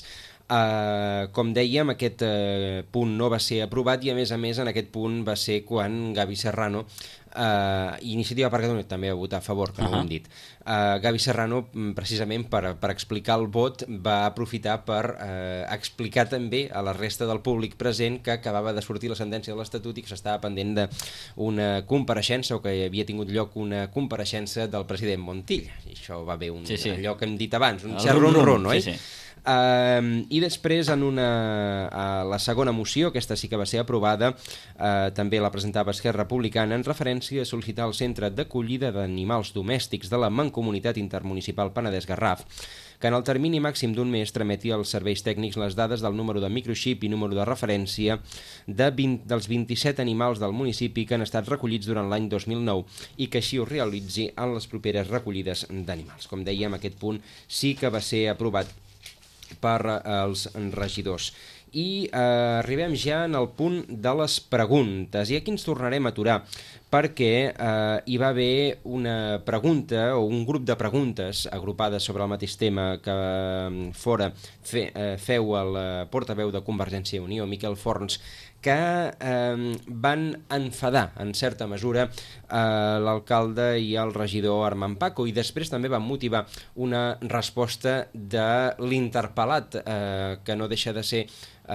S3: Uh, com dèiem, aquest uh, punt no va ser aprovat i a més a més en aquest punt va ser quan Gavi Serrano, uh, Iniciativa per Catalunya també va votar a favor, que uh -huh. no ho hem dit, uh, Gavi Serrano precisament per, per explicar el vot va aprofitar per uh, explicar també a la resta del públic present que acabava de sortir la sentència de l'Estatut i que s'estava pendent d'una compareixença o que havia tingut lloc una compareixença del president Montilla, i això va haver un, sí, sí. allò que hem dit abans, un xerron-ron, oi? Sí, sí. Uh, I després en una, uh, la segona moció, aquesta sí que va ser aprovada, uh, també la presentava Esquerra Republicana en referència a sol·licitar al Centre d'Acollida d'Animals Domèstics de la Mancomunitat Intermunicipal Penedès-Garraf que en el termini màxim d'un mes trameti als serveis tècnics les dades del número de microxip i número de referència de vint, dels vint-i-set animals del municipi que han estat recollits durant l'any dos mil nou i que així ho realitzi en les properes recollides d'animals. Com dèiem, aquest punt sí que va ser aprovat per als regidors. I eh, arribem ja en el punt de les preguntes, i aquí ens tornarem a aturar perquè eh, hi va haver una pregunta o un grup de preguntes agrupades sobre el mateix tema que fora fe, eh, feu el portaveu de Convergència i Unió, Miquel Forns, que eh, van enfadar en certa mesura eh, l'alcalde i el regidor Armand Paco, i després també van motivar una resposta de l'interpel·lat, eh, que no deixa de ser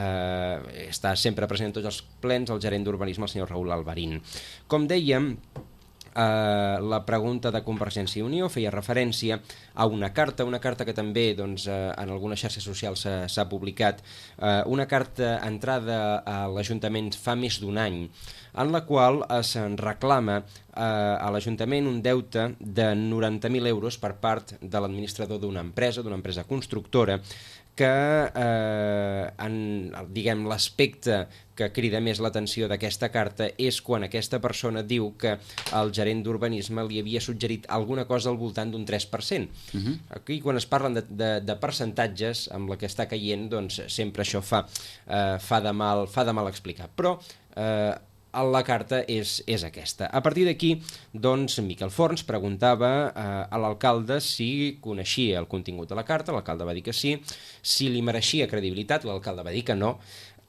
S3: eh, està sempre present en tots els plens, el gerent d'urbanisme, el senyor Raül Alvarín. Com dèiem, Uh, la pregunta de Convergència i Unió feia referència a una carta, una carta que també doncs, uh, en algunes xarxes socials s'ha publicat, uh, una carta entrada a l'Ajuntament fa més d'un any, en la qual es reclama uh, a l'Ajuntament un deute de noranta mil euros per part de l'administrador d'una empresa, d'una empresa constructora, que eh, en, diguem, l'aspecte que crida més l'atenció d'aquesta carta és quan aquesta persona diu que el gerent d'urbanisme li havia suggerit alguna cosa al voltant d'un tres per cent. Uh-huh. Aquí, quan es parlen de, de, de percentatges, amb la que està caient, doncs sempre això fa, eh, fa, de, mal, fa de mal explicar. Però eh, la carta és, és aquesta. A partir d'aquí, doncs, Miquel Forns preguntava eh, a l'alcalde si coneixia el contingut de la carta, l'alcalde va dir que sí, si li mereixia credibilitat, l'alcalde va dir que no,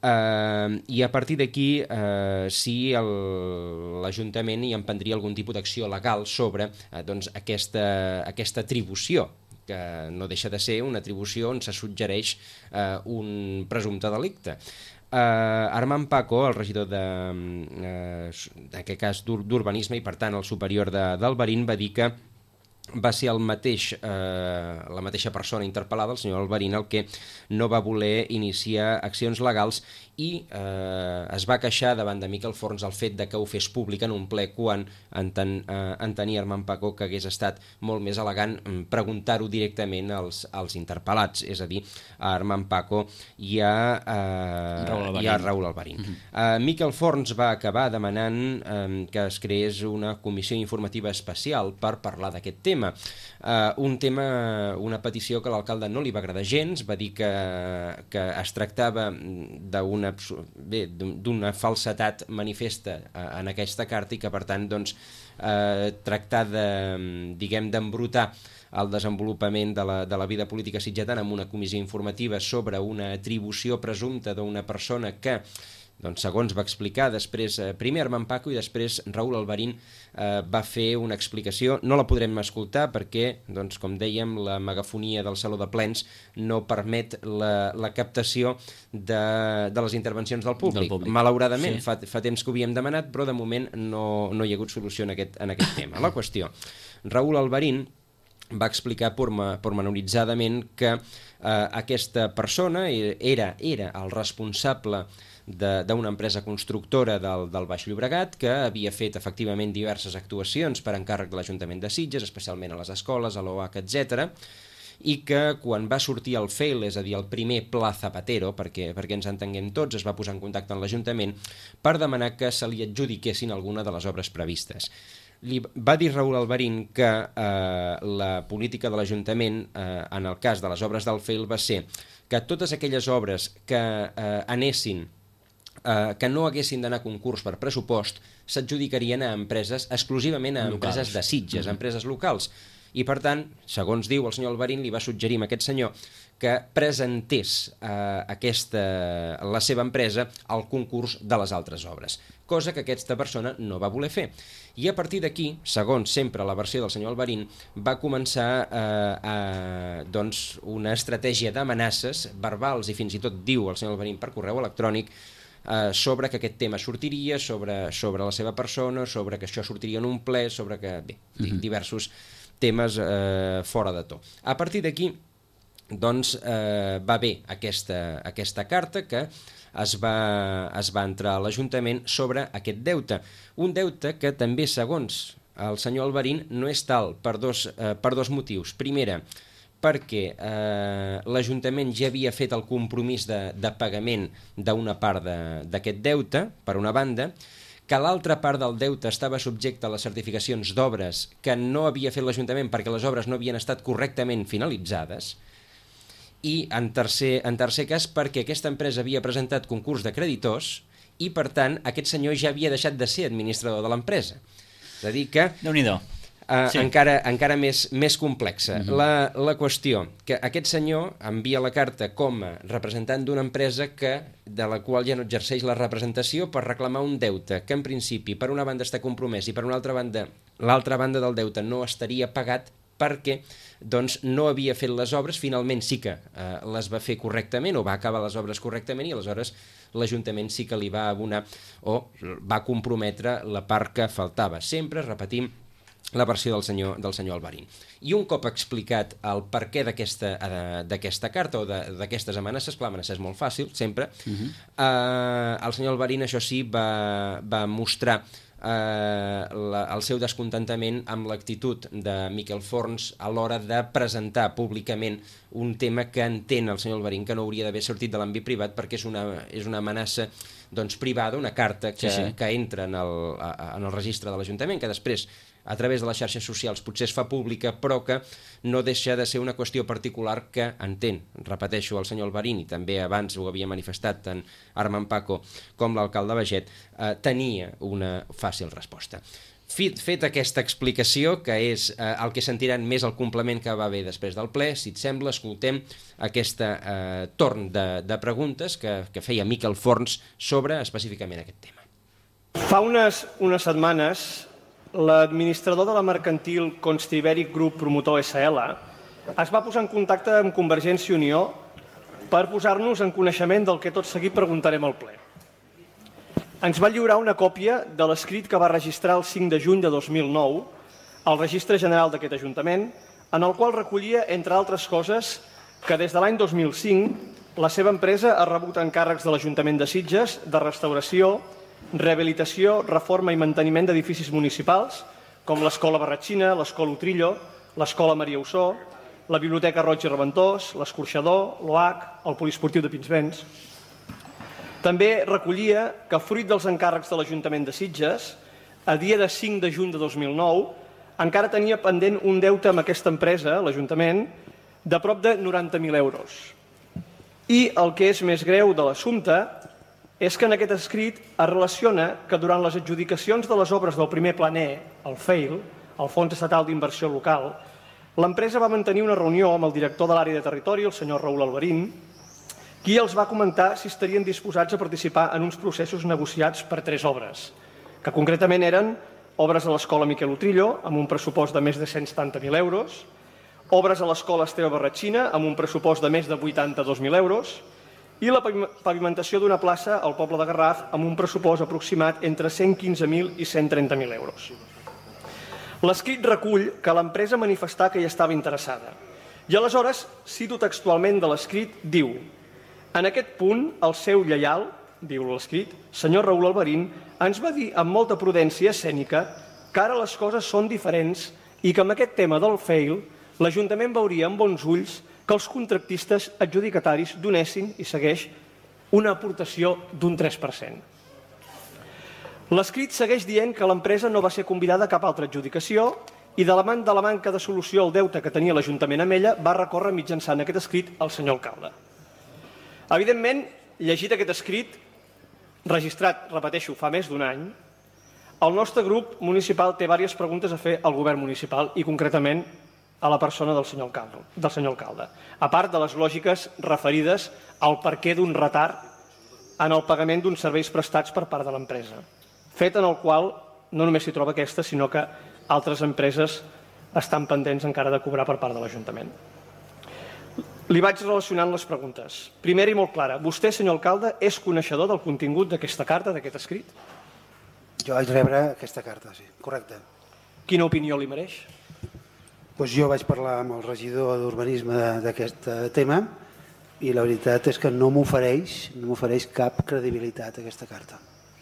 S3: eh, i a partir d'aquí eh, si l'Ajuntament hi emprendria algun tipus d'acció legal sobre eh, doncs, aquesta, aquesta atribució, que no deixa de ser una atribució on se suggereix eh, un presumpte delicte. Uh, Armand Paco, el regidor de, uh, en aquest cas d'urbanisme i per tant el superior de, d'Alvarín, va dir que va ser el mateix, eh, la mateixa persona interpel·lada, el senyor Alvarín, el que no va voler iniciar accions legals i eh, es va queixar davant de Miquel Forns el fet de que ho fes públic en un ple quan enten, eh, entenia Armand Paco que hagués estat molt més elegant preguntar-ho directament als, als interpel·lats, és a dir, a Armand Paco i a, eh, Raül i a Raül Alvarín. Uh-huh. eh, Miquel Forns va acabar demanant eh, que es creés una comissió informativa especial per parlar d'aquest tema. Uh, un tema, una petició que a l'alcalde no li va agradar gens, va dir que, que es tractava d'una bé, d'una falsedat manifesta uh, en aquesta carta i que per tant doncs, uh, tractar de, diguem, d'embrutar el desenvolupament de la, de la vida política sitgetana amb una comissió informativa sobre una atribució presumpta d'una persona que doncs, segons va explicar, després eh, primer Armand Paco i després Raül Alvarín eh, va fer una explicació. No la podrem escoltar perquè, doncs, com dèiem, la megafonia del Saló de Plens no permet la, la captació de, de les intervencions del públic. Del públic. Malauradament, sí. fa, fa temps que ho havíem demanat, però de moment no, no hi ha hagut solució en aquest, en aquest tema. La qüestió, Raül Alvarín va explicar pormenoritzadament que eh, aquesta persona era, era el responsable d'una empresa constructora del, del Baix Llobregat que havia fet efectivament diverses actuacions per encàrrec de l'Ajuntament de Sitges, especialment a les escoles, a l'O H, etcètera, i que quan va sortir el fail, és a dir, el primer Pla Zapatero, perquè, perquè ens entenguem tots, es va posar en contacte amb l'Ajuntament per demanar que se li adjudiquessin alguna de les obres previstes. Li va dir Raül Alvarín que eh, la política de l'Ajuntament, eh, en el cas de les obres del fail, va ser que totes aquelles obres que eh, anessin Uh, que no haguessin d'anar a concurs per pressupost s'adjudicarien a empreses, exclusivament a empreses locals. De Sitges, mm-hmm. empreses locals. I per tant, segons diu el senyor Albarín, li va suggerir a aquest senyor que presentés eh, aquesta, la seva empresa al concurs de les altres obres, cosa que aquesta persona no va voler fer. I a partir d'aquí, segons sempre la versió del senyor Albarín, va començar eh, a, doncs, una estratègia d'amenaces verbals i fins i tot diu el senyor Albarín per correu electrònic eh, sobre que aquest tema sortiria, sobre, sobre la seva persona, sobre que això sortiria en un ple, sobre que, bé, uh-huh. diversos temes eh, fora de to. A partir d'aquí, doncs eh, va haver aquesta, aquesta carta que es va, es va entrar a l'Ajuntament sobre aquest deute. Un deute que també, segons el senyor Albarín, no és tal per dos, eh, per dos motius. Primera, perquè eh, l'Ajuntament ja havia fet el compromís de, de pagament d'una part d'aquest de, deute, per una banda, que l'altra part del deute estava subjecte a les certificacions d'obres que no havia fet l'Ajuntament perquè les obres no havien estat correctament finalitzades, i en tercer, en tercer cas perquè aquesta empresa havia presentat concurs de creditors i per tant aquest senyor ja havia deixat de ser administrador de l'empresa. És a dir que
S2: Déu-n'hi-do.
S3: Uh,
S2: sí.
S3: encara, encara més, més complexa.
S2: Uh-huh.
S3: la, la qüestió, que aquest senyor envia la carta com a representant d'una empresa que, de la qual ja no exerceix la representació per reclamar un deute que en principi per una banda està compromès i per una altra banda l'altra banda del deute no estaria pagat perquè doncs, no havia fet les obres, finalment sí que eh, les va fer correctament o va acabar les obres correctament i aleshores l'Ajuntament sí que li va abonar o va comprometre la part que faltava. Sempre repetim la versió del senyor, del senyor Albarín. I un cop explicat el perquè d'aquesta d'aquesta carta o d'aquestes amenaces, clar, amenaces molt fàcil, sempre, uh-huh. eh, el senyor Albarín, això sí, va, va mostrar eh, la, el seu descontentament amb l'actitud de Miquel Forns a l'hora de presentar públicament un tema que entén el senyor Albarín que no hauria d'haver sortit de l'àmbit privat perquè és una, és una amenaça doncs, privada, una carta que, sí, sí. que entra en el, en el registre de l'Ajuntament, que després a través de les xarxes socials potser es fa pública, però que no deixa de ser una qüestió particular que entén, repeteixo, el senyor Albarín, i també abans ho havia manifestat tant Armand Paco com l'alcalde Baget, eh, tenia una fàcil resposta. Fet, fet aquesta explicació, que és eh, el que sentiran més el complement que va haver després del ple, si et sembla, escoltem aquest eh, torn de, de preguntes que, que feia Miquel Forns sobre específicament aquest tema.
S14: Fa unes, unes setmanes l'administrador de la mercantil Constibèric Group Promotor S L es va posar en contacte amb Convergència i Unió per posar-nos en coneixement del que tot seguit preguntarem al ple. Ens va lliurar una còpia de l'escrit que va registrar el cinc de juny de dos mil nou al Registre General d'aquest Ajuntament, en el qual recollia, entre altres coses, que des de l'any dos mil cinc la seva empresa ha rebut encàrrecs de l'Ajuntament de Sitges de restauració, rehabilitació, reforma i manteniment d'edificis municipals, com l'Escola Barratxina, l'Escola Utrillo, l'Escola Maria Ossó, la Biblioteca Roig i Reventós, l'Escorxador, l'O H, el Poliesportiu de Pinsbens. També recollia que, fruit dels encàrrecs de l'Ajuntament de Sitges, a dia de cinc de juny de dos mil nou, encara tenia pendent un deute amb aquesta empresa, l'Ajuntament, de prop de noranta mil euros. I el que és més greu de l'assumpte és que en aquest escrit es relaciona que durant les adjudicacions de les obres del primer planer, el F E I L, el Fons Estatal d'Inversió Local, l'empresa va mantenir una reunió amb el director de l'àrea de territori, el senyor Raül Albarín, qui els va comentar si estarien disposats a participar en uns processos negociats per tres obres, que concretament eren obres a l'Escola Miquel Utrillo, amb un pressupost de més de cent setanta mil euros, obres a l'Escola Esteve Barratxina, amb un pressupost de més de vuitanta-dos mil euros, i la pavimentació d'una plaça al poble de Garraf amb un pressupost aproximat entre cent quinze mil i cent trenta mil euros. L'escrit recull que l'empresa manifestà que hi estava interessada. I aleshores, cito textualment de l'escrit, diu: en aquest punt, el seu lleial, diu l'escrit, senyor Raül Albarín, ens va dir amb molta prudència escènica que ara les coses són diferents i que amb aquest tema del F E I L l'Ajuntament veuria amb bons ulls que els contractistes adjudicataris donessin, i segueix, una aportació d'un tres per cent. L'escrit segueix dient que l'empresa no va ser convidada a cap altra adjudicació i de la man de la manca de solució al deute que tenia l'Ajuntament amb ella va recórrer mitjançant aquest escrit al senyor alcalde. Evidentment, llegit aquest escrit, registrat, repeteixo, fa més d'un any, el nostre grup municipal té diverses preguntes a fer al govern municipal i concretament a la persona del senyor alcalde, del senyor alcalde, a part de les lògiques referides al perquè d'un retard en el pagament d'uns serveis prestats per part de l'empresa, fet en el qual no només s'hi troba aquesta, sinó que altres empreses estan pendents encara de cobrar per part de l'Ajuntament. Li vaig relacionant les preguntes. Primera i molt clara, vostè, senyor alcalde, és coneixedor del contingut d'aquesta carta, d'aquest escrit?
S5: Jo vaig rebre aquesta carta, sí, correcte.
S14: Quina opinió li mereix?
S5: Pues jo vaig parlar amb el regidor d'Urbanisme d'aquest tema i la veritat és que no m'ofereix no m'ofereix cap credibilitat aquesta carta.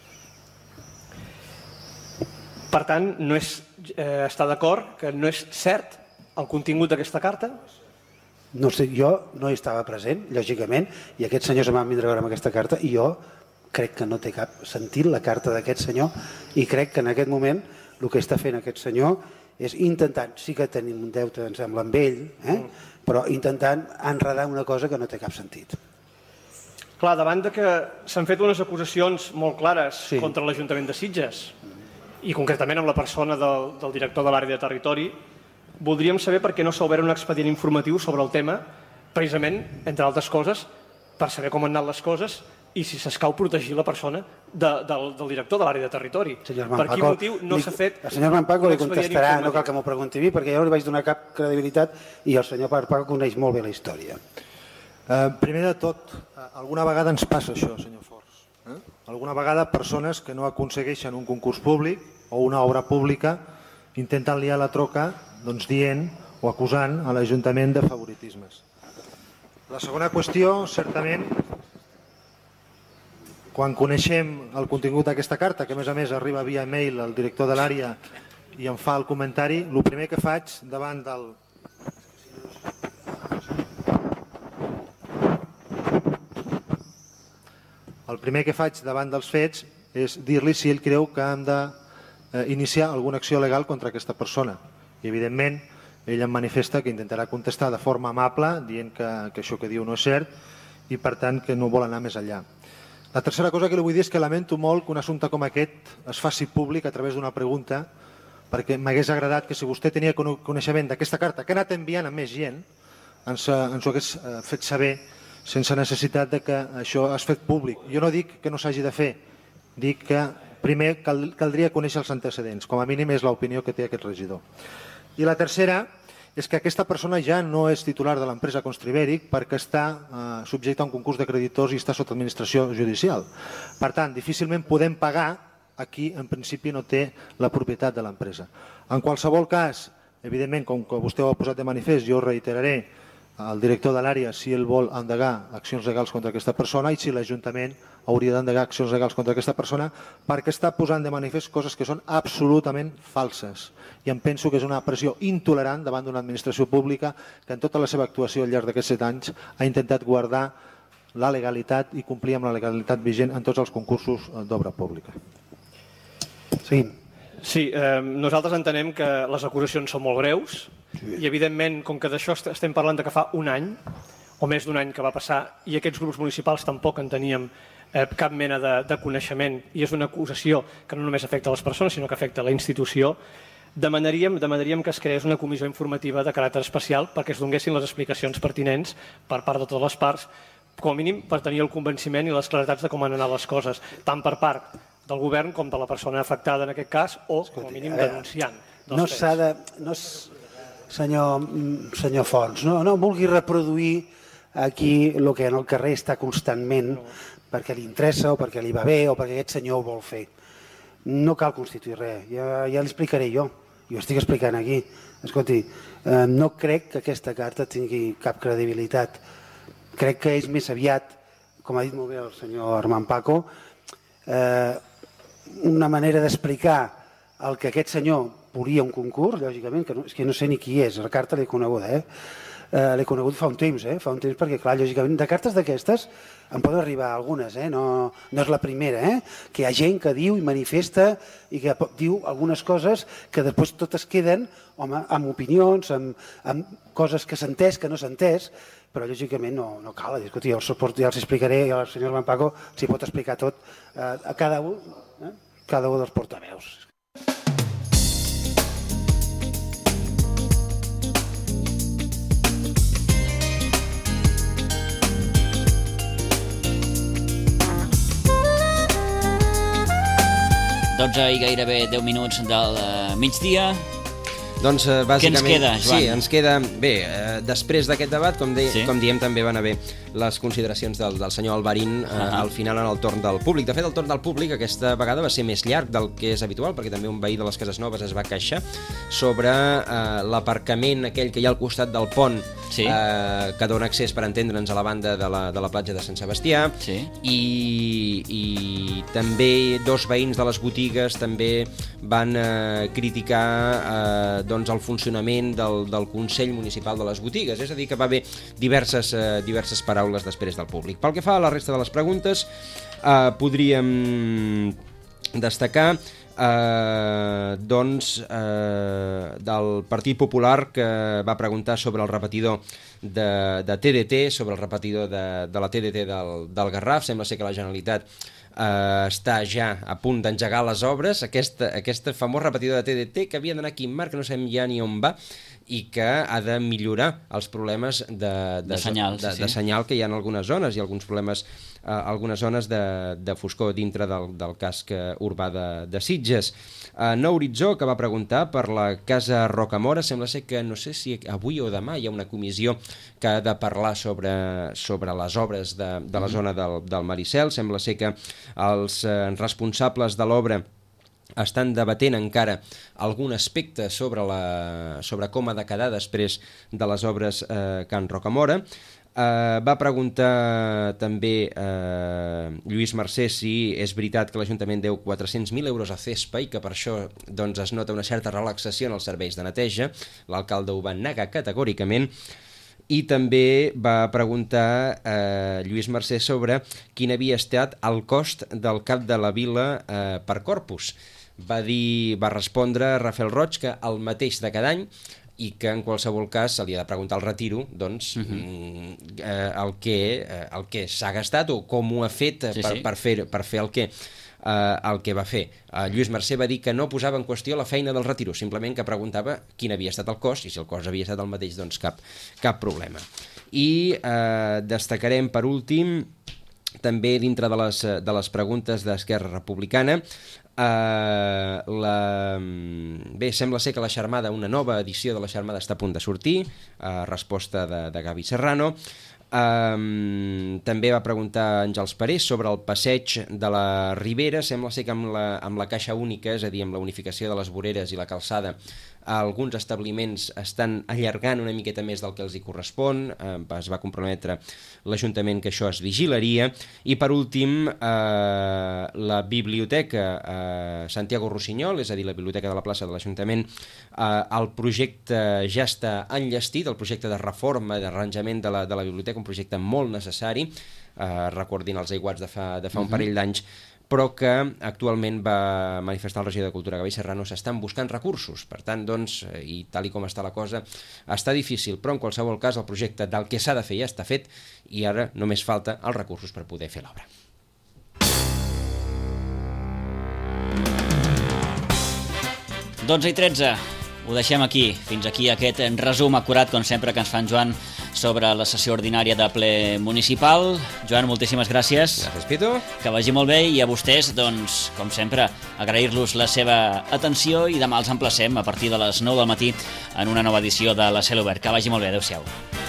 S14: Per tant, no és, eh, està d'acord que no és cert el contingut d'aquesta carta?
S5: No sé, jo no hi estava present, lògicament, i aquests senyors em van vindre a veure amb aquesta carta i jo crec que no té cap sentit la carta d'aquest senyor i crec que en aquest moment el que està fent aquest senyor és intentant, sí que tenim un deute, em sembla, amb ell, eh? però intentant enredar una cosa que no té cap sentit.
S14: Clar, davant de que s'han fet unes acusacions molt clares
S5: Sí.
S14: contra l'Ajuntament de Sitges i concretament amb la persona del, del director de l'àrea de territori, voldríem saber per què no s'ha obert un expedient informatiu sobre el tema, precisament, entre altres coses, per saber com han anat les coses i si s'escau protegir la persona de, del, del director de l'àrea de territori.
S5: Senyor
S14: Per quin
S5: Manpaco,
S14: motiu no
S5: li-
S14: s'ha fet
S5: El senyor Manpaco
S14: un
S5: li
S14: expedient
S5: contestarà, no
S14: informatiu?
S5: cal que m'ho pregunti a mi, perquè jo no li vaig donar cap credibilitat i el senyor Manpaco coneix molt bé la història.
S8: Eh, primer de tot, eh, alguna vegada ens passa això, senyor Forns. Eh? Alguna vegada persones que no aconsegueixen un concurs públic o una obra pública intenten liar la troca doncs, dient o acusant a l'Ajuntament de favoritismes. La segona qüestió, certament, quan coneixem el contingut d'aquesta carta, que a més a més arriba via mail al director de l'àrea i em fa el comentari, el primer que faig davant del... El primer que faig davant dels fets és dir-li si ell creu que hem d'iniciar alguna acció legal contra aquesta persona. I, evidentment, ell em manifesta que intentarà contestar de forma amable, dient que, que això que diu no és cert i, per tant, que no vol anar més enllà. La tercera cosa que li vull dir és que lamento molt que un assumpte com aquest es faci públic a través d'una pregunta, perquè m'hagués agradat que si vostè tenia coneixement d'aquesta carta, que ha anat enviant a més gent, ens, ens ho hagués fet saber sense necessitat de que això es fet públic. Jo no dic que no s'hagi de fer, dic que primer cal, caldria conèixer els antecedents, com a mínim és l'opinió que té aquest regidor. I la tercera és que aquesta persona ja no és titular de l'empresa Constribèric perquè està eh, subjecte a un concurs de creditors i està sota administració judicial. Per tant, difícilment podem pagar a qui en principi no té la propietat de l'empresa. En qualsevol cas, evidentment, com que vostè ho ha posat de manifest, jo reiteraré al director de l'àrea si ell vol endegar accions legals contra aquesta persona i si l'Ajuntament hauria d'endegar accions legals contra aquesta persona perquè està posant de manifest coses que són absolutament falses. I em penso que és una pressió intolerant davant d'una administració pública que en tota la seva actuació al llarg d'aquests set anys ha intentat guardar la legalitat i complir amb la legalitat vigent en tots els concursos d'obra pública.
S5: Sí.
S14: Sí, eh, nosaltres entenem que les acusacions són molt greus sí. i, evidentment, com que d'això estem parlant de que fa un any o més d'un any que va passar i aquests grups municipals tampoc en teníem eh, cap mena de, de coneixement i és una acusació que no només afecta les persones sinó que afecta la institució, demanaríem, demanaríem que es creés una comissió informativa de caràcter especial perquè es donessin les explicacions pertinents per part de totes les parts, com a mínim per tenir el convenciment i les claretats de com han anat les coses, tant per part del govern com de la persona afectada en aquest cas o, com a mínim, denunciant.
S5: No s'ha de... No és, senyor, senyor Fons, no, no vulgui reproduir aquí el que en el carrer està constantment no. perquè li interessa o perquè li va bé o perquè aquest senyor ho vol fer. No cal constituir res, ja, ja l'explicaré jo, i ho estic explicant aquí. Escolti, eh, no crec que aquesta carta tingui cap credibilitat. Crec que és més aviat, com ha dit molt bé el senyor Armand Paco, eh, una manera d'explicar el que aquest senyor volia un concurs, lògicament, que no, és que no sé ni qui és, la carta l'he coneguda, eh? eh l'he conegut fa un temps, eh? fa un temps perquè, clar, lògicament, de cartes d'aquestes en poden arribar algunes, eh? no, no és la primera, eh? que hi ha gent que diu i manifesta i que diu algunes coses que després totes queden home, amb opinions, amb, amb coses que s'ha entès, que no s'ha entès, però lògicament no, no cal. Escolti, el suport ja els explicaré, i el senyor Armand Paco s'hi pot explicar tot eh, a cada un, eh? cada un dels portaveus.
S2: dotze i gairebé deu minuts del migdia.
S3: Doncs, eh, bàsicament...
S2: Què ens queda, Joan?
S3: Sí, ens queda... Bé, eh, després d'aquest debat, com, de,
S2: sí.
S3: com diem, també van haver les consideracions del, del senyor Alvarín eh, uh -huh. al final en el torn del públic. De fet, el torn del públic aquesta vegada va ser més llarg del que és habitual, perquè també un veí de les Cases Noves es va queixar sobre eh, l'aparcament aquell que hi ha al costat del pont, sí. eh, que dona accés, per entendre'ns, a la banda de la, de la platja de Sant Sebastià,
S2: sí.
S3: i, i també dos veïns de les botigues també van eh, criticar eh, doncs el funcionament del, del Consell Municipal de les Botigues, és a dir, que va haver diverses, eh, diverses paraules després del públic. Pel que fa a la resta de les preguntes, eh, podríem destacar eh, doncs eh, del Partit Popular, que va preguntar sobre el repetidor de, de T D T, sobre el repetidor de, de la T D T del, del Garraf. Sembla ser que la Generalitat Uh, està ja a punt d'engegar les obres, aquesta, aquesta famós repetidor de T D T que havia d'anar aquí en mar, que no sabem ja ni on va, i que ha de millorar els problemes de, de,
S2: de, senyal,
S3: de,
S2: sí,
S3: de
S2: sí.
S3: senyal que hi ha en algunes zones, i alguns problemes, uh, algunes zones de, de foscor dintre del, del casc urbà de, de Sitges. Uh, Nou Horitzó, que va preguntar per la Casa Rocamora. Sembla ser que, no sé si avui o demà, hi ha una comissió que ha de parlar sobre, sobre les obres de, de la zona del, del Maricel. Sembla ser que els eh, responsables de l'obra estan debatent encara algun aspecte sobre, la, sobre com ha de quedar després de les obres eh, Can Rocamora. Uh, va preguntar també uh, Lluís Mercè si és veritat que l'Ajuntament deu quatre-cents mil euros a CESPA i que per això doncs, es nota una certa relaxació en els serveis de neteja. L'alcalde ho va negar categòricament. I també va preguntar eh, Lluís Mercè sobre quin havia estat el cost del cap de la vila eh, per Corpus. Va dir, va respondre Rafael Roig que el mateix de cada any, i que en qualsevol cas se li ha de preguntar el retiro, doncs, uh -huh. eh, el que, eh, el que s'ha gastat o com ho ha fet eh,
S2: sí,
S3: per,
S2: sí.
S3: per, fer, per fer el que... Uh, el que va fer. Uh, Lluís Mercè va dir que no posava en qüestió la feina del retiro, simplement que preguntava quin havia estat el cost, i si el cost havia estat el mateix, doncs cap, cap problema. I uh, destacarem, per últim, també dintre de les, de les preguntes d'Esquerra Republicana, uh, la... bé, sembla ser que la Xermada, una nova edició de la Xermada està a punt de sortir, uh, resposta de, de Gavi Serrano. Um, també va preguntar Àngels Parés sobre el passeig de la Ribera. Sembla ser que amb la, amb la caixa única, és a dir, amb la unificació de les voreres i la calçada, alguns establiments estan allargant una miqueta més del que els hi correspon. Eh, es va comprometre l'Ajuntament que això es vigilaria. I per últim, eh, la biblioteca eh, Santiago Rossinyol, és a dir, la biblioteca de la plaça de l'Ajuntament, eh, el projecte ja està enllestit, el projecte de reforma, d'arranjament de la, de la biblioteca, un projecte molt necessari, eh, recordin els aiguats de fa, de fa un parell d'anys, però que actualment va manifestar el regidor de Cultura, Gavi Serrano, s'estan buscant recursos. Per tant, doncs, i tal i com està la cosa, està difícil, però en qualsevol cas el projecte del que s'ha de fer ja està fet i ara només falta els recursos per poder fer l'obra.
S2: dotze i tretze, ho deixem aquí. Fins aquí aquest resum acurat, com sempre, que ens fan Joan sobre la sessió ordinària de ple municipal. Joan, moltíssimes gràcies.
S3: Gràcies, Pitu.
S2: Que vagi molt bé, i a vostès, doncs, com sempre, agrair-los la seva atenció, i demà els emplacem a partir de les nou del matí en una nova edició de La Cel Obert. Que vagi molt bé, adeu-siau.